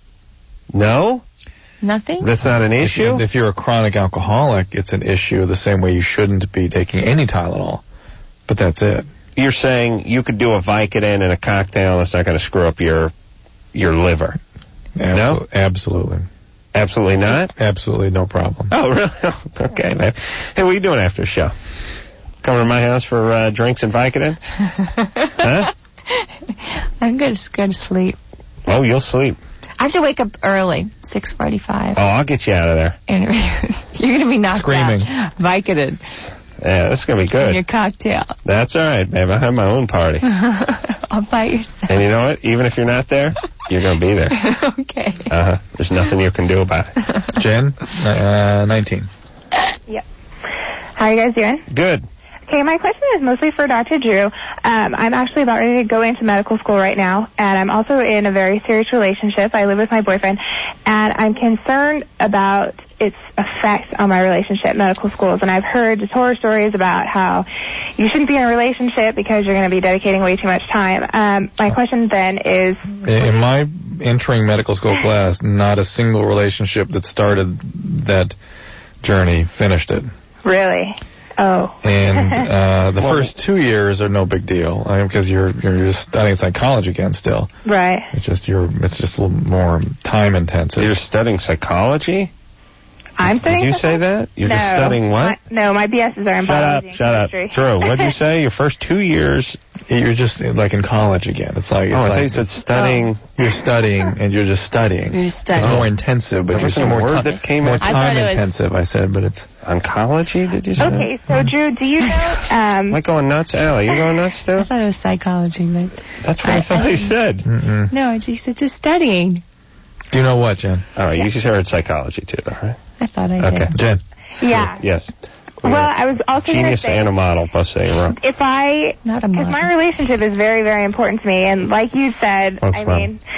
Speaker 2: No?
Speaker 4: Nothing?
Speaker 2: That's not an
Speaker 3: If,
Speaker 2: issue?
Speaker 3: if you're a chronic alcoholic, it's an issue the same way you shouldn't be taking any Tylenol. But that's it.
Speaker 2: You're saying you could do a Vicodin in a cocktail and it's not going to screw up your your liver?
Speaker 3: Absol-
Speaker 2: No?
Speaker 3: Absolutely.
Speaker 2: Absolutely not?
Speaker 3: Absolutely no problem.
Speaker 2: Oh, really? Okay, man. Hey, what are you doing after the show? Coming to my house for uh, drinks and Vicodin? Huh?
Speaker 4: I'm going to go to sleep.
Speaker 2: Oh, you'll sleep.
Speaker 4: I have to wake up early, six forty-five.
Speaker 2: Oh, I'll get you out of there.
Speaker 4: And you're going to be knocked
Speaker 3: Screaming.
Speaker 4: out. Vicodin
Speaker 2: Yeah, this is going to be
Speaker 4: in your
Speaker 2: good.
Speaker 4: cocktail.
Speaker 2: That's all right, babe. I have my own party.
Speaker 4: All by yourself.
Speaker 2: And you know what? Even if you're not there, you're going to be there.
Speaker 4: Okay.
Speaker 2: Uh-huh. There's nothing you can do about it.
Speaker 3: Jen, uh, nineteen.
Speaker 16: Yep. How are you guys doing?
Speaker 2: Good.
Speaker 16: Okay, my question is mostly for Doctor Drew. Um, I'm actually about ready to go into medical school right now, and I'm also in a very serious relationship. I live with my boyfriend, and I'm concerned about its effect on my relationship, medical schools. And I've heard just horror stories about how you shouldn't be in a relationship because you're going to be dedicating way too much time. Um, my question then is...
Speaker 3: In my entering medical school class, not a single relationship that started that journey finished it.
Speaker 16: Really? Oh.
Speaker 3: And uh, the first two years are no big deal I mean, because you're you're just studying psychology again still.
Speaker 16: Right.
Speaker 3: It's just you're it's just a little more time intensive.
Speaker 2: You're studying psychology?
Speaker 16: I'm
Speaker 2: Did
Speaker 16: studying
Speaker 2: you say that? You're
Speaker 16: no,
Speaker 2: just studying what?
Speaker 16: My, no, my B S's are in
Speaker 2: Shut
Speaker 16: biology
Speaker 2: up,
Speaker 16: and
Speaker 2: shut up.
Speaker 16: chemistry.
Speaker 2: Drew, what did you say? Your first two years?
Speaker 3: You're just like in college again. It's like it's
Speaker 2: Oh, I
Speaker 3: like
Speaker 2: thought you said studying.
Speaker 3: You're studying and you're just studying.
Speaker 4: You're just studying.
Speaker 3: It's more intensive, but
Speaker 2: There was
Speaker 3: it's
Speaker 2: a
Speaker 3: more
Speaker 2: word
Speaker 3: ti-
Speaker 2: that came
Speaker 3: more
Speaker 2: out.
Speaker 4: I thought
Speaker 3: time
Speaker 4: it was-
Speaker 3: intensive. I said, but it's
Speaker 2: Oncology, did you say?
Speaker 16: Okay, so Drew, do you know... Um,
Speaker 2: Am I going nuts? Allie, you going nuts
Speaker 4: I
Speaker 2: too?
Speaker 4: thought it was psychology, but
Speaker 2: That's what I,
Speaker 4: I-
Speaker 2: thought
Speaker 4: I-
Speaker 2: he said.
Speaker 3: mm-mm.
Speaker 4: no, she said just studying.
Speaker 3: Do you know what, Jen?
Speaker 2: Oh, you just heard psychology too, all right?
Speaker 4: I thought I
Speaker 2: Okay.
Speaker 4: did.
Speaker 3: Jen.
Speaker 16: yeah.
Speaker 2: Yes.
Speaker 16: Well, I was also going to
Speaker 2: Genius
Speaker 16: say...
Speaker 2: and a model, both saying wrong.
Speaker 16: If I,
Speaker 4: Not a
Speaker 16: because
Speaker 4: model.
Speaker 16: my relationship is very, very important to me, and like you said,
Speaker 2: What's
Speaker 16: I
Speaker 2: wrong?
Speaker 16: mean,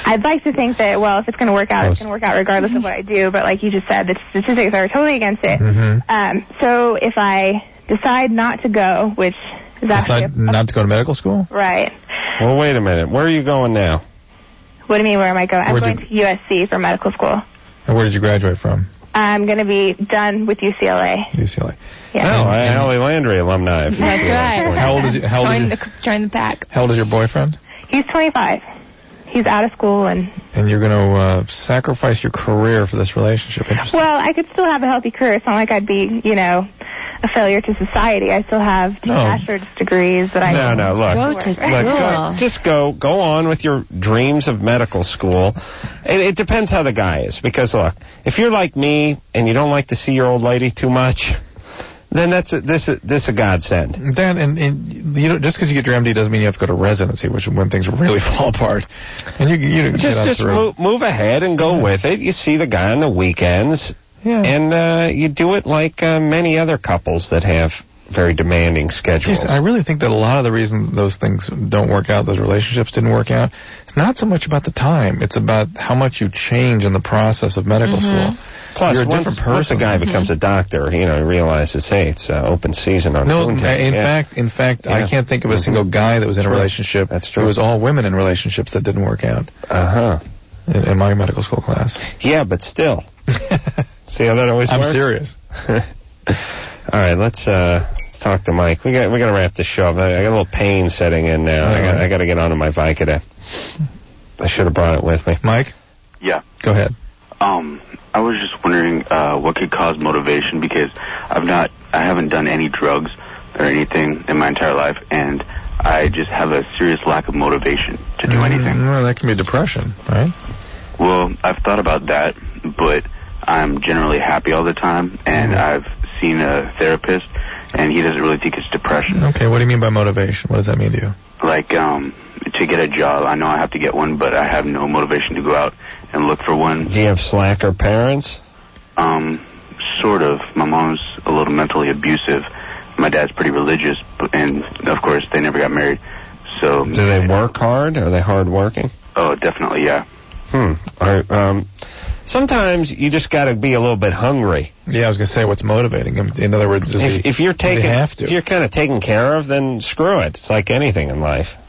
Speaker 16: I'd like to think that, well, if it's going to work out, it's going to work out regardless of what I do. But like you just said, the statistics are totally against it.
Speaker 6: Mm-hmm.
Speaker 16: Um, so if I decide not to go, which is actually
Speaker 6: Decide not to go to medical school?
Speaker 16: right.
Speaker 2: Well, wait a minute. Where are you going now?
Speaker 16: What do you mean, where am I going? I'm
Speaker 6: Where'd
Speaker 16: going
Speaker 6: you-
Speaker 16: to U S C for medical school.
Speaker 6: And where did you graduate from?
Speaker 16: I'm going to be done with U C L A.
Speaker 6: U C L A.
Speaker 16: Yeah.
Speaker 2: Oh, I Holly Landry alumni. if you
Speaker 4: That's
Speaker 2: feel
Speaker 4: right.
Speaker 2: like
Speaker 6: How old is he? How old
Speaker 4: Join
Speaker 6: is,
Speaker 4: the join the pack.
Speaker 6: how old is your boyfriend?
Speaker 16: He's twenty-five. He's out of school, and
Speaker 6: And you're going to uh, sacrifice your career for this relationship. Interesting.
Speaker 16: well, I could still have a healthy career. It's not like I'd be, you know, a failure to society. I still have two
Speaker 2: No.
Speaker 16: bachelor's degrees that I
Speaker 2: No, no, look.
Speaker 4: Go to
Speaker 2: Look,
Speaker 4: school.
Speaker 2: go, just go, go on with your dreams of medical school. It, it depends how the guy is, because look, if you're like me and you don't like to see your old lady too much, then that's a, this is this a godsend.
Speaker 6: That and, and you know, just because you get your M D doesn't mean you have to go to residency, which is when things really fall apart. And you you get
Speaker 2: Just
Speaker 6: on
Speaker 2: just
Speaker 6: through.
Speaker 2: move, move ahead and go with it. You see the guy on the weekends,
Speaker 6: Yeah.
Speaker 2: and uh, you do it like uh, many other couples that have very demanding schedules.
Speaker 6: Jeez, I really think that a lot of the reason those things don't work out, those relationships didn't work out, it's not so much about the time. It's about how much you change in the process of medical
Speaker 2: Mhm.
Speaker 6: school.
Speaker 2: Plus,
Speaker 6: You're a
Speaker 2: once,
Speaker 6: different
Speaker 2: once a
Speaker 6: person.
Speaker 2: guy becomes a doctor, you know, he realizes, hey, it's uh, open season on
Speaker 6: No,
Speaker 2: Poontang.
Speaker 6: in
Speaker 2: Yeah.
Speaker 6: fact, in fact, I
Speaker 2: Yeah.
Speaker 6: can't think of a
Speaker 2: Mhm.
Speaker 6: single guy that was in
Speaker 2: True.
Speaker 6: a relationship.
Speaker 2: That's true.
Speaker 6: It was all women in relationships that didn't work out.
Speaker 2: Uh-huh.
Speaker 6: In, in my medical school class.
Speaker 2: Yeah, but still. See how that always
Speaker 6: I'm
Speaker 2: works?
Speaker 6: serious.
Speaker 2: All right, let's uh, let's talk to Mike. We got we got to wrap this show up. I got a little pain setting in now. I got I got to get onto my Vicodin. I should have brought it with me.
Speaker 6: Mike,
Speaker 17: Yeah.
Speaker 6: go ahead.
Speaker 17: Um, I was just wondering uh, what could cause motivation, because I've not, I haven't done any drugs or anything in my entire life, and I just have a serious lack of motivation to do anything.
Speaker 6: Mm, well, that can be depression, right?
Speaker 17: Well, I've thought about that, but I'm generally happy all the time, and I've seen a therapist, and he doesn't really think it's depression.
Speaker 6: Okay, what do you mean by motivation? What does that mean to you?
Speaker 17: Like, um, to get a job, I know I have to get one, but I have no motivation to go out and look for one.
Speaker 2: Do you have slacker parents?
Speaker 17: Um, sort of. My mom's a little mentally abusive. My dad's pretty religious, but- and of course they never got married. So.
Speaker 2: Do they work hard? Are they hard working?
Speaker 17: Oh, definitely, yeah.
Speaker 2: Hmm. Are, um, sometimes you just got to be a little bit hungry.
Speaker 6: Yeah, I was going to say, what's motivating him? In other words, does
Speaker 2: If,
Speaker 6: he,
Speaker 2: if you're
Speaker 6: does he
Speaker 2: taking,
Speaker 6: have to?
Speaker 2: if you're kind of taken care of, then screw it. It's like anything in life.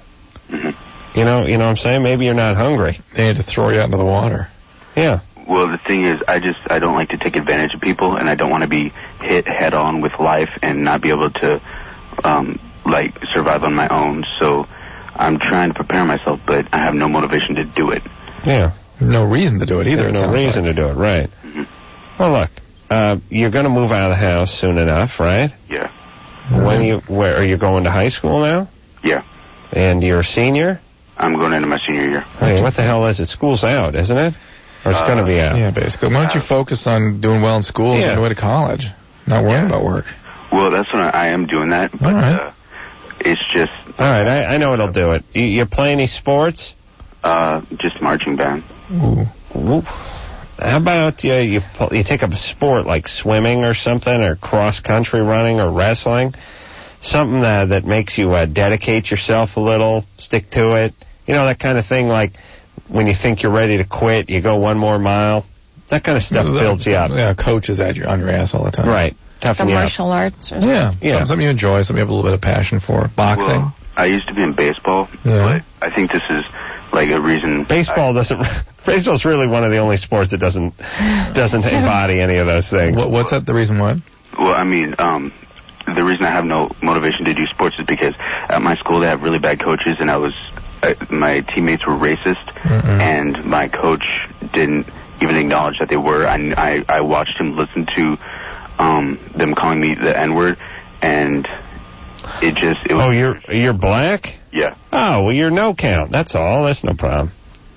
Speaker 2: You know, you know what I'm saying? Maybe you're not hungry.
Speaker 6: They need to throw you out into the water.
Speaker 2: Yeah.
Speaker 17: Well, the thing is, I just, I don't like to take advantage of people, and I don't want to be hit head on with life and not be able to, um, like, survive on my own. So I'm trying to prepare myself, but I have no motivation to do it.
Speaker 2: Yeah.
Speaker 6: No reason to do it either.
Speaker 2: There's
Speaker 6: it
Speaker 2: no
Speaker 6: sounds
Speaker 2: reason
Speaker 6: like.
Speaker 2: to do it, right? Well, look, uh, you're going to move out of the house soon enough, right?
Speaker 17: Yeah.
Speaker 2: When you, where are you going to high school now?
Speaker 17: Yeah.
Speaker 2: And you're a senior?
Speaker 17: I'm going into my senior year.
Speaker 2: Hey, what the hell is it? School's out, isn't it? Or it's
Speaker 17: Uh,
Speaker 2: going to be out?
Speaker 6: Yeah, basically. Why don't you focus on doing well in school and
Speaker 2: Yeah.
Speaker 6: get away to college? Not worrying about work.
Speaker 17: Well, that's what I, I am doing that, but
Speaker 6: All right.
Speaker 17: uh, it's just
Speaker 2: All right, I, I know what'll do it. You, you play any sports?
Speaker 17: uh, just marching band.
Speaker 6: Ooh.
Speaker 2: Ooh. How about you, you pu- you take up a sport like swimming or something, or cross country running or wrestling, something uh, that makes you uh, dedicate yourself a little, stick to it. You know, that kind of thing. Like when you think you're ready to quit, you go one more mile. That kind of stuff builds you up.
Speaker 6: Yeah, coaches at your, on your ass all the time.
Speaker 2: Right, toughen
Speaker 4: Some
Speaker 2: you up.
Speaker 4: martial arts or something.
Speaker 6: Yeah,
Speaker 2: Yeah.
Speaker 6: Something, something you enjoy, something you have a little bit of passion for. Boxing.
Speaker 17: Well, I used to be in baseball,
Speaker 6: Yeah.
Speaker 17: but I think this is like a reason.
Speaker 2: Baseball doesn't. Baseball's really one of the only sports that doesn't doesn't embody any of those things.
Speaker 6: What, what's that? The reason why?
Speaker 17: Well, I mean, um, the reason I have no motivation to do sports is because at my school they have really bad coaches, and I was, uh, my teammates were racist,
Speaker 6: Mm-mm.
Speaker 17: and my coach didn't even acknowledge that they were. I, I, I watched him listen to um, them calling me the N-word, and it just, it was,
Speaker 2: Oh, you're you're black?
Speaker 17: yeah.
Speaker 2: Oh, well, you're no count. That's all. That's no problem.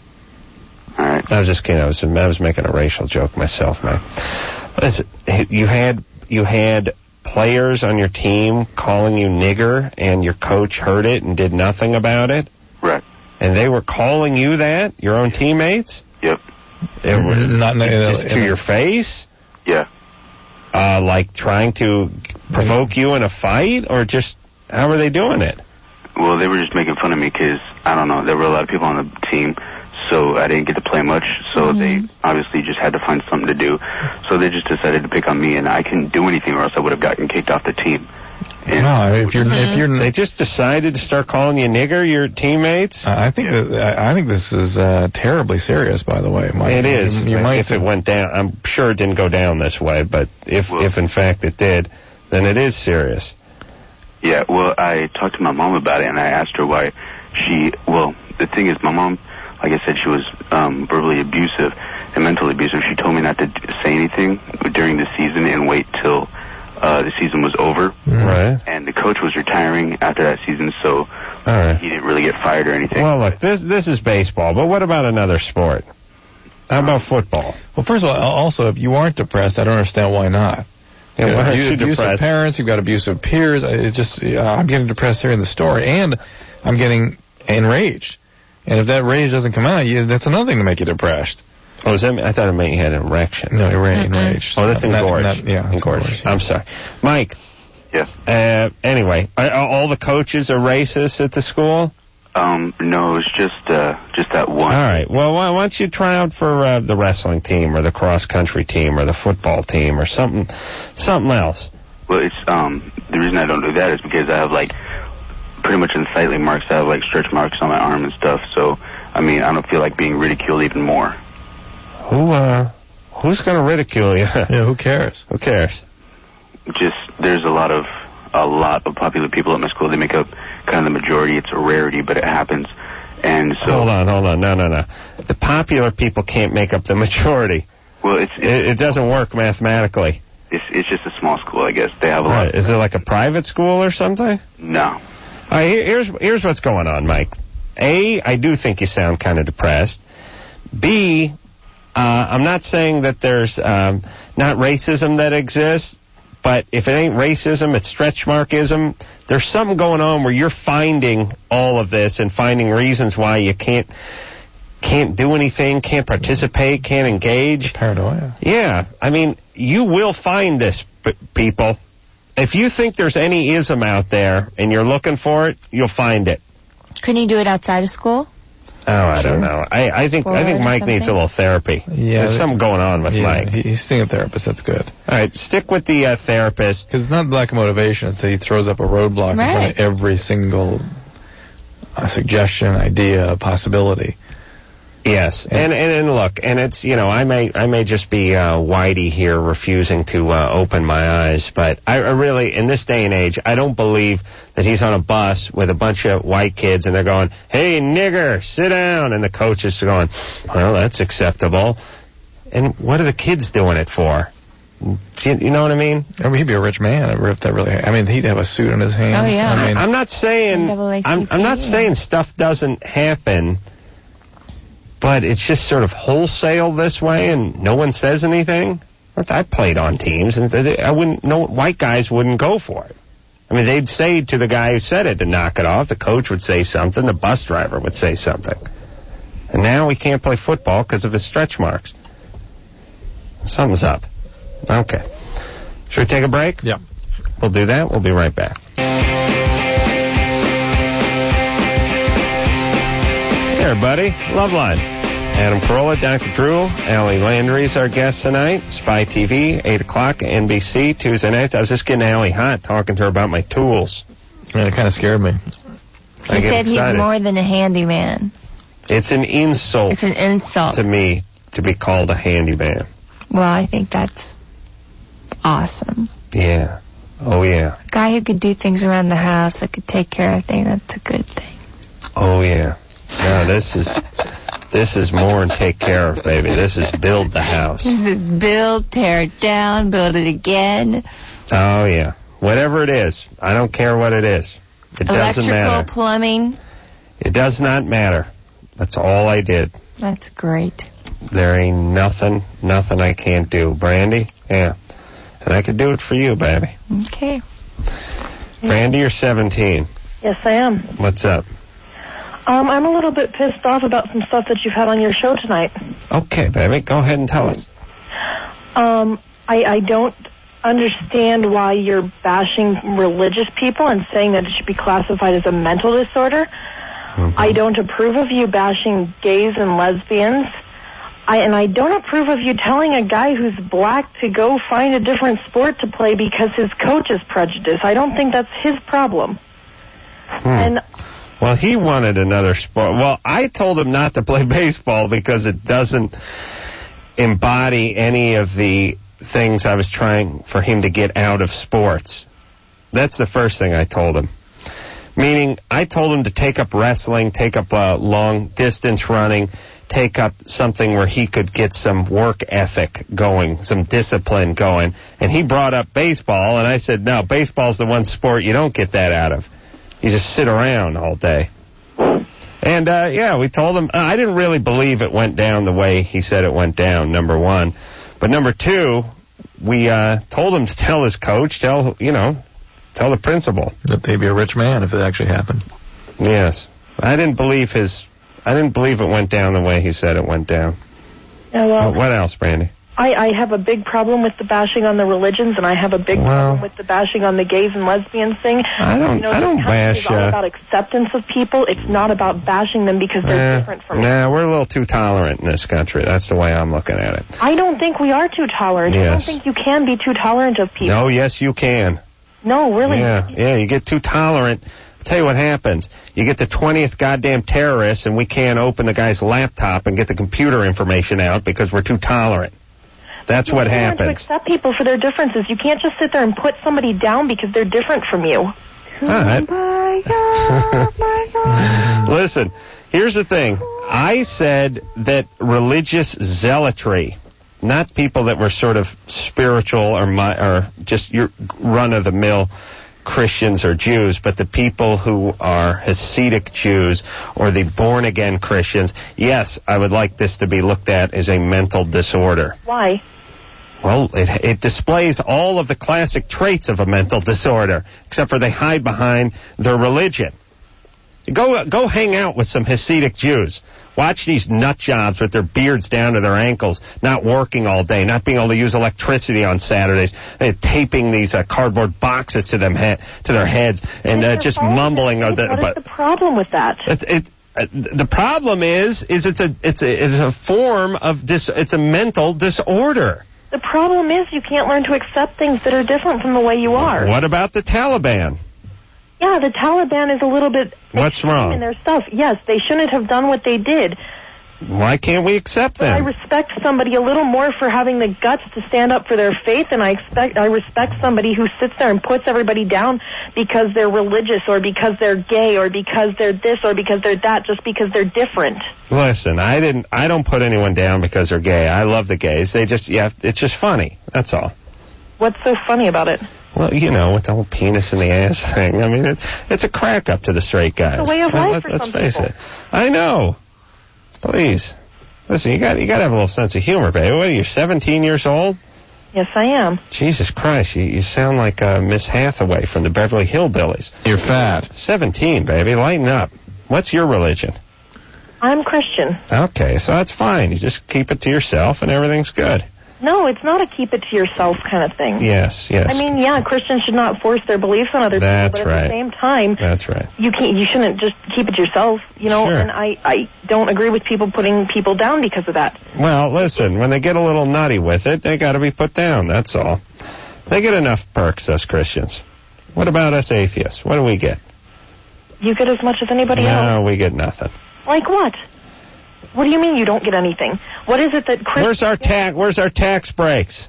Speaker 17: All right.
Speaker 2: I was just kidding. I was I was making a racial joke myself, man. Listen, you had you had players on your team calling you nigger, and your coach heard it and did nothing about it.
Speaker 17: Right.
Speaker 2: And they were calling you that, your own teammates.
Speaker 17: Yep.
Speaker 2: It were,
Speaker 6: Not in a-
Speaker 2: just
Speaker 6: in
Speaker 2: to
Speaker 6: a-
Speaker 2: your face.
Speaker 17: Yeah.
Speaker 2: Uh, like trying to provoke you in a fight, or just how were they doing it?
Speaker 17: Well, they were just making fun of me because, I don't know, there were a lot of people on the team, so I didn't get to play much. So they obviously just had to find something to do. So they just decided to pick on me, and I couldn't do anything, or else I would have gotten kicked off the team. And
Speaker 3: no, if you're if you're
Speaker 2: they just decided to start calling you nigger, your teammates.
Speaker 3: I think that, I think this is uh, terribly serious. By the way, Mike.
Speaker 2: It is.
Speaker 3: You, you might
Speaker 2: if it went down, I'm sure it didn't go down this way, but if if in fact it did, then it is serious.
Speaker 17: Yeah. Well, I talked to my mom about it, and I asked her why she. Well, the thing is, my mom, like I said, she was um, verbally abusive and mentally abusive. She told me not to d- say anything during the season and wait till uh, the season was over.
Speaker 2: Right.
Speaker 17: And the coach was retiring after that season, so
Speaker 2: right.
Speaker 17: he didn't really get fired or anything.
Speaker 2: Well, look, this this is baseball, but what about another sport? How about football?
Speaker 3: Well, first of all, also, if you aren't depressed, I don't understand why not.
Speaker 2: Yeah,
Speaker 3: You
Speaker 2: why
Speaker 3: know,
Speaker 2: is she
Speaker 3: abusive
Speaker 2: depressed?
Speaker 3: parents, you've got abusive peers. It's just, uh, I'm getting depressed hearing the story, and I'm getting enraged. And if that rage doesn't come out, you, that's another thing to make you depressed.
Speaker 2: Oh, is that? I thought it meant you had an erection.
Speaker 3: No, enra- enraged.
Speaker 2: Oh, that's
Speaker 3: Not-
Speaker 2: engorged.
Speaker 3: not- yeah, it's
Speaker 2: engorged.
Speaker 3: engorged, yeah.
Speaker 2: I'm sorry, Mike.
Speaker 17: Yeah.
Speaker 2: Uh, anyway, are, are all the coaches are racist at the school?
Speaker 17: Um, no, it's just uh, just that one.
Speaker 2: All right. Well, why, why don't you try out for uh, the wrestling team or the cross country team or the football team or something, something else?
Speaker 17: Well, it's um the reason I don't do that is because I have like pretty much unsightly marks. I have like stretch marks on my arm and stuff. So I mean, I don't feel like being ridiculed even more.
Speaker 2: Who uh, who's going to ridicule you?
Speaker 3: Yeah, who cares?
Speaker 2: Who cares?
Speaker 17: Just there's a lot of a lot of popular people at my school. They make up kind of the majority. It's a rarity, but it happens. And so
Speaker 2: Hold on, hold on. No, no, no. The popular people can't make up the majority.
Speaker 17: well, it's it's,
Speaker 2: It, it doesn't work mathematically.
Speaker 17: it's it's just a small school, I guess. They have a lot.
Speaker 2: Right.
Speaker 17: Of,
Speaker 2: Is it like a private school or something?
Speaker 17: no.
Speaker 2: All right, here- here's here's what's going on, Mike. A, I do think you sound kind of depressed. B, uh, I'm not saying that there's um, not racism that exists, but if it ain't racism, it's stretch markism. There's something going on where you're finding all of this and finding reasons why you can't can't do anything, can't participate, can't engage.
Speaker 3: Paranoia.
Speaker 2: Yeah, I mean, you will find this, p- people. If you think there's any ism out there and you're looking for it, you'll find it.
Speaker 4: Couldn't you do it outside of school?
Speaker 2: Oh, I don't know. I, I think I think
Speaker 4: Or
Speaker 2: Mike needs a
Speaker 4: something?
Speaker 2: little therapy.
Speaker 3: Yeah,
Speaker 2: There's something going on with
Speaker 3: yeah,
Speaker 2: Mike.
Speaker 3: he, he's seeing a therapist. That's good.
Speaker 2: All right, stick with the uh, therapist.
Speaker 3: Because it's not lack of motivation. It's that he throws up a roadblock in front
Speaker 4: Right.
Speaker 3: of every single uh, suggestion, idea, possibility.
Speaker 2: Yes, and, and and look, and it's, you know, I may I may just be uh, Whitey here, refusing to uh, open my eyes, but I, I really, in this day and age, I don't believe that he's on a bus with a bunch of white kids and they're going, "Hey, nigger, sit down," and the coach is going, "Well, that's acceptable." And what are the kids doing it for? You, you know what I mean?
Speaker 3: I mean, he'd be a rich man if that really. I mean, he'd have a suit on his hands.
Speaker 4: Oh, yeah.
Speaker 3: I mean,
Speaker 2: I'm not saying I'm, I'm not saying stuff doesn't happen, but it's just sort of wholesale this way, and no one says anything. I played on teams, and they, I wouldn't. No white guys wouldn't go for it. I mean, they'd say to the guy who said it to knock it off. The coach would say something. The bus driver would say something. And now we can't play football because of the stretch marks. Something's up. Okay. Should we take a break?
Speaker 3: Yeah.
Speaker 2: We'll do that. We'll be right back. Hey, everybody. Loveline. Adam Carolla, Doctor Drew, Allie Landry is our guest tonight. Spy T V, eight o'clock, N B C, Tuesday nights. I was just getting Allie hot talking to her about my tools.
Speaker 3: Man, it kind of scared me.
Speaker 4: He
Speaker 2: I get
Speaker 4: said he's
Speaker 2: excited.
Speaker 4: more than a handyman.
Speaker 2: It's an insult
Speaker 4: It's an insult.
Speaker 2: to me to be called a handyman.
Speaker 4: Well, I think that's awesome.
Speaker 2: Yeah. Oh, yeah.
Speaker 4: A guy who could do things around the house, that could take care of things, that's a good thing.
Speaker 2: Oh, yeah. No, this is this is more than take care of, baby. This is build the house.
Speaker 4: This is build, tear it down, build it again.
Speaker 2: Oh, yeah. Whatever it is. I don't care what it is. It doesn't
Speaker 4: Electrical,
Speaker 2: matter.
Speaker 4: plumbing.
Speaker 2: It does not matter. That's all I did.
Speaker 4: That's great.
Speaker 2: There ain't nothing, nothing I can't do. Brandy? Yeah. And I could do it for you, baby.
Speaker 4: Okay.
Speaker 2: Brandy, you're seventeen.
Speaker 18: Yes, I am.
Speaker 2: What's up?
Speaker 18: Um, I'm a little bit pissed off about some stuff that you've had on your show tonight.
Speaker 2: Okay, baby. Go ahead and tell us.
Speaker 18: Um, I, I don't understand why you're bashing religious people and saying that it should be classified as a mental disorder. Mm-hmm. I don't approve of you bashing gays and lesbians. I, and I don't approve of you telling a guy who's black to go find a different sport to play because his coach is prejudiced. I don't think that's his problem.
Speaker 2: Hmm.
Speaker 18: And
Speaker 2: well, he wanted another sport. Well, I told him not to play baseball because it doesn't embody any of the things I was trying for him to get out of sports. That's the first thing I told him. Meaning, I told him to take up wrestling, take up uh, long distance running, take up something where he could get some work ethic going, some discipline going. And he brought up baseball, and I said, no, baseball's the one sport you don't get that out of. You just sit around all day. And, uh, yeah, we told him, I didn't really believe it went down the way he said it went down, number one. But number two, we uh, told him to tell his coach, tell, you know, tell the principal.
Speaker 6: That they'd be a rich man if it actually happened.
Speaker 2: Yes. I didn't believe his, I didn't believe it went down the way he said it went down.
Speaker 18: Yeah, well,
Speaker 2: what else, Brandy?
Speaker 18: I, I have a big problem with the bashing on the religions, and I have a big
Speaker 2: well,
Speaker 18: problem with the bashing on the gays and lesbians thing.
Speaker 2: I don't,
Speaker 18: you know,
Speaker 2: I don't bash.
Speaker 18: It's all
Speaker 2: uh,
Speaker 18: about acceptance of people. It's not about bashing them because they're
Speaker 2: eh,
Speaker 18: different from us.
Speaker 2: Nah, we're a little too tolerant in this country. That's the way I'm looking at it.
Speaker 18: I don't think we are too tolerant.
Speaker 2: Yes.
Speaker 18: I don't think you can be too tolerant of people.
Speaker 2: No, yes, you can.
Speaker 18: No, really.
Speaker 2: Yeah, yeah, you get too tolerant. I'll tell you what happens. You get the twentieth goddamn terrorist, and we can't open the guy's laptop and get the computer information out because we're too tolerant. That's
Speaker 18: you
Speaker 2: what
Speaker 18: learn
Speaker 2: happens.
Speaker 18: to accept people for their differences. You can't just sit there and put somebody down because they're different from you.
Speaker 2: All right.
Speaker 18: My God, my God.
Speaker 2: Listen, here's the thing. I said that religious zealotry, not people that were sort of spiritual or my, or just your run-of-the-mill Christians or Jews, but the people who are Hasidic Jews or the born-again Christians, yes, I would like this to be looked at as a mental disorder.
Speaker 18: Why?
Speaker 2: Well, it, it displays all of the classic traits of a mental disorder, except for they hide behind their religion. Go, go hang out with some Hasidic Jews. Watch these nut jobs with their beards down to their ankles, not working all day, not being able to use electricity on Saturdays, uh, taping these uh, cardboard boxes to them he- to their heads, and uh, just mumbling.
Speaker 18: What
Speaker 2: the,
Speaker 18: is
Speaker 2: but
Speaker 18: the problem with that?
Speaker 2: It's, it, uh, the problem is, is it's a, it's a, it's a form of dis. It's a mental disorder.
Speaker 18: The problem is you can't learn to accept things that are different from the way you are.
Speaker 2: What about the Taliban?
Speaker 18: Yeah, the Taliban is a little bit
Speaker 2: What's wrong
Speaker 18: in their stuff. Yes, they shouldn't have done what they did.
Speaker 2: Why can't we accept
Speaker 18: But I
Speaker 2: them?
Speaker 18: respect somebody a little more for having the guts to stand up for their faith, and I expect I respect somebody who sits there and puts everybody down because they're religious or because they're gay or because they're this or because they're that, just because they're different.
Speaker 2: Listen, I didn't. I don't put anyone down because they're gay. I love the gays. They just, yeah, it's just funny. That's all.
Speaker 18: What's so funny about it?
Speaker 2: Well, you know, with the whole penis in the ass thing. I mean, it, it's a crack up to the straight guys.
Speaker 18: It's a way of
Speaker 2: Let-
Speaker 18: life
Speaker 2: let's,
Speaker 18: for
Speaker 2: let's
Speaker 18: some
Speaker 2: face
Speaker 18: people.
Speaker 2: it. I know. Please, listen. You got you got to have a little sense of humor, baby. What are you, seventeen years old?
Speaker 18: Yes, I am.
Speaker 2: Jesus Christ, you, you sound like uh, Miss Hathaway from the Beverly Hillbillies.
Speaker 6: You're fat.
Speaker 2: seventeen, baby. Lighten up. What's your religion?
Speaker 18: I'm Christian.
Speaker 2: Okay, so that's fine. You just keep it to yourself and everything's good.
Speaker 18: No, it's not a keep it to yourself kind of thing.
Speaker 2: Yes, yes.
Speaker 18: I mean, yeah, Christians should not force their beliefs on other
Speaker 2: That's
Speaker 18: people, but at
Speaker 2: right.
Speaker 18: the same time,
Speaker 2: That's right.
Speaker 18: you can't, you shouldn't just keep it to yourself, you know.
Speaker 2: Sure.
Speaker 18: And I, I don't agree with people putting people down because of that.
Speaker 2: Well, listen, when they get a little nutty with it, they got to be put down, that's all. They get enough perks, us Christians. What about us atheists? What do we get?
Speaker 18: You get as much as anybody else.
Speaker 2: No, we get nothing.
Speaker 18: Like what? What do you mean you don't get anything? What is it that Christians
Speaker 2: Where's our tax? Where's our tax breaks?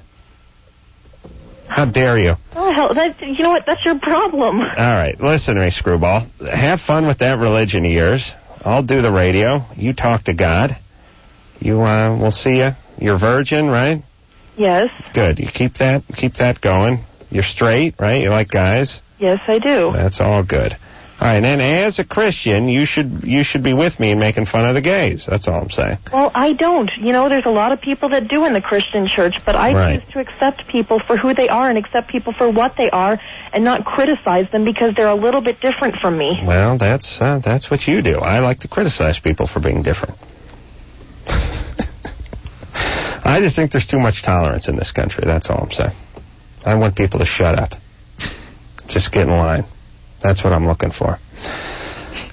Speaker 2: How dare you?
Speaker 18: Oh, hell, that, you know what? That's your problem.
Speaker 2: All right, listen to me, Screwball. Have fun with that religion of yours. I'll do the radio. You talk to God. You, uh, we'll see you. You're virgin, right?
Speaker 18: Yes.
Speaker 2: Good. You keep that, keep that going. You're straight, right? You like guys?
Speaker 18: Yes, I do.
Speaker 2: That's all good. All right, and then as a Christian, you should you should be with me in making fun of the gays. That's all I'm saying.
Speaker 18: Well, I don't. You know, there's a lot of people that do in the Christian church, but I
Speaker 2: Right.
Speaker 18: choose to accept people for who they are and accept people for what they are and not criticize them because they're a little bit different from me.
Speaker 2: Well, that's uh, that's what you do. I like to criticize people for being different. I just think there's too much tolerance in this country. That's all I'm saying. I want people to shut up. Just get in line. That's what I'm looking for.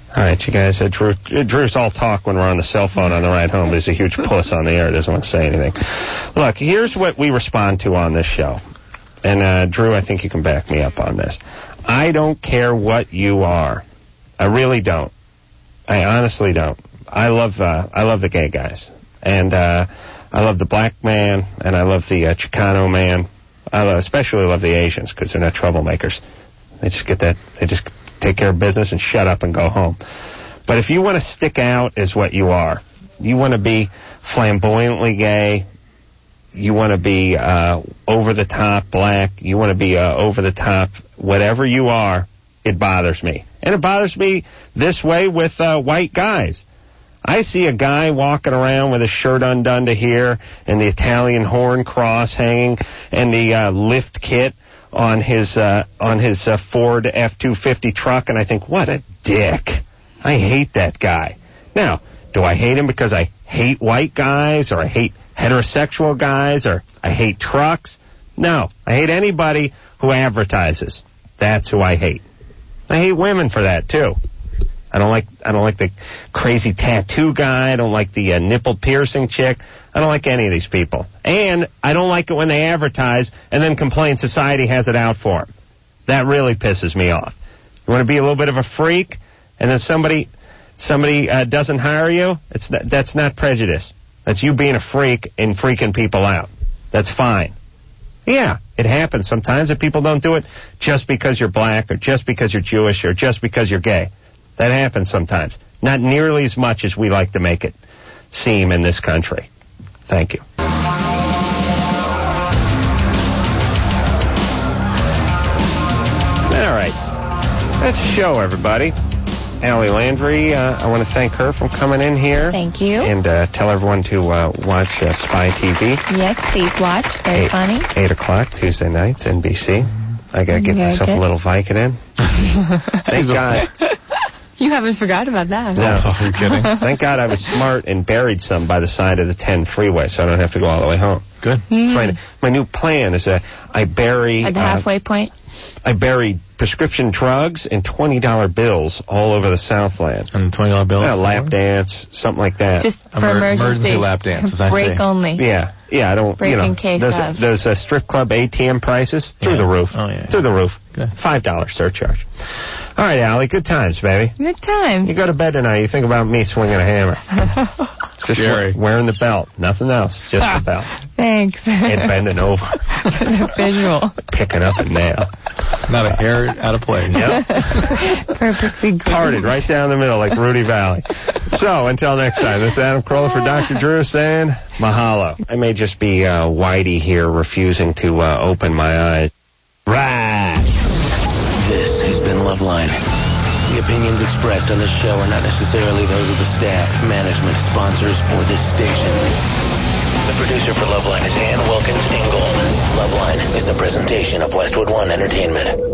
Speaker 2: All right, you guys. Uh, Drew, Drew's all talk when we're on the cell phone on the ride home, but he's a huge puss on the air. Doesn't want to say anything. Look, here's what we respond to on this show. And, uh, Drew, I think you can back me up on this. I don't care what you are. I really don't. I honestly don't. I love, uh, I love the gay guys. And, uh, I love the black man, and I love the uh, Chicano man. I love, especially love the Asians, because they're not troublemakers. They just get that, they just take care of business and shut up and go home. But if you want to stick out as what you are, you want to be flamboyantly gay, you want to be uh, over-the-top black, you want to be uh, over-the-top whatever you are, it bothers me. And it bothers me this way with uh, white guys. I see a guy walking around with his shirt undone to here and the Italian horn cross hanging and the uh, lift kit on his uh, on his uh, Ford F two fifty truck, and I think, what a dick. I hate that guy. Now, do I hate him because I hate white guys, or I hate heterosexual guys, or I hate trucks? No, I hate anybody who advertises. That's who I hate. I hate women for that too. I don't like I don't like the crazy tattoo guy. I don't like the uh, nipple piercing chick. I don't like any of these people. And I don't like it when they advertise and then complain society has it out for them. That really pisses me off. You want to be a little bit of a freak, and then somebody somebody uh, doesn't hire you? It's not, that's not prejudice. That's you being a freak and freaking people out. That's fine. Yeah, it happens sometimes that people don't do it just because you're black or just because you're Jewish or just because you're gay. That happens sometimes. Not nearly as much as we like to make it seem in this country. Thank you. All right. That's the show, everybody. Allie Landry, uh, I want to thank her for coming in here.
Speaker 4: Thank you.
Speaker 2: And uh, tell everyone to uh, watch uh, Spy T V.
Speaker 4: Yes, please watch. Very
Speaker 2: eight,
Speaker 4: funny.
Speaker 2: eight o'clock Tuesday nights, N B C. I got to get
Speaker 4: Very
Speaker 2: myself
Speaker 4: good.
Speaker 2: a little Vicodin. Thank God.
Speaker 4: You haven't forgot about that.
Speaker 2: No. Are you kidding? Thank God I was smart and buried some by the side of the ten freeway, so I don't have to go all the way home.
Speaker 6: Good.
Speaker 2: That's my, my new plan is uh, I bury...
Speaker 4: At the
Speaker 2: uh,
Speaker 4: halfway point?
Speaker 2: I buried prescription drugs and twenty dollar bills all over the Southland.
Speaker 6: And twenty dollar bill?
Speaker 2: Yeah, lap dance, something like that.
Speaker 4: Just for
Speaker 6: Emer-
Speaker 4: emergencies.
Speaker 6: emergency lap dance, as I
Speaker 4: Break
Speaker 6: say.
Speaker 4: only.
Speaker 2: Yeah, yeah, I don't,
Speaker 4: Break
Speaker 2: you know,
Speaker 4: in case
Speaker 2: those,
Speaker 4: of.
Speaker 2: those uh, strip club A T M prices, through
Speaker 6: Yeah.
Speaker 2: the roof.
Speaker 6: Oh, yeah.
Speaker 2: Through the roof.
Speaker 6: Good.
Speaker 2: five dollar surcharge. All right, Allie, good times, baby.
Speaker 4: Good times.
Speaker 2: You go to bed tonight, you think about me swinging a hammer. Just
Speaker 6: Jerry.
Speaker 2: wearing the belt, nothing else, just the belt.
Speaker 4: Thanks.
Speaker 2: And bending over,
Speaker 4: The visual.
Speaker 2: picking up a nail.
Speaker 6: Not a hair out of place.
Speaker 2: Yep.
Speaker 4: Perfectly good.
Speaker 2: Parted right down the middle like Rudy Valley. So, until next time, this is Adam Carolla for Doctor Drew saying mahalo. I may just be uh, Whitey here refusing to uh, open my eyes. Right.
Speaker 1: This has been Loveline. The opinions expressed on this show are not necessarily those of the staff, management, sponsors, or this station. The producer for Loveline is Ann Wilkins Ingold. Loveline is a presentation of Westwood One Entertainment.